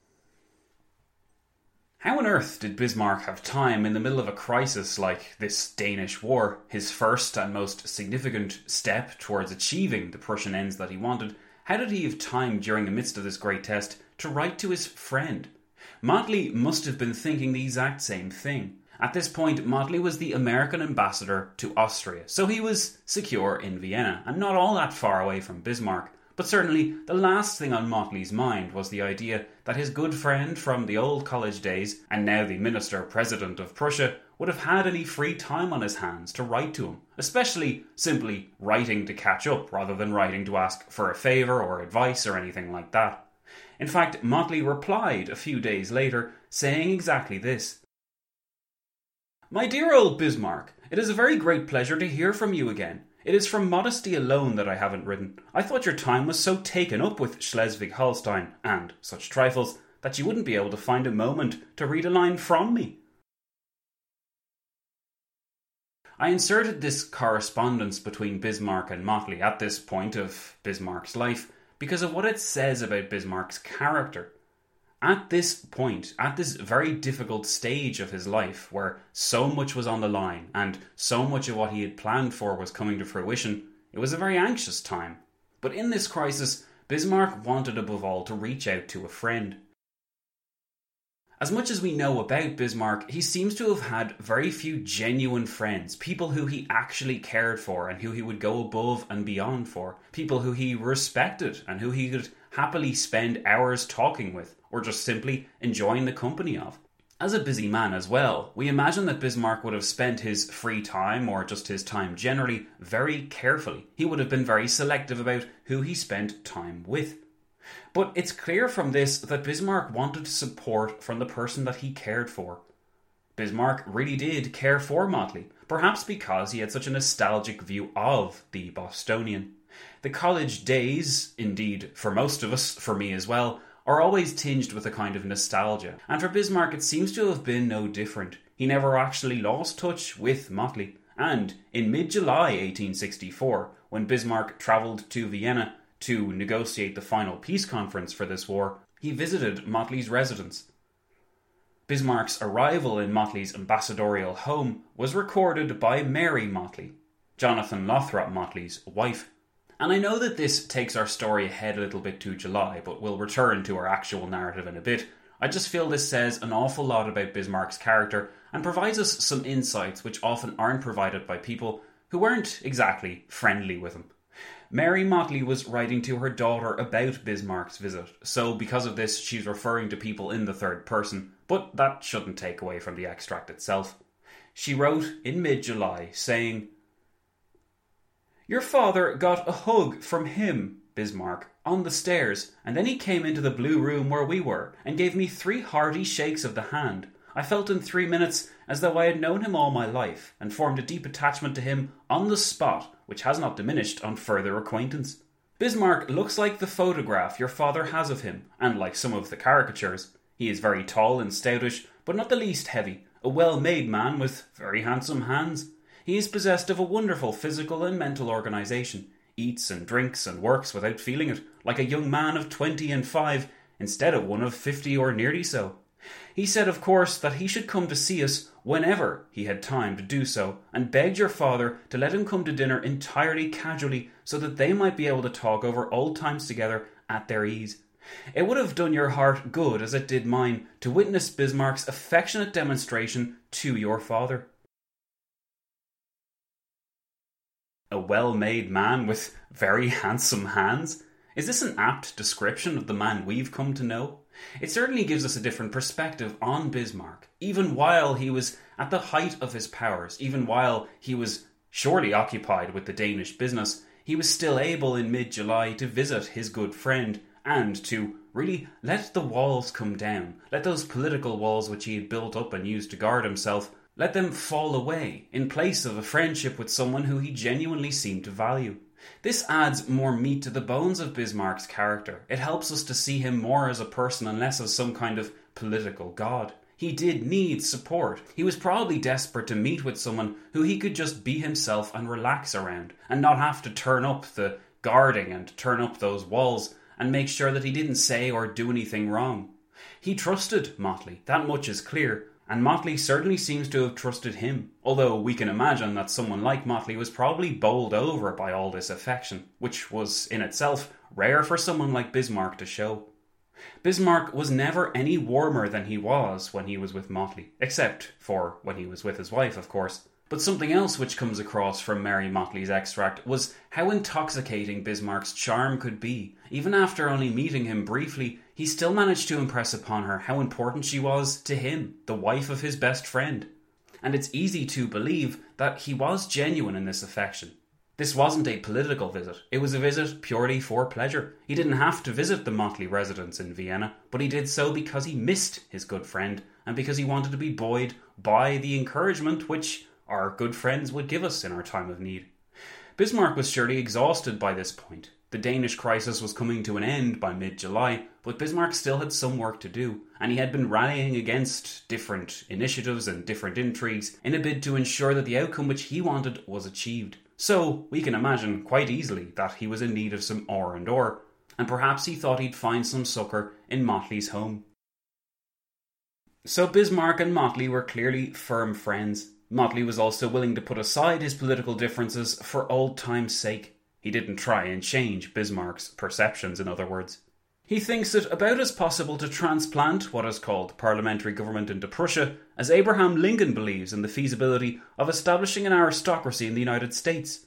How on earth did Bismarck have time in the middle of a crisis like this Danish war, his first and most significant step towards achieving the Prussian ends that he wanted? How did he have time during the midst of this great test to write to his friend? Motley must have been thinking the exact same thing. At this point, Motley was the American ambassador to Austria, so he was secure in Vienna, and not all that far away from Bismarck. But certainly, the last thing on Motley's mind was the idea that his good friend from the old college days, and now the Minister-President of Prussia, would have had any free time on his hands to write to him, especially simply writing to catch up rather than writing to ask for a favour or advice or anything like that. In fact, Motley replied a few days later, saying exactly this. "My dear old Bismarck, it is a very great pleasure to hear from you again. It is from modesty alone that I haven't written. I thought your time was so taken up with Schleswig-Holstein and such trifles that you wouldn't be able to find a moment to read a line from me." I inserted this correspondence between Bismarck and Motley at this point of Bismarck's life because of what it says about Bismarck's character. At this point, at this very difficult stage of his life, where so much was on the line and so much of what he had planned for was coming to fruition, it was a very anxious time. But in this crisis, Bismarck wanted above all to reach out to a friend. As much as we know about Bismarck, he seems to have had very few genuine friends, people who he actually cared for and who he would go above and beyond for, people who he respected and who he could happily spend hours talking with, or just simply enjoying the company of. As a busy man as well, we imagine that Bismarck would have spent his free time, or just his time generally, very carefully. He would have been very selective about who he spent time with. But it's clear from this that Bismarck wanted support from the person that he cared for. Bismarck really did care for Motley, perhaps because he had such a nostalgic view of the Bostonian. The college days, indeed for most of us, for me as well, are always tinged with a kind of nostalgia, and for Bismarck it seems to have been no different. He never actually lost touch with Motley, and in mid-July 1864, when Bismarck travelled to Vienna to negotiate the final peace conference for this war, he visited Motley's residence. Bismarck's arrival in Motley's ambassadorial home was recorded by Mary Motley, Jonathan Lothrop Motley's wife. And I know that this takes our story ahead a little bit to July, but we'll return to our actual narrative in a bit. I just feel this says an awful lot about Bismarck's character and provides us some insights which often aren't provided by people who weren't exactly friendly with him. Mary Motley was writing to her daughter about Bismarck's visit, so because of this she's referring to people in the third person, but that shouldn't take away from the extract itself. She wrote in mid-July saying, "Your father got a hug from him, Bismarck, on the stairs, and then he came into the blue room where we were, and gave me 3 hearty shakes of the hand. I felt in 3 minutes as though I had known him all my life, and formed a deep attachment to him on the spot, which has not diminished on further acquaintance. Bismarck looks like the photograph your father has of him, and like some of the caricatures. He is very tall and stoutish, but not the least heavy, a well-made man with very handsome hands. He is possessed of a wonderful physical and mental organisation, eats and drinks and works without feeling it, like a young man of 25, instead of one of 50 or nearly so. He said, of course, that he should come to see us whenever he had time to do so, and begged your father to let him come to dinner entirely casually, so that they might be able to talk over old times together at their ease. It would have done your heart good, as it did mine, to witness Bismarck's affectionate demonstration to your father." A well-made man with very handsome hands? Is this an apt description of the man we've come to know? It certainly gives us a different perspective on Bismarck, even while he was at the height of his powers, even while he was surely occupied with the Danish business, he was still able in mid-July to visit his good friend and to really let the walls come down, let those political walls which he had built up and used to guard himself, let them fall away in place of a friendship with someone who he genuinely seemed to value. This adds more meat to the bones of Bismarck's character. It helps us to see him more as a person and less as some kind of political god. He did need support. He was probably desperate to meet with someone who he could just be himself and relax around, and not have to turn up the guarding and turn up those walls and make sure that he didn't say or do anything wrong. He trusted Motley, that much is clear, and Motley certainly seems to have trusted him, although we can imagine that someone like Motley was probably bowled over by all this affection, which was in itself rare for someone like Bismarck to show. Bismarck was never any warmer than he was when he was with Motley, except for when he was with his wife, of course. But something else which comes across from Mary Motley's extract was how intoxicating Bismarck's charm could be. Even after only meeting him briefly, he still managed to impress upon her how important she was to him, the wife of his best friend. And it's easy to believe that he was genuine in this affection. This wasn't a political visit. It was a visit purely for pleasure. He didn't have to visit the Motley residence in Vienna, but he did so because he missed his good friend, and because he wanted to be buoyed by the encouragement which our good friends would give us in our time of need. Bismarck was surely exhausted by this point. The Danish crisis was coming to an end by mid-July, but Bismarck still had some work to do, and he had been rallying against different initiatives and different intrigues in a bid to ensure that the outcome which he wanted was achieved. So we can imagine quite easily that he was in need of some R&R, and perhaps he thought he'd find some succour in Motley's home. So Bismarck and Motley were clearly firm friends. Motley was also willing to put aside his political differences for old time's sake. He didn't try and change Bismarck's perceptions, in other words. He thinks it about as possible to transplant what is called parliamentary government into Prussia as Abraham Lincoln believes in the feasibility of establishing an aristocracy in the United States.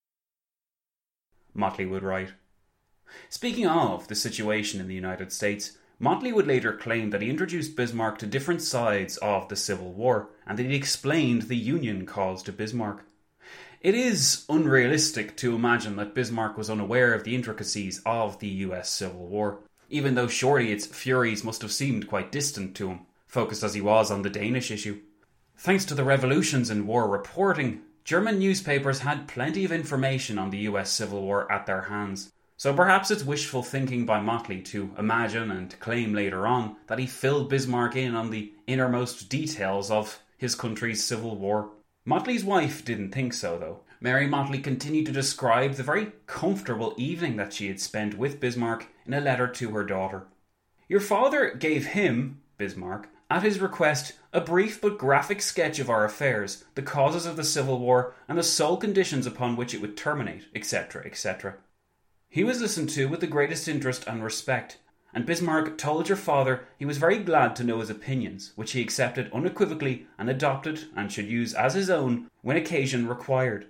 Motley would write. Speaking of the situation in the United States, Motley would later claim that he introduced Bismarck to different sides of the Civil War and that he explained the Union cause to Bismarck. It is unrealistic to imagine that Bismarck was unaware of the intricacies of the US Civil War, even though surely its furies must have seemed quite distant to him, focused as he was on the Danish issue. Thanks to the revolutions in war reporting, German newspapers had plenty of information on the US Civil War at their hands. So perhaps it's wishful thinking by Motley to imagine and claim later on that he filled Bismarck in on the innermost details of his country's civil war. Motley's wife didn't think so, though. Mary Motley continued to describe the very comfortable evening that she had spent with Bismarck in a letter to her daughter. Your father gave him, Bismarck, at his request, a brief but graphic sketch of our affairs, the causes of the Civil War, and the sole conditions upon which it would terminate, etc., etc. He was listened to with the greatest interest and respect, and Bismarck told your father he was very glad to know his opinions, which he accepted unequivocally and adopted and should use as his own when occasion required.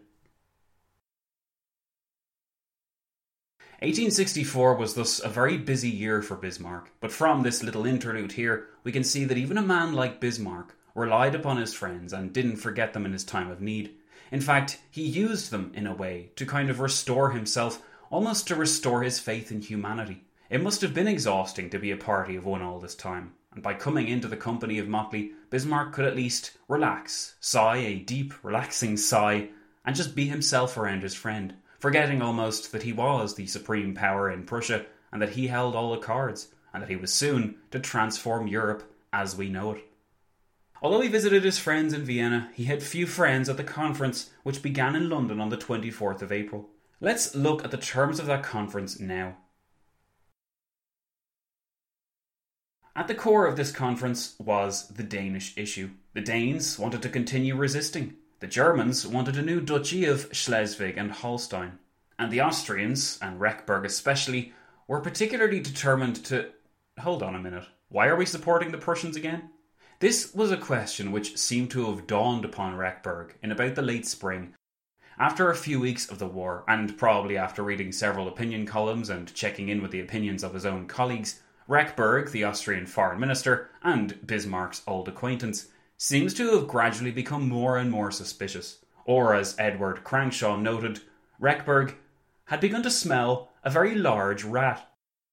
1864 was thus a very busy year for Bismarck, but from this little interlude here, we can see that even a man like Bismarck relied upon his friends and didn't forget them in his time of need. In fact, he used them in a way to kind of restore himself, almost to restore his faith in humanity. It must have been exhausting to be a party of one all this time, and by coming into the company of Motley, Bismarck could at least relax, sigh a deep, relaxing sigh, and just be himself around his friend, forgetting almost that he was the supreme power in Prussia, and that he held all the cards, and that he was soon to transform Europe as we know it. Although he visited his friends in Vienna, he had few friends at the conference, which began in London on the 24th of April. Let's look at the terms of that conference now. At the core of this conference was the Danish issue. The Danes wanted to continue resisting. The Germans wanted a new duchy of Schleswig and Holstein. And the Austrians, and Rechberg especially, were particularly determined to... Hold on a minute. Why are we supporting the Prussians again? This was a question which seemed to have dawned upon Rechberg in about the late spring. After a few weeks of the war, and probably after reading several opinion columns and checking in with the opinions of his own colleagues, Rechberg, the Austrian foreign minister, and Bismarck's old acquaintance, seems to have gradually become more and more suspicious. Or, as Edward Crankshaw noted, Rechberg had begun to smell a very large rat.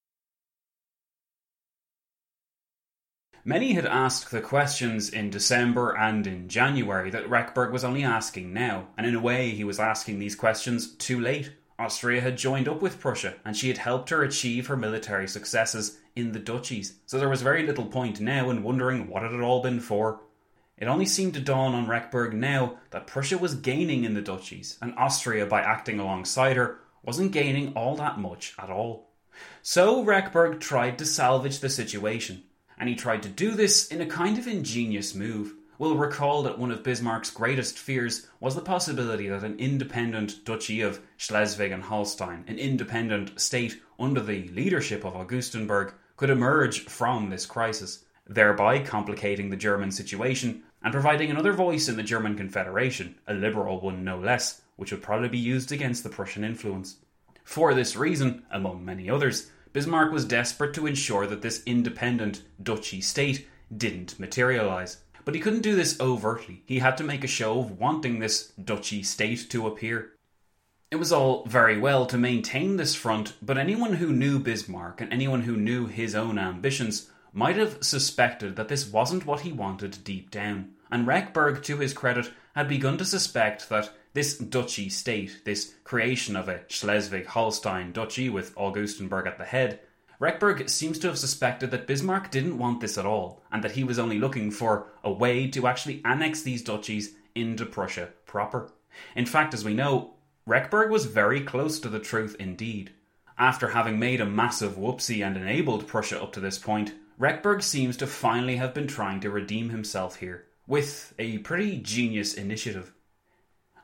Many had asked the questions in December and in January that Rechberg was only asking now, and in a way he was asking these questions too late. Austria had joined up with Prussia, and she had helped her achieve her military successes in the duchies, so there was very little point now in wondering what it had all been for. It only seemed to dawn on Rechberg now that Prussia was gaining in the duchies, and Austria, by acting alongside her, wasn't gaining all that much at all. So Rechberg tried to salvage the situation, and he tried to do this in a kind of ingenious move. We'll recall that one of Bismarck's greatest fears was the possibility that an independent duchy of Schleswig and Holstein, an independent state under the leadership of Augustenberg, could emerge from this crisis, thereby complicating the German situation and providing another voice in the German Confederation, a liberal one no less, which would probably be used against the Prussian influence. For this reason, among many others, Bismarck was desperate to ensure that this independent duchy state didn't materialise. But he couldn't do this overtly. He had to make a show of wanting this duchy state to appear. It was all very well to maintain this front, but anyone who knew Bismarck and anyone who knew his own ambitions might have suspected that this wasn't what he wanted deep down. And Rechberg, to his credit, had begun to suspect that this duchy state, this creation of a Schleswig-Holstein duchy with Augustenberg at the head, Rechberg seems to have suspected that Bismarck didn't want this at all, and that he was only looking for a way to actually annex these duchies into Prussia proper. In fact, as we know, Rechberg was very close to the truth indeed. After having made a massive whoopsie and enabled Prussia up to this point, Rechberg seems to finally have been trying to redeem himself here, with a pretty genius initiative.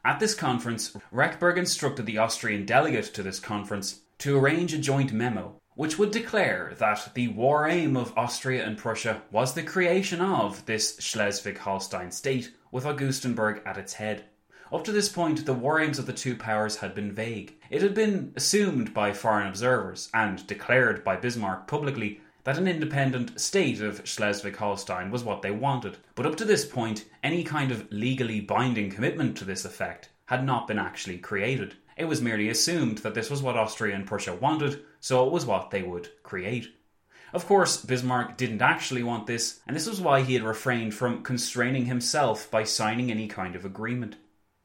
At this conference, Rechberg instructed the Austrian delegate to this conference to arrange a joint memo, which would declare that the war aim of Austria and Prussia was the creation of this Schleswig-Holstein state, with Augustenburg at its head. Up to this point, the war aims of the two powers had been vague. It had been assumed by foreign observers, and declared by Bismarck publicly, that an independent state of Schleswig-Holstein was what they wanted. But up to this point, any kind of legally binding commitment to this effect had not been actually created. It was merely assumed that this was what Austria and Prussia wanted, so it was what they would create. Of course, Bismarck didn't actually want this, and this was why he had refrained from constraining himself by signing any kind of agreement.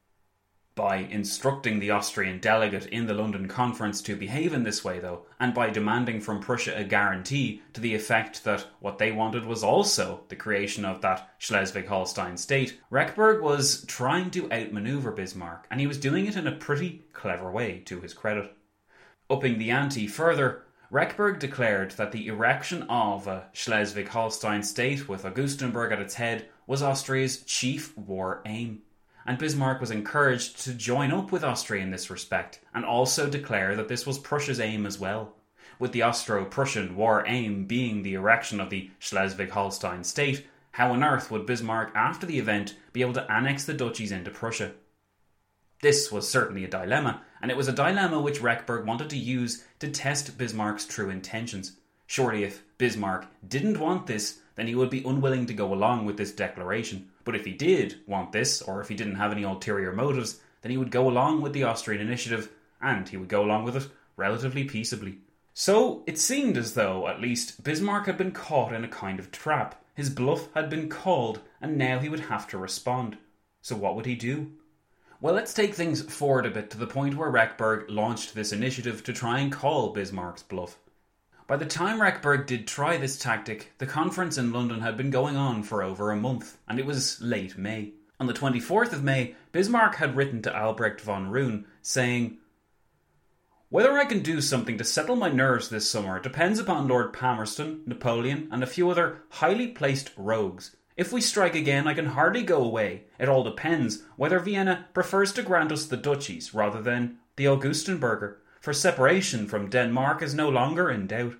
By instructing the Austrian delegate in the London conference to behave in this way, though, and by demanding from Prussia a guarantee to the effect that what they wanted was also the creation of that Schleswig-Holstein state, Rechberg was trying to outmaneuver Bismarck, and he was doing it in a pretty clever way, to his credit. Upping the ante further, Rechberg declared that the erection of a Schleswig-Holstein state with Augustenburg at its head was Austria's chief war aim. And Bismarck was encouraged to join up with Austria in this respect, and also declare that this was Prussia's aim as well, with the Austro-Prussian war aim being the erection of the Schleswig-Holstein state. How on earth would Bismarck, after the event, be able to annex the duchies into Prussia? This was certainly a dilemma, and it was a dilemma which Rechberg wanted to use to test Bismarck's true intentions. Surely if Bismarck didn't want this, then he would be unwilling to go along with this declaration. But if he did want this, or if he didn't have any ulterior motives, then he would go along with the Austrian initiative, and he would go along with it relatively peaceably. So it seemed as though, at least, Bismarck had been caught in a kind of trap. His bluff had been called, and now he would have to respond. So what would he do? Well, let's take things forward a bit to the point where Rechberg launched this initiative to try and call Bismarck's bluff. By the time Rechberg did try this tactic, the conference in London had been going on for over a month, and it was late May. On the 24th of May, Bismarck had written to Albrecht von Roon, saying, "Whether I can do something to settle my nerves this summer depends upon Lord Palmerston, Napoleon, and a few other highly placed rogues. If we strike again, I can hardly go away. It all depends whether Vienna prefers to grant us the duchies rather than the Augustenburger, for separation from Denmark is no longer in doubt."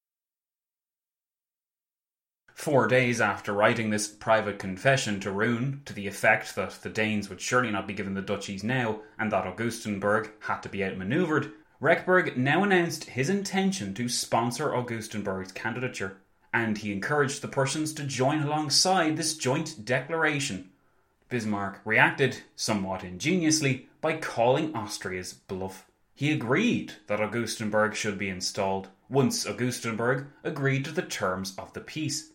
4 days after writing this private confession to Roon, to the effect that the Danes would surely not be given the duchies now, and that Augustenburg had to be outmanoeuvred, Rechberg now announced his intention to sponsor Augustenburg's candidature, and he encouraged the Prussians to join alongside this joint declaration. Bismarck reacted, somewhat ingeniously, by calling Austria's bluff. He agreed that Augustenburg should be installed, once Augustenburg agreed to the terms of the peace.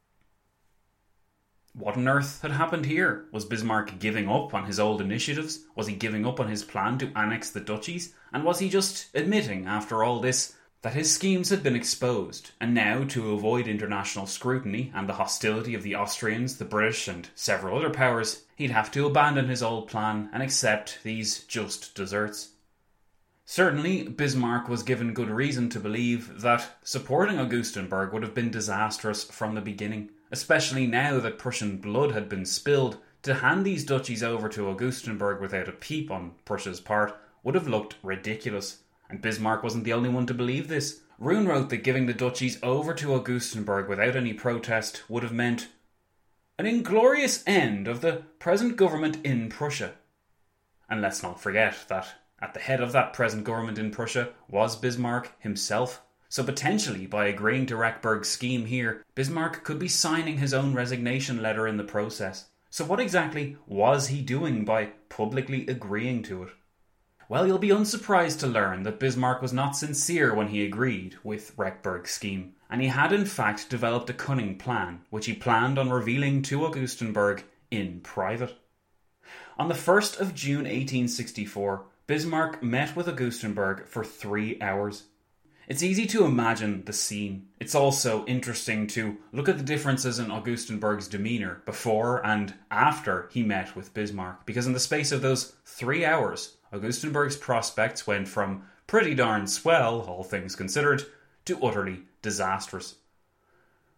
What on earth had happened here? Was Bismarck giving up on his old initiatives? Was he giving up on his plan to annex the duchies? And was he just admitting, after all this, that his schemes had been exposed, and now, to avoid international scrutiny and the hostility of the Austrians, the British, and several other powers, he'd have to abandon his old plan and accept these just deserts? Certainly, Bismarck was given good reason to believe that supporting Augustenburg would have been disastrous from the beginning, especially now that Prussian blood had been spilled. To hand these duchies over to Augustenburg without a peep on Prussia's part would have looked ridiculous, and Bismarck wasn't the only one to believe this. Roon wrote that giving the duchies over to Augustenburg without any protest would have meant an inglorious end of the present government in Prussia. And let's not forget that at the head of that present government in Prussia was Bismarck himself. So potentially, by agreeing to Rechberg's scheme here, Bismarck could be signing his own resignation letter in the process. So what exactly was he doing by publicly agreeing to it? Well, you'll be unsurprised to learn that Bismarck was not sincere when he agreed with Rechberg's scheme, and he had in fact developed a cunning plan, which he planned on revealing to Augustenburg in private. On the 1st of June 1864, Bismarck met with Augustenburg for 3 hours. It's easy to imagine the scene. It's also interesting to look at the differences in Augustenburg's demeanour before and after he met with Bismarck, because in the space of those 3 hours, Augustenburg's prospects went from pretty darn swell, all things considered, to utterly disastrous.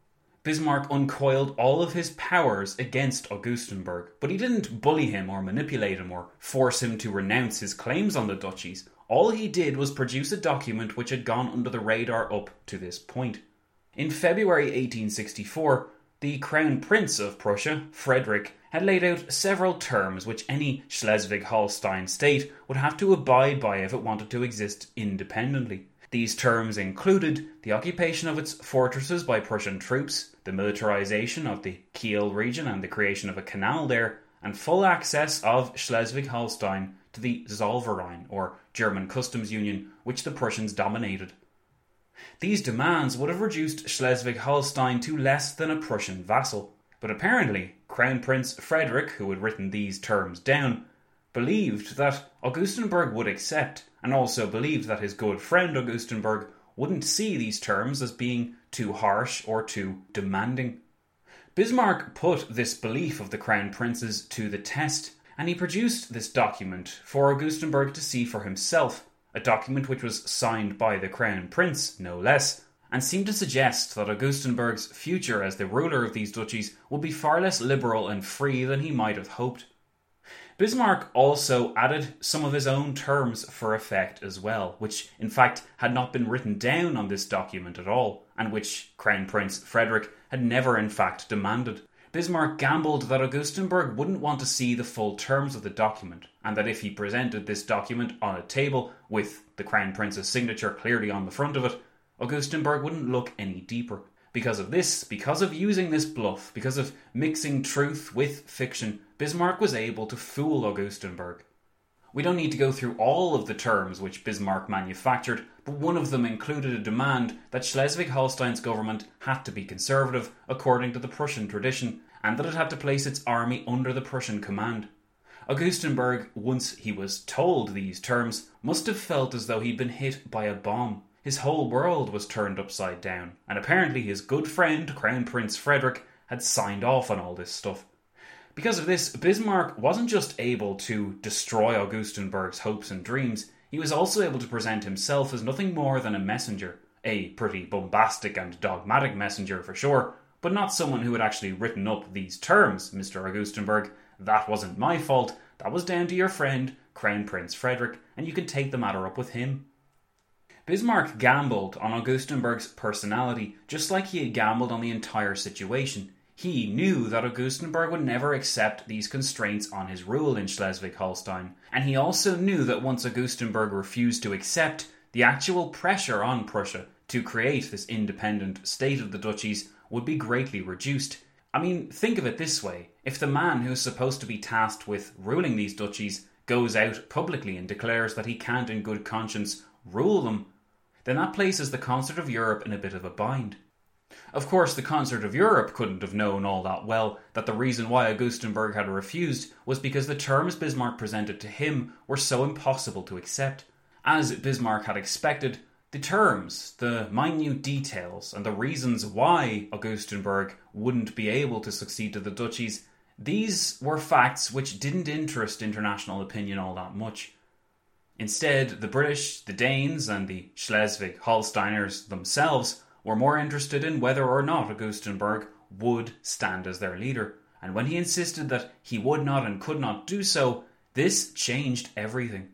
Bismarck uncoiled all of his powers against Augustenberg, but he didn't bully him or manipulate him or force him to renounce his claims on the duchies. All he did was produce a document which had gone under the radar up to this point. In February 1864, the Crown Prince of Prussia, Frederick, had laid out several terms which any Schleswig-Holstein state would have to abide by if it wanted to exist independently. These terms included the occupation of its fortresses by Prussian troops, the militarization of the Kiel region and the creation of a canal there, and full access of Schleswig-Holstein to the Zollverein, or German customs union, which the Prussians dominated. These demands would have reduced Schleswig-Holstein to less than a Prussian vassal, but apparently Crown Prince Frederick, who had written these terms down, believed that Augustenberg would accept, and also believed that his good friend Augustenberg wouldn't see these terms as being too harsh or too demanding. Bismarck put this belief of the Crown Prince's to the test, and he produced this document for Augustenberg to see for himself, a document which was signed by the Crown Prince, no less, and seemed to suggest that Augustenberg's future as the ruler of these duchies would be far less liberal and free than he might have hoped. Bismarck also added some of his own terms for effect as well, which in fact had not been written down on this document at all, and which Crown Prince Frederick had never in fact demanded. Bismarck gambled that Augustenberg wouldn't want to see the full terms of the document, and that if he presented this document on a table with the Crown Prince's signature clearly on the front of it, Augustenberg wouldn't look any deeper. Because of this, because of using this bluff, because of mixing truth with fiction, Bismarck was able to fool Augustenberg. We don't need to go through all of the terms which Bismarck manufactured, but one of them included a demand that Schleswig-Holstein's government had to be conservative according to the Prussian tradition, and that it had to place its army under the Prussian command. Augustenberg, once he was told these terms, must have felt as though he'd been hit by a bomb. His whole world was turned upside down, and apparently his good friend, Crown Prince Frederick, had signed off on all this stuff. Because of this, Bismarck wasn't just able to destroy Augustenberg's hopes and dreams, he was also able to present himself as nothing more than a messenger. A pretty bombastic and dogmatic messenger for sure, but not someone who had actually written up these terms, Mr. Augustenberg. That wasn't my fault, that was down to your friend, Crown Prince Frederick, and you can take the matter up with him. Bismarck gambled on Augustenberg's personality, just like he had gambled on the entire situation. He knew that Augustenberg would never accept these constraints on his rule in Schleswig-Holstein, and he also knew that once Augustenberg refused to accept, the actual pressure on Prussia to create this independent state of the duchies would be greatly reduced. I mean, think of it this way. If the man who is supposed to be tasked with ruling these duchies goes out publicly and declares that he can't in good conscience rule them, then that places the Concert of Europe in a bit of a bind. Of course, the Concert of Europe couldn't have known all that well that the reason why Augustenberg had refused was because the terms Bismarck presented to him were so impossible to accept. As Bismarck had expected, the terms, the minute details, and the reasons why Augustenberg wouldn't be able to succeed to the duchies, these were facts which didn't interest international opinion all that much. Instead, the British, the Danes, and the Schleswig-Holsteiners themselves were more interested in whether or not Augustenberg would stand as their leader, and when he insisted that he would not and could not do so, this changed everything.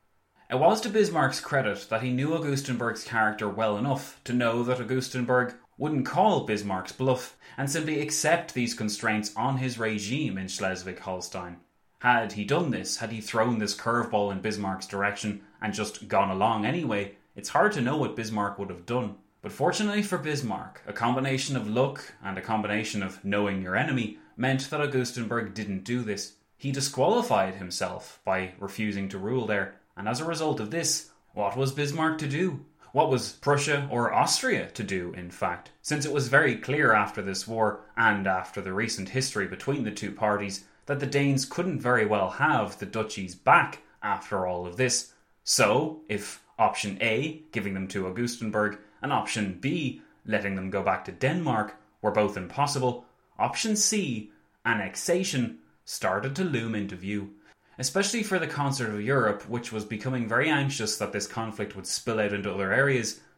It was to Bismarck's credit that he knew Augustenberg's character well enough to know that Augustenberg wouldn't call Bismarck's bluff and simply accept these constraints on his regime in Schleswig-Holstein. Had he done this, had he thrown this curveball in Bismarck's direction and just gone along anyway, it's hard to know what Bismarck would have done. But fortunately for Bismarck, a combination of luck and a combination of knowing your enemy meant that Augustenberg didn't do this. He disqualified himself by refusing to rule there, and as a result of this, what was Bismarck to do? What was Prussia or Austria to do, in fact? Since it was very clear after this war, and after the recent history between the two parties, that the Danes couldn't very well have the duchies back after all of this. So, if option A, giving them to Augustenberg, and option B, letting them go back to Denmark, were both impossible, option C, annexation, started to loom into view. Especially for the Concert of Europe, which was becoming very anxious that this conflict would spill out into other areas,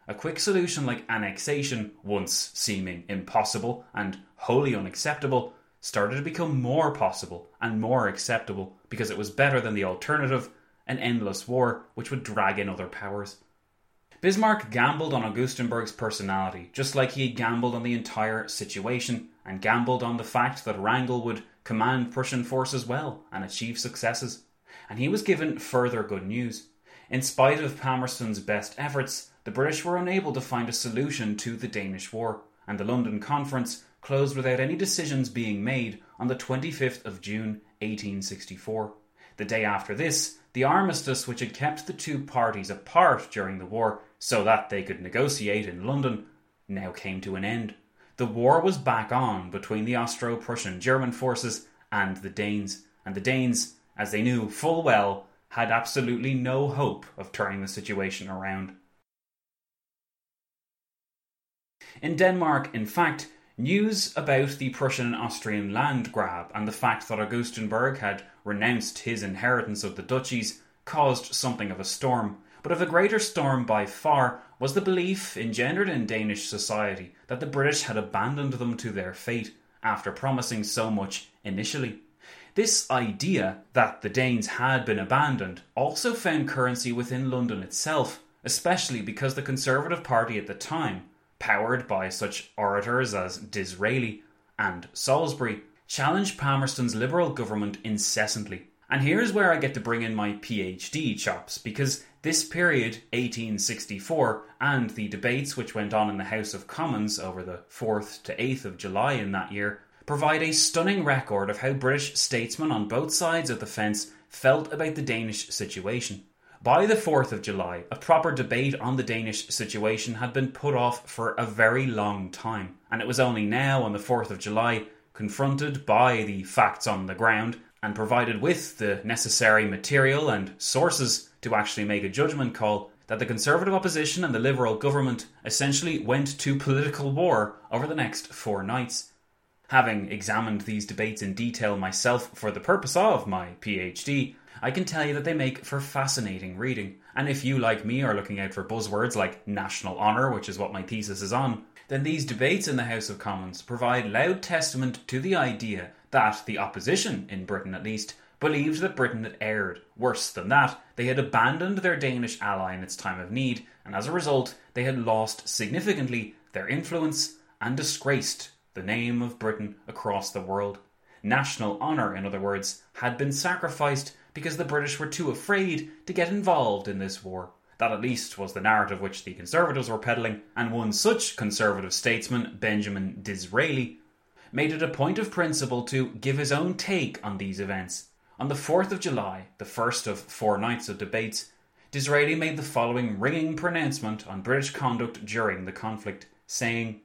a quick solution like annexation, once seeming impossible and wholly unacceptable, started to become more possible and more acceptable because it was better than the alternative, an endless war which would drag in other powers. Bismarck gambled on Augustenberg's personality, just like he had gambled on the entire situation, and gambled on the fact that Wrangel would command Prussian forces well and achieve successes. And he was given further good news. In spite of Palmerston's best efforts, the British were unable to find a solution to the Danish War, and the London Conference closed without any decisions being made on the 25th of June 1864. The day after this, the armistice which had kept the two parties apart during the war so that they could negotiate in London now came to an end. The war was back on between the Austro-Prussian German forces and the Danes, and the Danes, as they knew full well, had absolutely no hope of turning the situation around. In Denmark, in fact, news about the Prussian and Austrian land grab and the fact that Augustenberg had renounced his inheritance of the duchies caused something of a storm. But of the greater storm by far was the belief engendered in Danish society that the British had abandoned them to their fate after promising so much initially. This idea that the Danes had been abandoned also found currency within London itself, especially because the Conservative Party at the time, powered by such orators as Disraeli and Salisbury, challenged Palmerston's Liberal government incessantly. And here's where I get to bring in my PhD chops, because this period, 1864, and the debates which went on in the House of Commons over the 4th to 8th of July in that year, provide a stunning record of how British statesmen on both sides of the fence felt about the Danish situation. By the 4th of July, a proper debate on the Danish situation had been put off for a very long time, and it was only now on the 4th of July, confronted by the facts on the ground, and provided with the necessary material and sources to actually make a judgment call, that the Conservative opposition and the Liberal government essentially went to political war over the next 4 nights. Having examined these debates in detail myself for the purpose of my PhD, I can tell you that they make for fascinating reading. And if you, like me, are looking out for buzzwords like national honour, which is what my thesis is on, then these debates in the House of Commons provide loud testament to the idea that the opposition, in Britain at least, believed that Britain had erred. Worse than that, they had abandoned their Danish ally in its time of need, and as a result, they had lost significantly their influence and disgraced the name of Britain across the world. National honour, in other words, had been sacrificed because the British were too afraid to get involved in this war. That at least was the narrative which the Conservatives were peddling, and one such Conservative statesman, Benjamin Disraeli, made it a point of principle to give his own take on these events. On the 4th of July, the first of 4 nights of debates, Disraeli made the following ringing pronouncement on British conduct during the conflict, saying,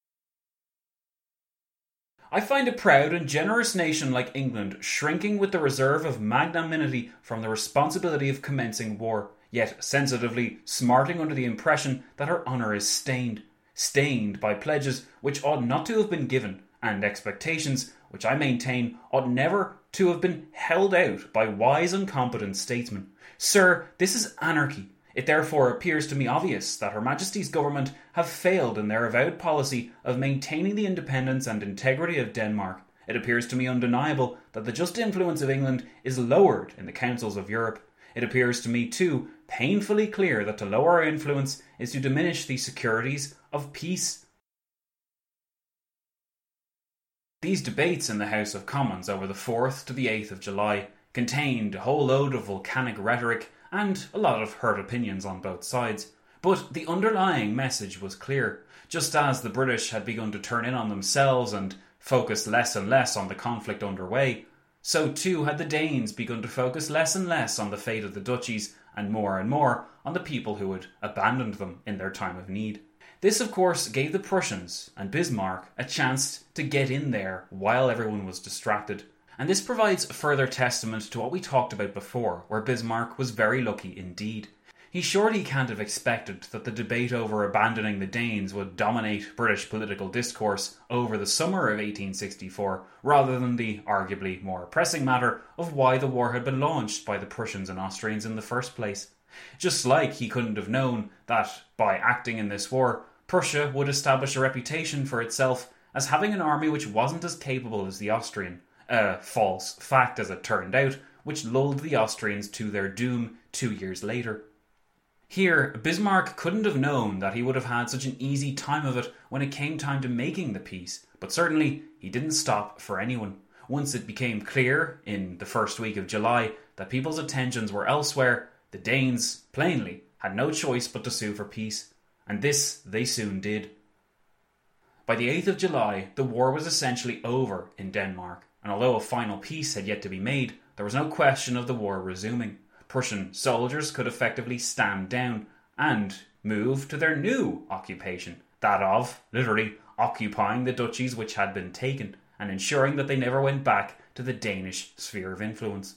"I find a proud and generous nation like England shrinking with the reserve of magnanimity from the responsibility of commencing war, yet sensitively smarting under the impression that her honour is stained by pledges which ought not to have been given, and expectations which I maintain ought never to have been held out by wise and competent statesmen. Sir, this is anarchy. It therefore appears to me obvious that Her Majesty's Government have failed in their avowed policy of maintaining the independence and integrity of Denmark. It appears to me undeniable that the just influence of England is lowered in the councils of Europe. It appears to me, too, painfully clear that to lower our influence is to diminish the securities of peace." These debates in the House of Commons over the 4th to the 8th of July contained a whole load of volcanic rhetoric and a lot of hurt opinions on both sides. But the underlying message was clear. Just as the British had begun to turn in on themselves and focus less and less on the conflict underway, so too had the Danes begun to focus less and less on the fate of the duchies and more on the people who had abandoned them in their time of need. This, of course, gave the Prussians and Bismarck a chance to get in there while everyone was distracted. And this provides further testament to what we talked about before, where Bismarck was very lucky indeed. He surely can't have expected that the debate over abandoning the Danes would dominate British political discourse over the summer of 1864, rather than the arguably more pressing matter of why the war had been launched by the Prussians and Austrians in the first place. Just like he couldn't have known that, by acting in this war, Prussia would establish a reputation for itself as having an army which wasn't as capable as the Austrian, a false fact as it turned out, which lulled the Austrians to their doom 2 years later. Here, Bismarck couldn't have known that he would have had such an easy time of it when it came time to making the peace, but certainly he didn't stop for anyone. Once it became clear, in the first week of July, that people's attentions were elsewhere, the Danes, plainly, had no choice but to sue for peace, and this they soon did. By the 8th of July, the war was essentially over in Denmark, and although a final peace had yet to be made, there was no question of the war resuming. Prussian soldiers could effectively stand down and move to their new occupation, that of, literally, occupying the duchies which had been taken and ensuring that they never went back to the Danish sphere of influence.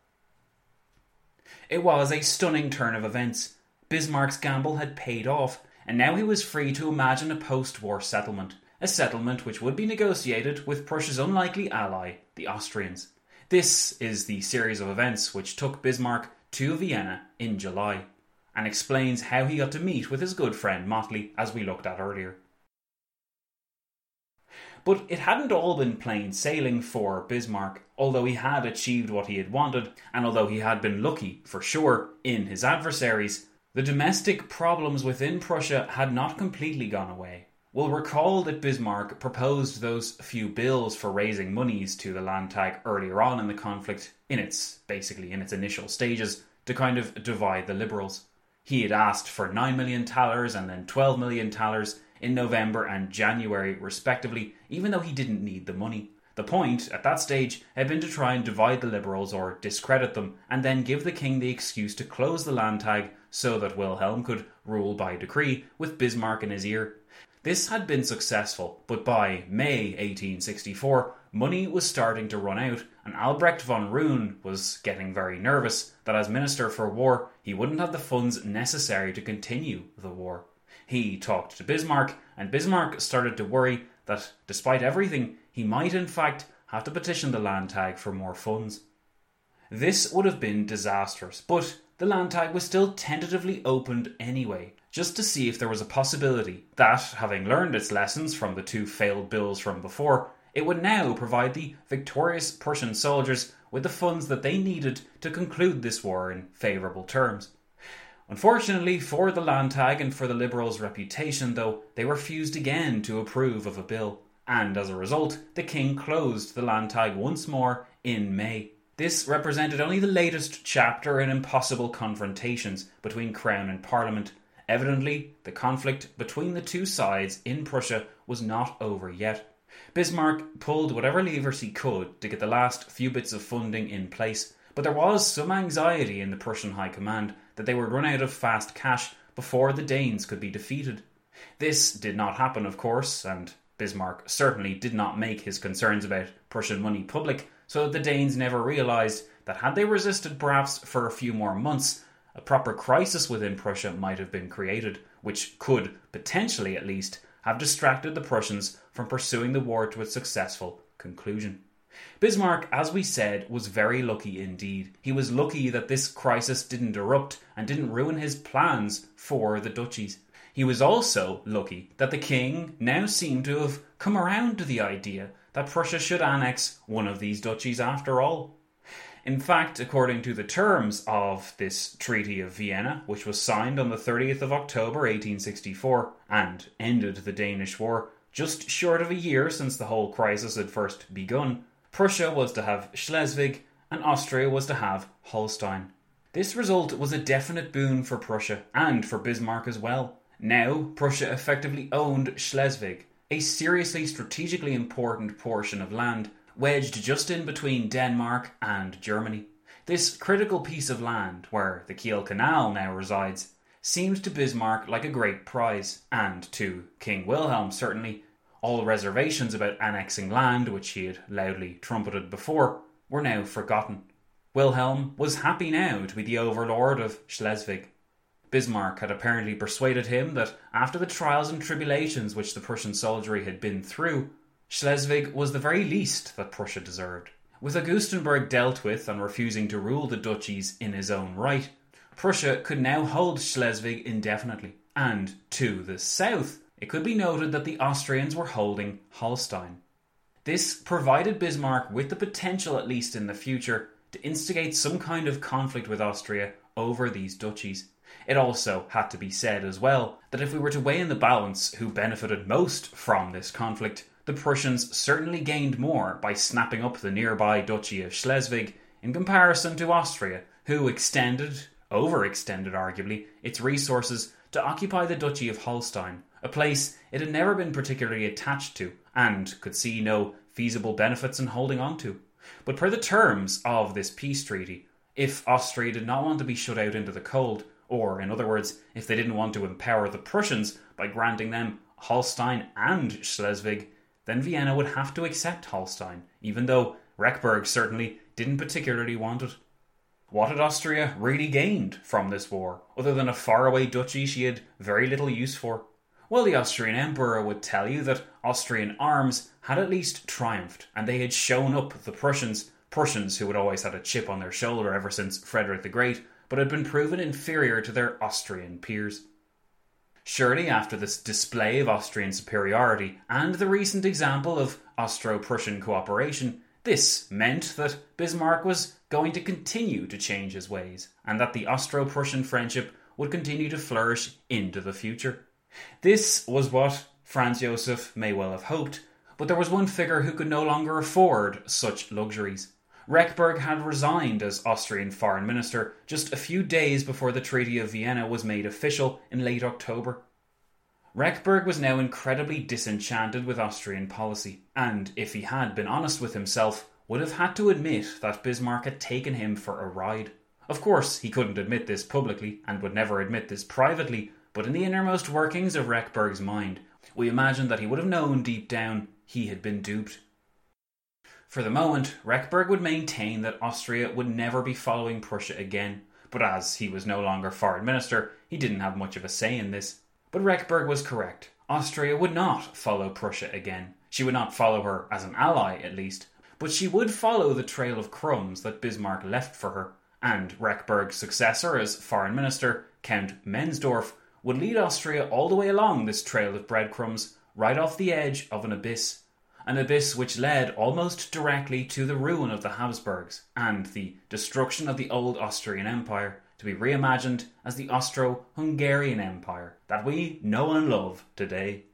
It was a stunning turn of events. Bismarck's gamble had paid off, and now he was free to imagine a post-war settlement, a settlement which would be negotiated with Prussia's unlikely ally, the Austrians. This is the series of events which took Bismarck to Vienna in July, and explains how he got to meet with his good friend Motley, as we looked at earlier. But it hadn't all been plain sailing for Bismarck, although he had achieved what he had wanted, and although he had been lucky, for sure, in his adversaries, the domestic problems within Prussia had not completely gone away. We'll recall that Bismarck proposed those few bills for raising monies to the Landtag earlier on in the conflict, in its initial stages, to kind of divide the liberals. He had asked for 9 million thalers and then 12 million thalers in November and January respectively, even though he didn't need the money. The point, at that stage, had been to try and divide the liberals or discredit them, and then give the king the excuse to close the Landtag so that Wilhelm could rule by decree with Bismarck in his ear. This had been successful, but by May 1864, money was starting to run out, and Albrecht von Roon was getting very nervous that as Minister for War, he wouldn't have the funds necessary to continue the war. He talked to Bismarck, and Bismarck started to worry that, despite everything, he might in fact have to petition the Landtag for more funds. This would have been disastrous, but the Landtag was still tentatively opened anyway, just to see if there was a possibility that, having learned its lessons from the two failed bills from before, it would now provide the victorious Prussian soldiers with the funds that they needed to conclude this war in favourable terms. Unfortunately for the Landtag and for the Liberals' reputation, though, they refused again to approve of a bill, and as a result, the king closed the Landtag once more in May. This represented only the latest chapter in impossible confrontations between Crown and Parliament. Evidently, the conflict between the two sides in Prussia was not over yet. Bismarck pulled whatever levers he could to get the last few bits of funding in place, but there was some anxiety in the Prussian High Command that they would run out of fast cash before the Danes could be defeated. This did not happen, of course, and Bismarck certainly did not make his concerns about Prussian money public, so that the Danes never realised that had they resisted perhaps for a few more months, a proper crisis within Prussia might have been created, which could, potentially at least, have distracted the Prussians from pursuing the war to its successful conclusion. Bismarck, as we said, was very lucky indeed. He was lucky that this crisis didn't erupt and didn't ruin his plans for the duchies. He was also lucky that the king now seemed to have come around to the idea that Prussia should annex one of these duchies after all. In fact, according to the terms of this Treaty of Vienna, which was signed on the 30th of October 1864 and ended the Danish War just short of a year since the whole crisis had first begun, Prussia was to have Schleswig and Austria was to have Holstein. This result was a definite boon for Prussia and for Bismarck as well. Now, Prussia effectively owned Schleswig, a seriously strategically important portion of land wedged just in between Denmark and Germany. This critical piece of land, where the Kiel Canal now resides, seemed to Bismarck like a great prize, and to King Wilhelm certainly. All reservations about annexing land, which he had loudly trumpeted before, were now forgotten. Wilhelm was happy now to be the overlord of Schleswig. Bismarck had apparently persuaded him that after the trials and tribulations which the Prussian soldiery had been through, Schleswig was the very least that Prussia deserved. With Augustenburg dealt with and refusing to rule the duchies in his own right, Prussia could now hold Schleswig indefinitely. And to the south, it could be noted that the Austrians were holding Holstein. This provided Bismarck with the potential, at least in the future, to instigate some kind of conflict with Austria over these duchies. It also had to be said as well that if we were to weigh in the balance who benefited most from this conflict, the Prussians certainly gained more by snapping up the nearby Duchy of Schleswig in comparison to Austria, who overextended arguably, its resources to occupy the Duchy of Holstein, a place it had never been particularly attached to and could see no feasible benefits in holding on to. But per the terms of this peace treaty, if Austria did not want to be shut out into the cold, or in other words, if they didn't want to empower the Prussians by granting them Holstein and Schleswig, then Vienna would have to accept Holstein, even though Rechberg certainly didn't particularly want it. What had Austria really gained from this war, other than a faraway duchy she had very little use for? Well, the Austrian Emperor would tell you that Austrian arms had at least triumphed, and they had shown up the Prussians who had always had a chip on their shoulder ever since Frederick the Great, but had been proven inferior to their Austrian peers. Surely after this display of Austrian superiority and the recent example of Austro-Prussian cooperation, this meant that Bismarck was going to continue to change his ways, and that the Austro-Prussian friendship would continue to flourish into the future. This was what Franz Josef may well have hoped, but there was one figure who could no longer afford such luxuries. Rechberg had resigned as Austrian foreign minister just a few days before the Treaty of Vienna was made official in late October. Rechberg was now incredibly disenchanted with Austrian policy, and if he had been honest with himself, would have had to admit that Bismarck had taken him for a ride. Of course, he couldn't admit this publicly, and would never admit this privately, but in the innermost workings of Rechberg's mind, we imagine that he would have known deep down he had been duped. For the moment, Rechberg would maintain that Austria would never be following Prussia again, but as he was no longer foreign minister, he didn't have much of a say in this. But Rechberg was correct. Austria would not follow Prussia again. She would not follow her as an ally, at least, but she would follow the trail of crumbs that Bismarck left for her, and Rechberg's successor as foreign minister, Count Mensdorf, would lead Austria all the way along this trail of breadcrumbs, right off the edge of an abyss which led almost directly to the ruin of the Habsburgs and the destruction of the old Austrian Empire, to be reimagined as the Austro-Hungarian Empire that we know and love today.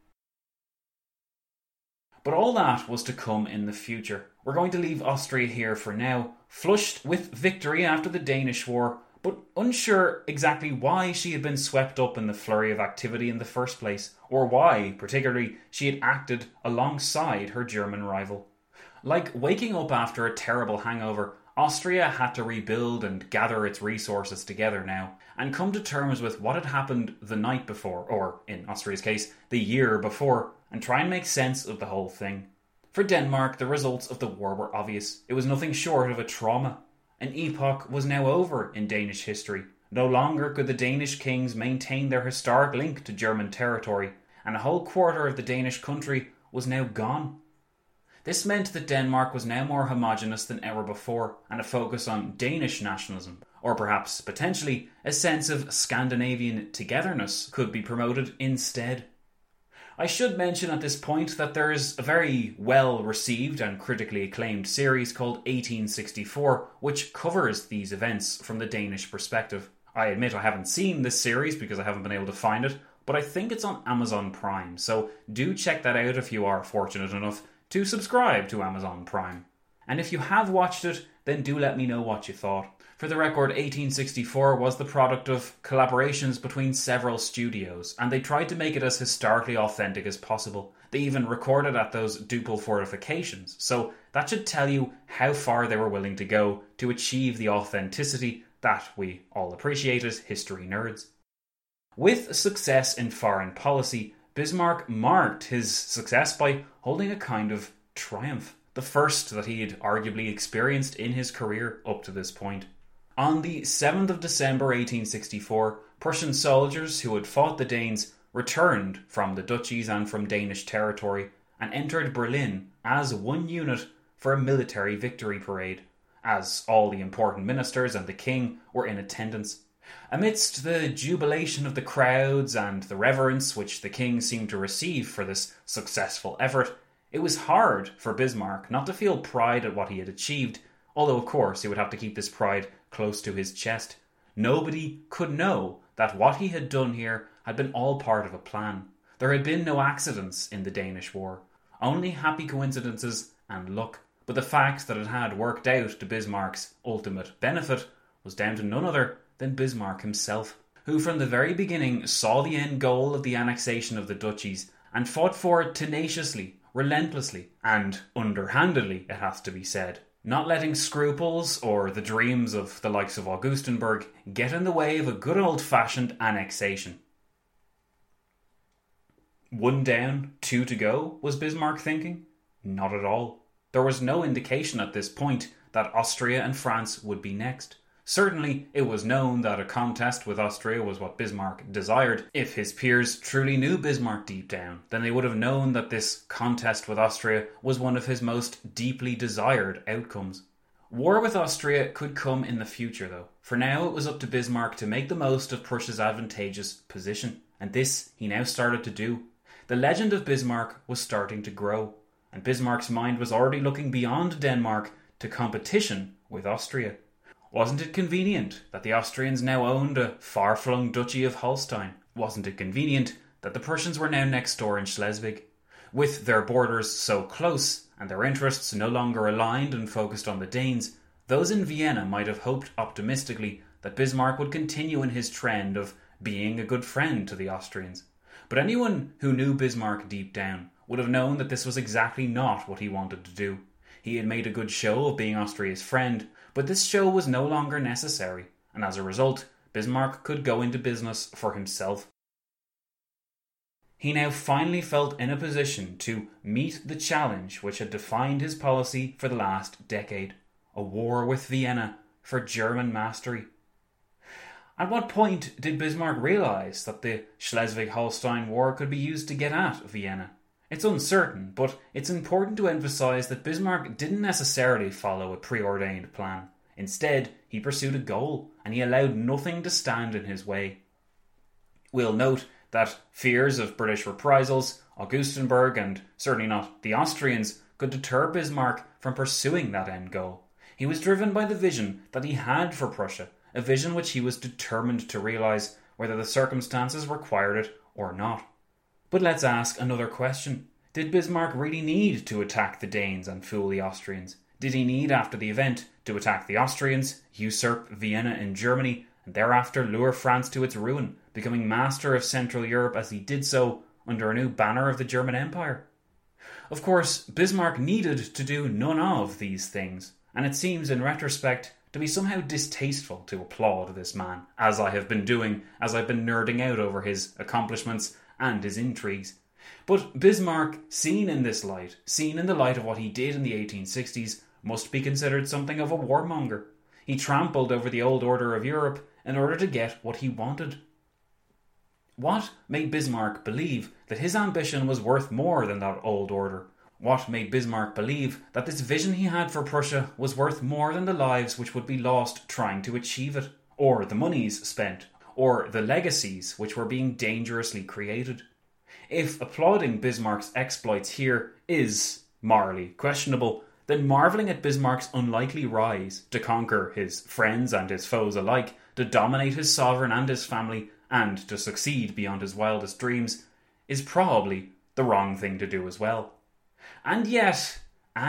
But all that was to come in the future. We're going to leave Austria here for now, flushed with victory after the Danish War, but unsure exactly why she had been swept up in the flurry of activity in the first place, or why, particularly, she had acted alongside her German rival. Like waking up after a terrible hangover, Austria had to rebuild and gather its resources together now, and come to terms with what had happened the night before, or, in Austria's case, the year before, and try and make sense of the whole thing. For Denmark, the results of the war were obvious. It was nothing short of a trauma. An epoch was now over in Danish history. No longer could the Danish kings maintain their historic link to German territory, and a whole quarter of the Danish country was now gone. This meant that Denmark was now more homogeneous than ever before, and a focus on Danish nationalism, or perhaps, potentially, a sense of Scandinavian togetherness could be promoted instead. I should mention at this point that there is a very well-received and critically acclaimed series called 1864, which covers these events from the Danish perspective. I admit I haven't seen this series because I haven't been able to find it, but I think it's on Amazon Prime, so do check that out if you are fortunate enough to subscribe to Amazon Prime. And if you have watched it, then do let me know what you thought. For the record, 1864 was the product of collaborations between several studios, and they tried to make it as historically authentic as possible. They even recorded at those ducal fortifications, so that should tell you how far they were willing to go to achieve the authenticity that we all appreciate as history nerds. With success in foreign policy, Bismarck marked his success by holding a kind of triumph, the first that he had arguably experienced in his career up to this point. On the 7th of December 1864, Prussian soldiers who had fought the Danes returned from the duchies and from Danish territory and entered Berlin as one unit for a military victory parade, as all the important ministers and the king were in attendance. Amidst the jubilation of the crowds and the reverence which the king seemed to receive for this successful effort, it was hard for Bismarck not to feel pride at what he had achieved, although of course he would have to keep this pride close to his chest. Nobody could know that what he had done here had been all part of a plan. There had been no accidents in the Danish war, only happy coincidences and luck. But the fact that it had worked out to Bismarck's ultimate benefit was down to none other than Bismarck himself, who from the very beginning saw the end goal of the annexation of the duchies and fought for it tenaciously, relentlessly, and underhandedly, it has to be said, not letting scruples or the dreams of the likes of Augustenberg get in the way of a good old-fashioned annexation. 1 down, 2 to go, was Bismarck thinking? Not at all. There was no indication at this point that Austria and France would be next. Certainly, it was known that a contest with Austria was what Bismarck desired. If his peers truly knew Bismarck deep down, then they would have known that this contest with Austria was one of his most deeply desired outcomes. War with Austria could come in the future, though. For now, it was up to Bismarck to make the most of Prussia's advantageous position, and this he now started to do. The legend of Bismarck was starting to grow, and Bismarck's mind was already looking beyond Denmark to competition with Austria. Wasn't it convenient that the Austrians now owned a far-flung duchy of Holstein? Wasn't it convenient that the Prussians were now next door in Schleswig? With their borders so close, and their interests no longer aligned and focused on the Danes, those in Vienna might have hoped optimistically that Bismarck would continue in his trend of being a good friend to the Austrians. But anyone who knew Bismarck deep down would have known that this was exactly not what he wanted to do. He had made a good show of being Austria's friend, but this show was no longer necessary, and as a result, Bismarck could go into business for himself. He now finally felt in a position to meet the challenge which had defined his policy for the last decade, a war with Vienna for German mastery. At what point did Bismarck realise that the Schleswig-Holstein War could be used to get at Vienna? It's uncertain, but it's important to emphasise that Bismarck didn't necessarily follow a preordained plan. Instead, he pursued a goal, and he allowed nothing to stand in his way. We'll note that fears of British reprisals, Augustenberg, and certainly not the Austrians, could deter Bismarck from pursuing that end goal. He was driven by the vision that he had for Prussia, a vision which he was determined to realise, whether the circumstances required it or not. But let's ask another question. Did Bismarck really need to attack the Danes and fool the Austrians? Did he need, after the event, to attack the Austrians, usurp Vienna in Germany, and thereafter lure France to its ruin, becoming master of Central Europe as he did so under a new banner of the German Empire? Of course, Bismarck needed to do none of these things, and it seems in retrospect to be somehow distasteful to applaud this man, as I have been doing as I've been nerding out over his accomplishments and his intrigues. But Bismarck, seen in this light, seen in the light of what he did in the 1860s, must be considered something of a warmonger. He trampled over the old order of Europe in order to get what he wanted. What made Bismarck believe that his ambition was worth more than that old order? What made Bismarck believe that this vision he had for Prussia was worth more than the lives which would be lost trying to achieve it, or the monies spent, or the legacies which were being dangerously created? If applauding Bismarck's exploits here is morally questionable, then marvelling at Bismarck's unlikely rise to conquer his friends and his foes alike, to dominate his sovereign and his family, and to succeed beyond his wildest dreams, is probably the wrong thing to do as well. And yet,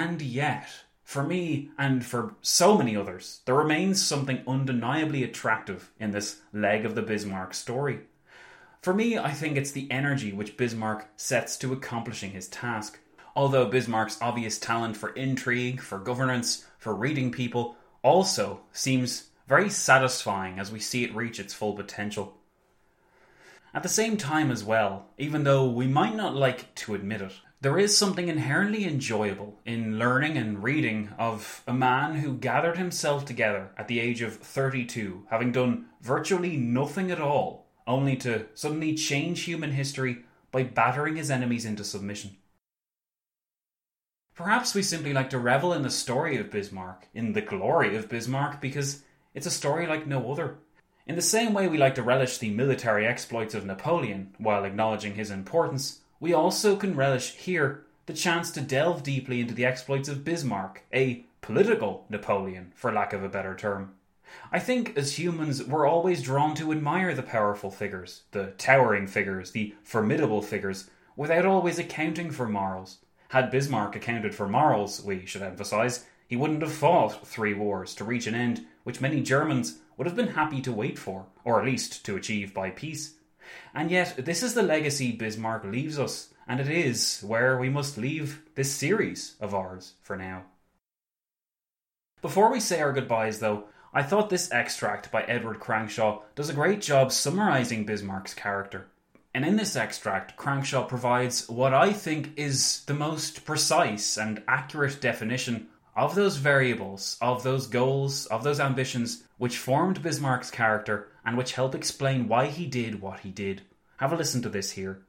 for me and for so many others, there remains something undeniably attractive in this leg of the Bismarck story. For me, I think it's the energy which Bismarck sets to accomplishing his task. Although Bismarck's obvious talent for intrigue, for governance, for reading people, also seems very satisfying as we see it reach its full potential. At the same time as well, even though we might not like to admit it, There is something inherently enjoyable in learning and reading of a man who gathered himself together at the age of 32, having done virtually nothing at all, only to suddenly change human history by battering his enemies into submission. Perhaps we simply like to revel in the story of Bismarck, in the glory of Bismarck, because it's a story like no other. In the same way we like to relish the military exploits of Napoleon while acknowledging his importance, we also can relish here the chance to delve deeply into the exploits of Bismarck, a political Napoleon, for lack of a better term. I think as humans we're always drawn to admire the powerful figures, the towering figures, the formidable figures, without always accounting for morals. Had Bismarck accounted for morals, we should emphasise, he wouldn't have fought 3 wars to reach an end which many Germans would have been happy to wait for, or at least to achieve by peace. And yet, this is the legacy Bismarck leaves us, and it is where we must leave this series of ours for now. Before we say our goodbyes though, I thought this extract by Edward Crankshaw does a great job summarising Bismarck's character. And in this extract, Crankshaw provides what I think is the most precise and accurate definition of those variables, of those goals, of those ambitions which formed Bismarck's character and which help explain why he did what he did. Have a listen to this here.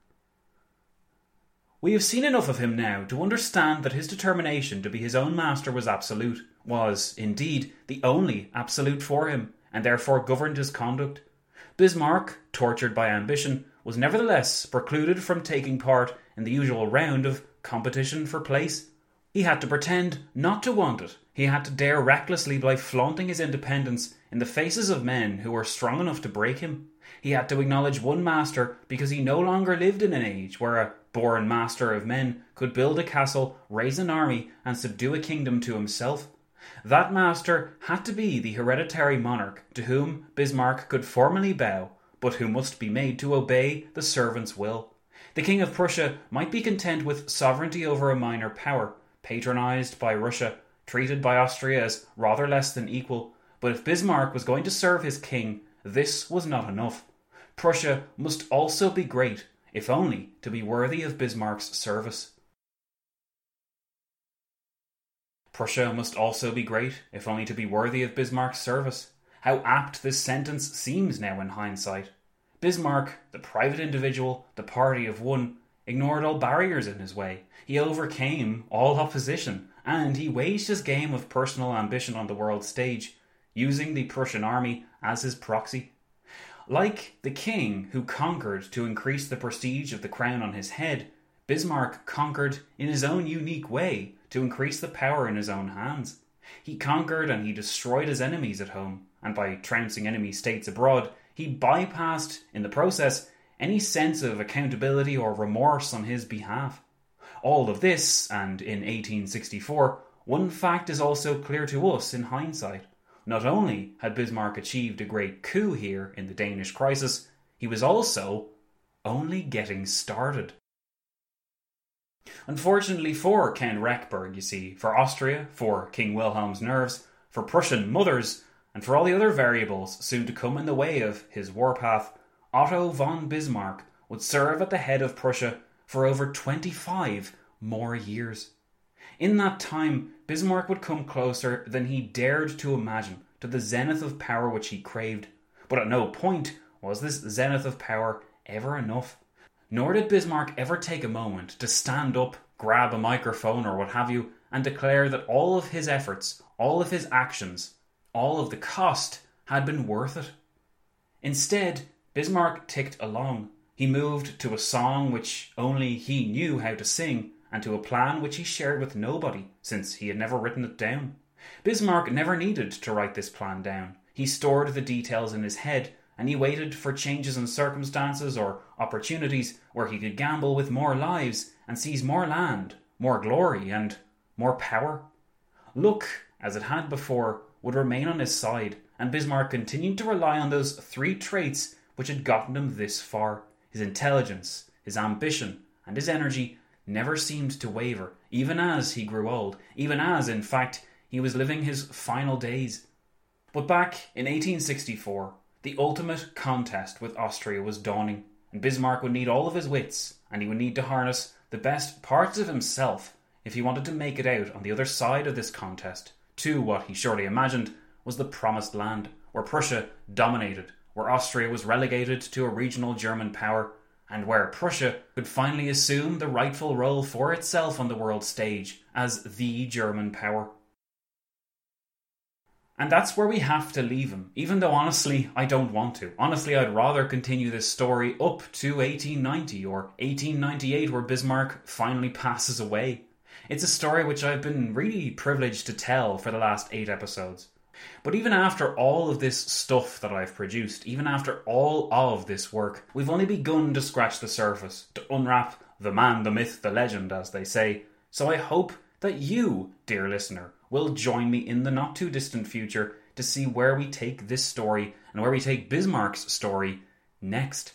We have seen enough of him now to understand that his determination to be his own master was absolute, was, indeed, the only absolute for him, and therefore governed his conduct. Bismarck, tortured by ambition, was nevertheless precluded from taking part in the usual round of competition for place. He had to pretend not to want it. He had to dare recklessly by flaunting his independence in the faces of men who were strong enough to break him. He had to acknowledge one master because he no longer lived in an age where a born master of men could build a castle, raise an army, and subdue a kingdom to himself. That master had to be the hereditary monarch to whom Bismarck could formally bow, but who must be made to obey the servant's will. The King of Prussia might be content with sovereignty over a minor power, patronised by Russia, treated by Austria as rather less than equal, but if Bismarck was going to serve his king, this was not enough. Prussia must also be great, if only to be worthy of Bismarck's service. Prussia must also be great, if only to be worthy of Bismarck's service. How apt this sentence seems now in hindsight. Bismarck, the private individual, the party of one, ignored all barriers in his way. He overcame all opposition, and he waged his game of personal ambition on the world stage, using the Prussian army as his proxy. Like the king who conquered to increase the prestige of the crown on his head, Bismarck conquered in his own unique way to increase the power in his own hands. He conquered and he destroyed his enemies at home, and by trouncing enemy states abroad, he bypassed, in the process, any sense of accountability or remorse on his behalf. All of this, and in 1864, one fact is also clear to us in hindsight. Not only had Bismarck achieved a great coup here in the Danish crisis, he was also only getting started. Unfortunately for Count Rechberg, you see, for Austria, for King Wilhelm's nerves, for Prussian mothers, and for all the other variables soon to come in the way of his warpath, Otto von Bismarck would serve at the head of Prussia for over 25 more years. In that time, Bismarck would come closer than he dared to imagine to the zenith of power which he craved. But at no point was this zenith of power ever enough. Nor did Bismarck ever take a moment to stand up, grab a microphone or what have you, and declare that all of his efforts, all of his actions, all of the cost had been worth it. Instead, Bismarck ticked along. He moved to a song which only he knew how to sing, and to a plan which he shared with nobody, since he had never written it down. Bismarck never needed to write this plan down. He stored the details in his head, and he waited for changes in circumstances or opportunities where he could gamble with more lives and seize more land, more glory, and more power. Luck, as it had before, would remain on his side, and Bismarck continued to rely on those 3 traits which had gotten him this far. His intelligence, his ambition, and his energy never seemed to waver, even as he grew old, even as, in fact, he was living his final days. But back in 1864, the ultimate contest with Austria was dawning, and Bismarck would need all of his wits, and he would need to harness the best parts of himself if he wanted to make it out on the other side of this contest to what he surely imagined was the promised land, where Prussia dominated, where Austria was relegated to a regional German power, and where Prussia could finally assume the rightful role for itself on the world stage as the German power. And that's where we have to leave him, even though honestly I don't want to. Honestly, I'd rather continue this story up to 1890 or 1898, where Bismarck finally passes away. It's a story which I've been really privileged to tell for the last 8 episodes. But even after all of this stuff that I've produced, even after all of this work, we've only begun to scratch the surface, to unwrap the man, the myth, the legend, as they say. So I hope that you, dear listener, will join me in the not too distant future to see where we take this story and where we take Bismarck's story next.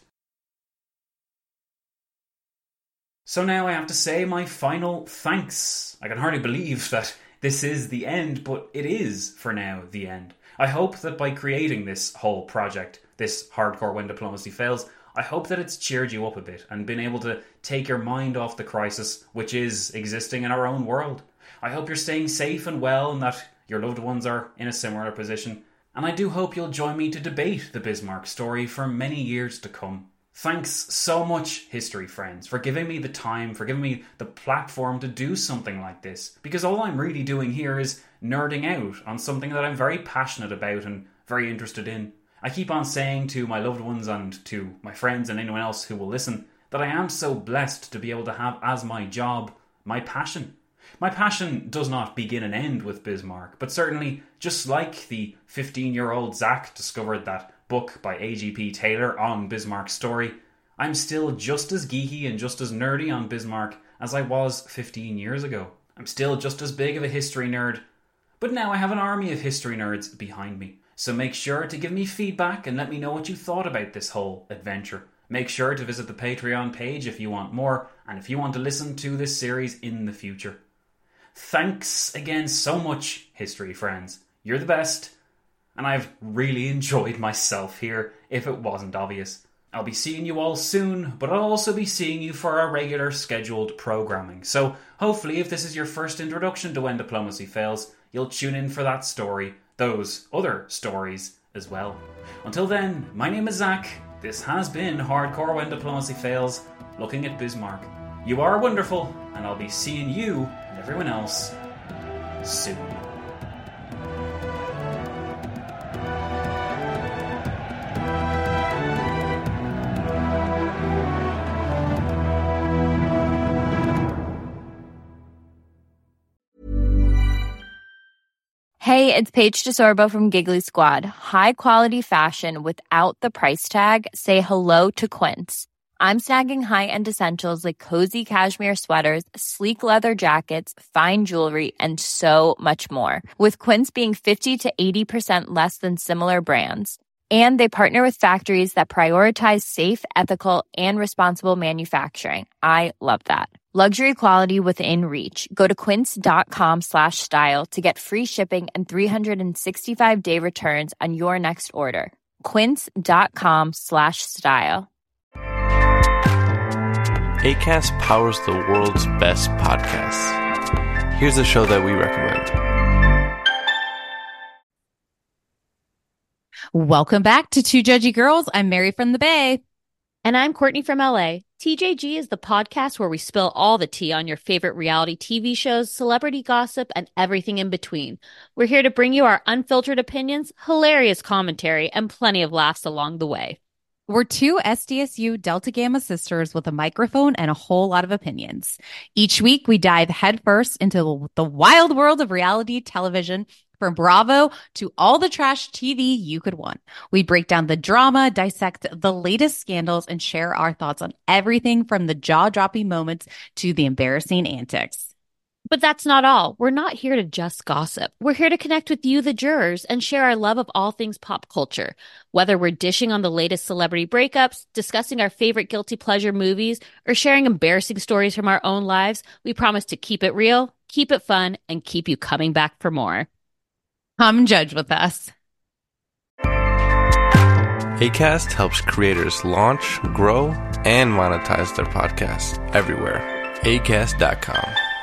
So now I have to say my final thanks. I can hardly believe that this is the end, but it is, for now, the end. I hope that by creating this whole project, this Hardcore When Diplomacy Fails, I hope that it's cheered you up a bit and been able to take your mind off the crisis which is existing in our own world. I hope you're staying safe and well and that your loved ones are in a similar position. And I do hope you'll join me to debate the Bismarck story for many years to come. Thanks so much, history friends, for giving me the time, for giving me the platform to do something like this. Because all I'm really doing here is nerding out on something that I'm very passionate about and very interested in. I keep on saying to my loved ones and to my friends and anyone else who will listen that I am so blessed to be able to have as my job my passion. My passion does not begin and end with Bismarck, but certainly, just like the 15-year-old Zach discovered that book by A.G.P. Taylor on Bismarck's story, I'm still just as geeky and just as nerdy on Bismarck as I was 15 years ago. I'm still just as big of a history nerd, but now I have an army of history nerds behind me. So make sure to give me feedback and let me know what you thought about this whole adventure. Make sure to visit the Patreon page if you want more, and if you want to listen to this series in the future. Thanks again so much, history friends. You're the best. And I've really enjoyed myself here, if it wasn't obvious. I'll be seeing you all soon, but I'll also be seeing you for our regular scheduled programming. So hopefully if this is your first introduction to When Diplomacy Fails, you'll tune in for that story, those other stories as well. Until then, my name is Zach. This has been Hardcore When Diplomacy Fails, looking at Bismarck. You are wonderful, and I'll be seeing you and everyone else soon. Hey, it's Paige DeSorbo from Giggly Squad. High quality fashion without the price tag. Say hello to Quince. I'm snagging high-end essentials like cozy cashmere sweaters, sleek leather jackets, fine jewelry, and so much more. With Quince being 50 to 80% less than similar brands. And they partner with factories that prioritize safe, ethical, and responsible manufacturing. I love that. Luxury quality within reach. Go to quince.com/style to get free shipping and 365-day returns on your next order. Quince.com/style. Acast powers the world's best podcasts. Here's a show that we recommend. Welcome back to Two Judgy Girls. I'm Mary from the Bay. And I'm Courtney from LA. TJG is the podcast where we spill all the tea on your favorite reality TV shows, celebrity gossip, and everything in between. We're here to bring you our unfiltered opinions, hilarious commentary, and plenty of laughs along the way. We're two SDSU Delta Gamma sisters with a microphone and a whole lot of opinions. Each week, we dive headfirst into the wild world of reality television, from Bravo to all the trash TV you could want. We break down the drama, dissect the latest scandals, and share our thoughts on everything from the jaw-dropping moments to the embarrassing antics. But that's not all. We're not here to just gossip. We're here to connect with you, the jurors, and share our love of all things pop culture. Whether we're dishing on the latest celebrity breakups, discussing our favorite guilty pleasure movies, or sharing embarrassing stories from our own lives, we promise to keep it real, keep it fun, and keep you coming back for more. Come judge with us. Acast helps creators launch, grow, and monetize their podcasts everywhere. ACAST.com.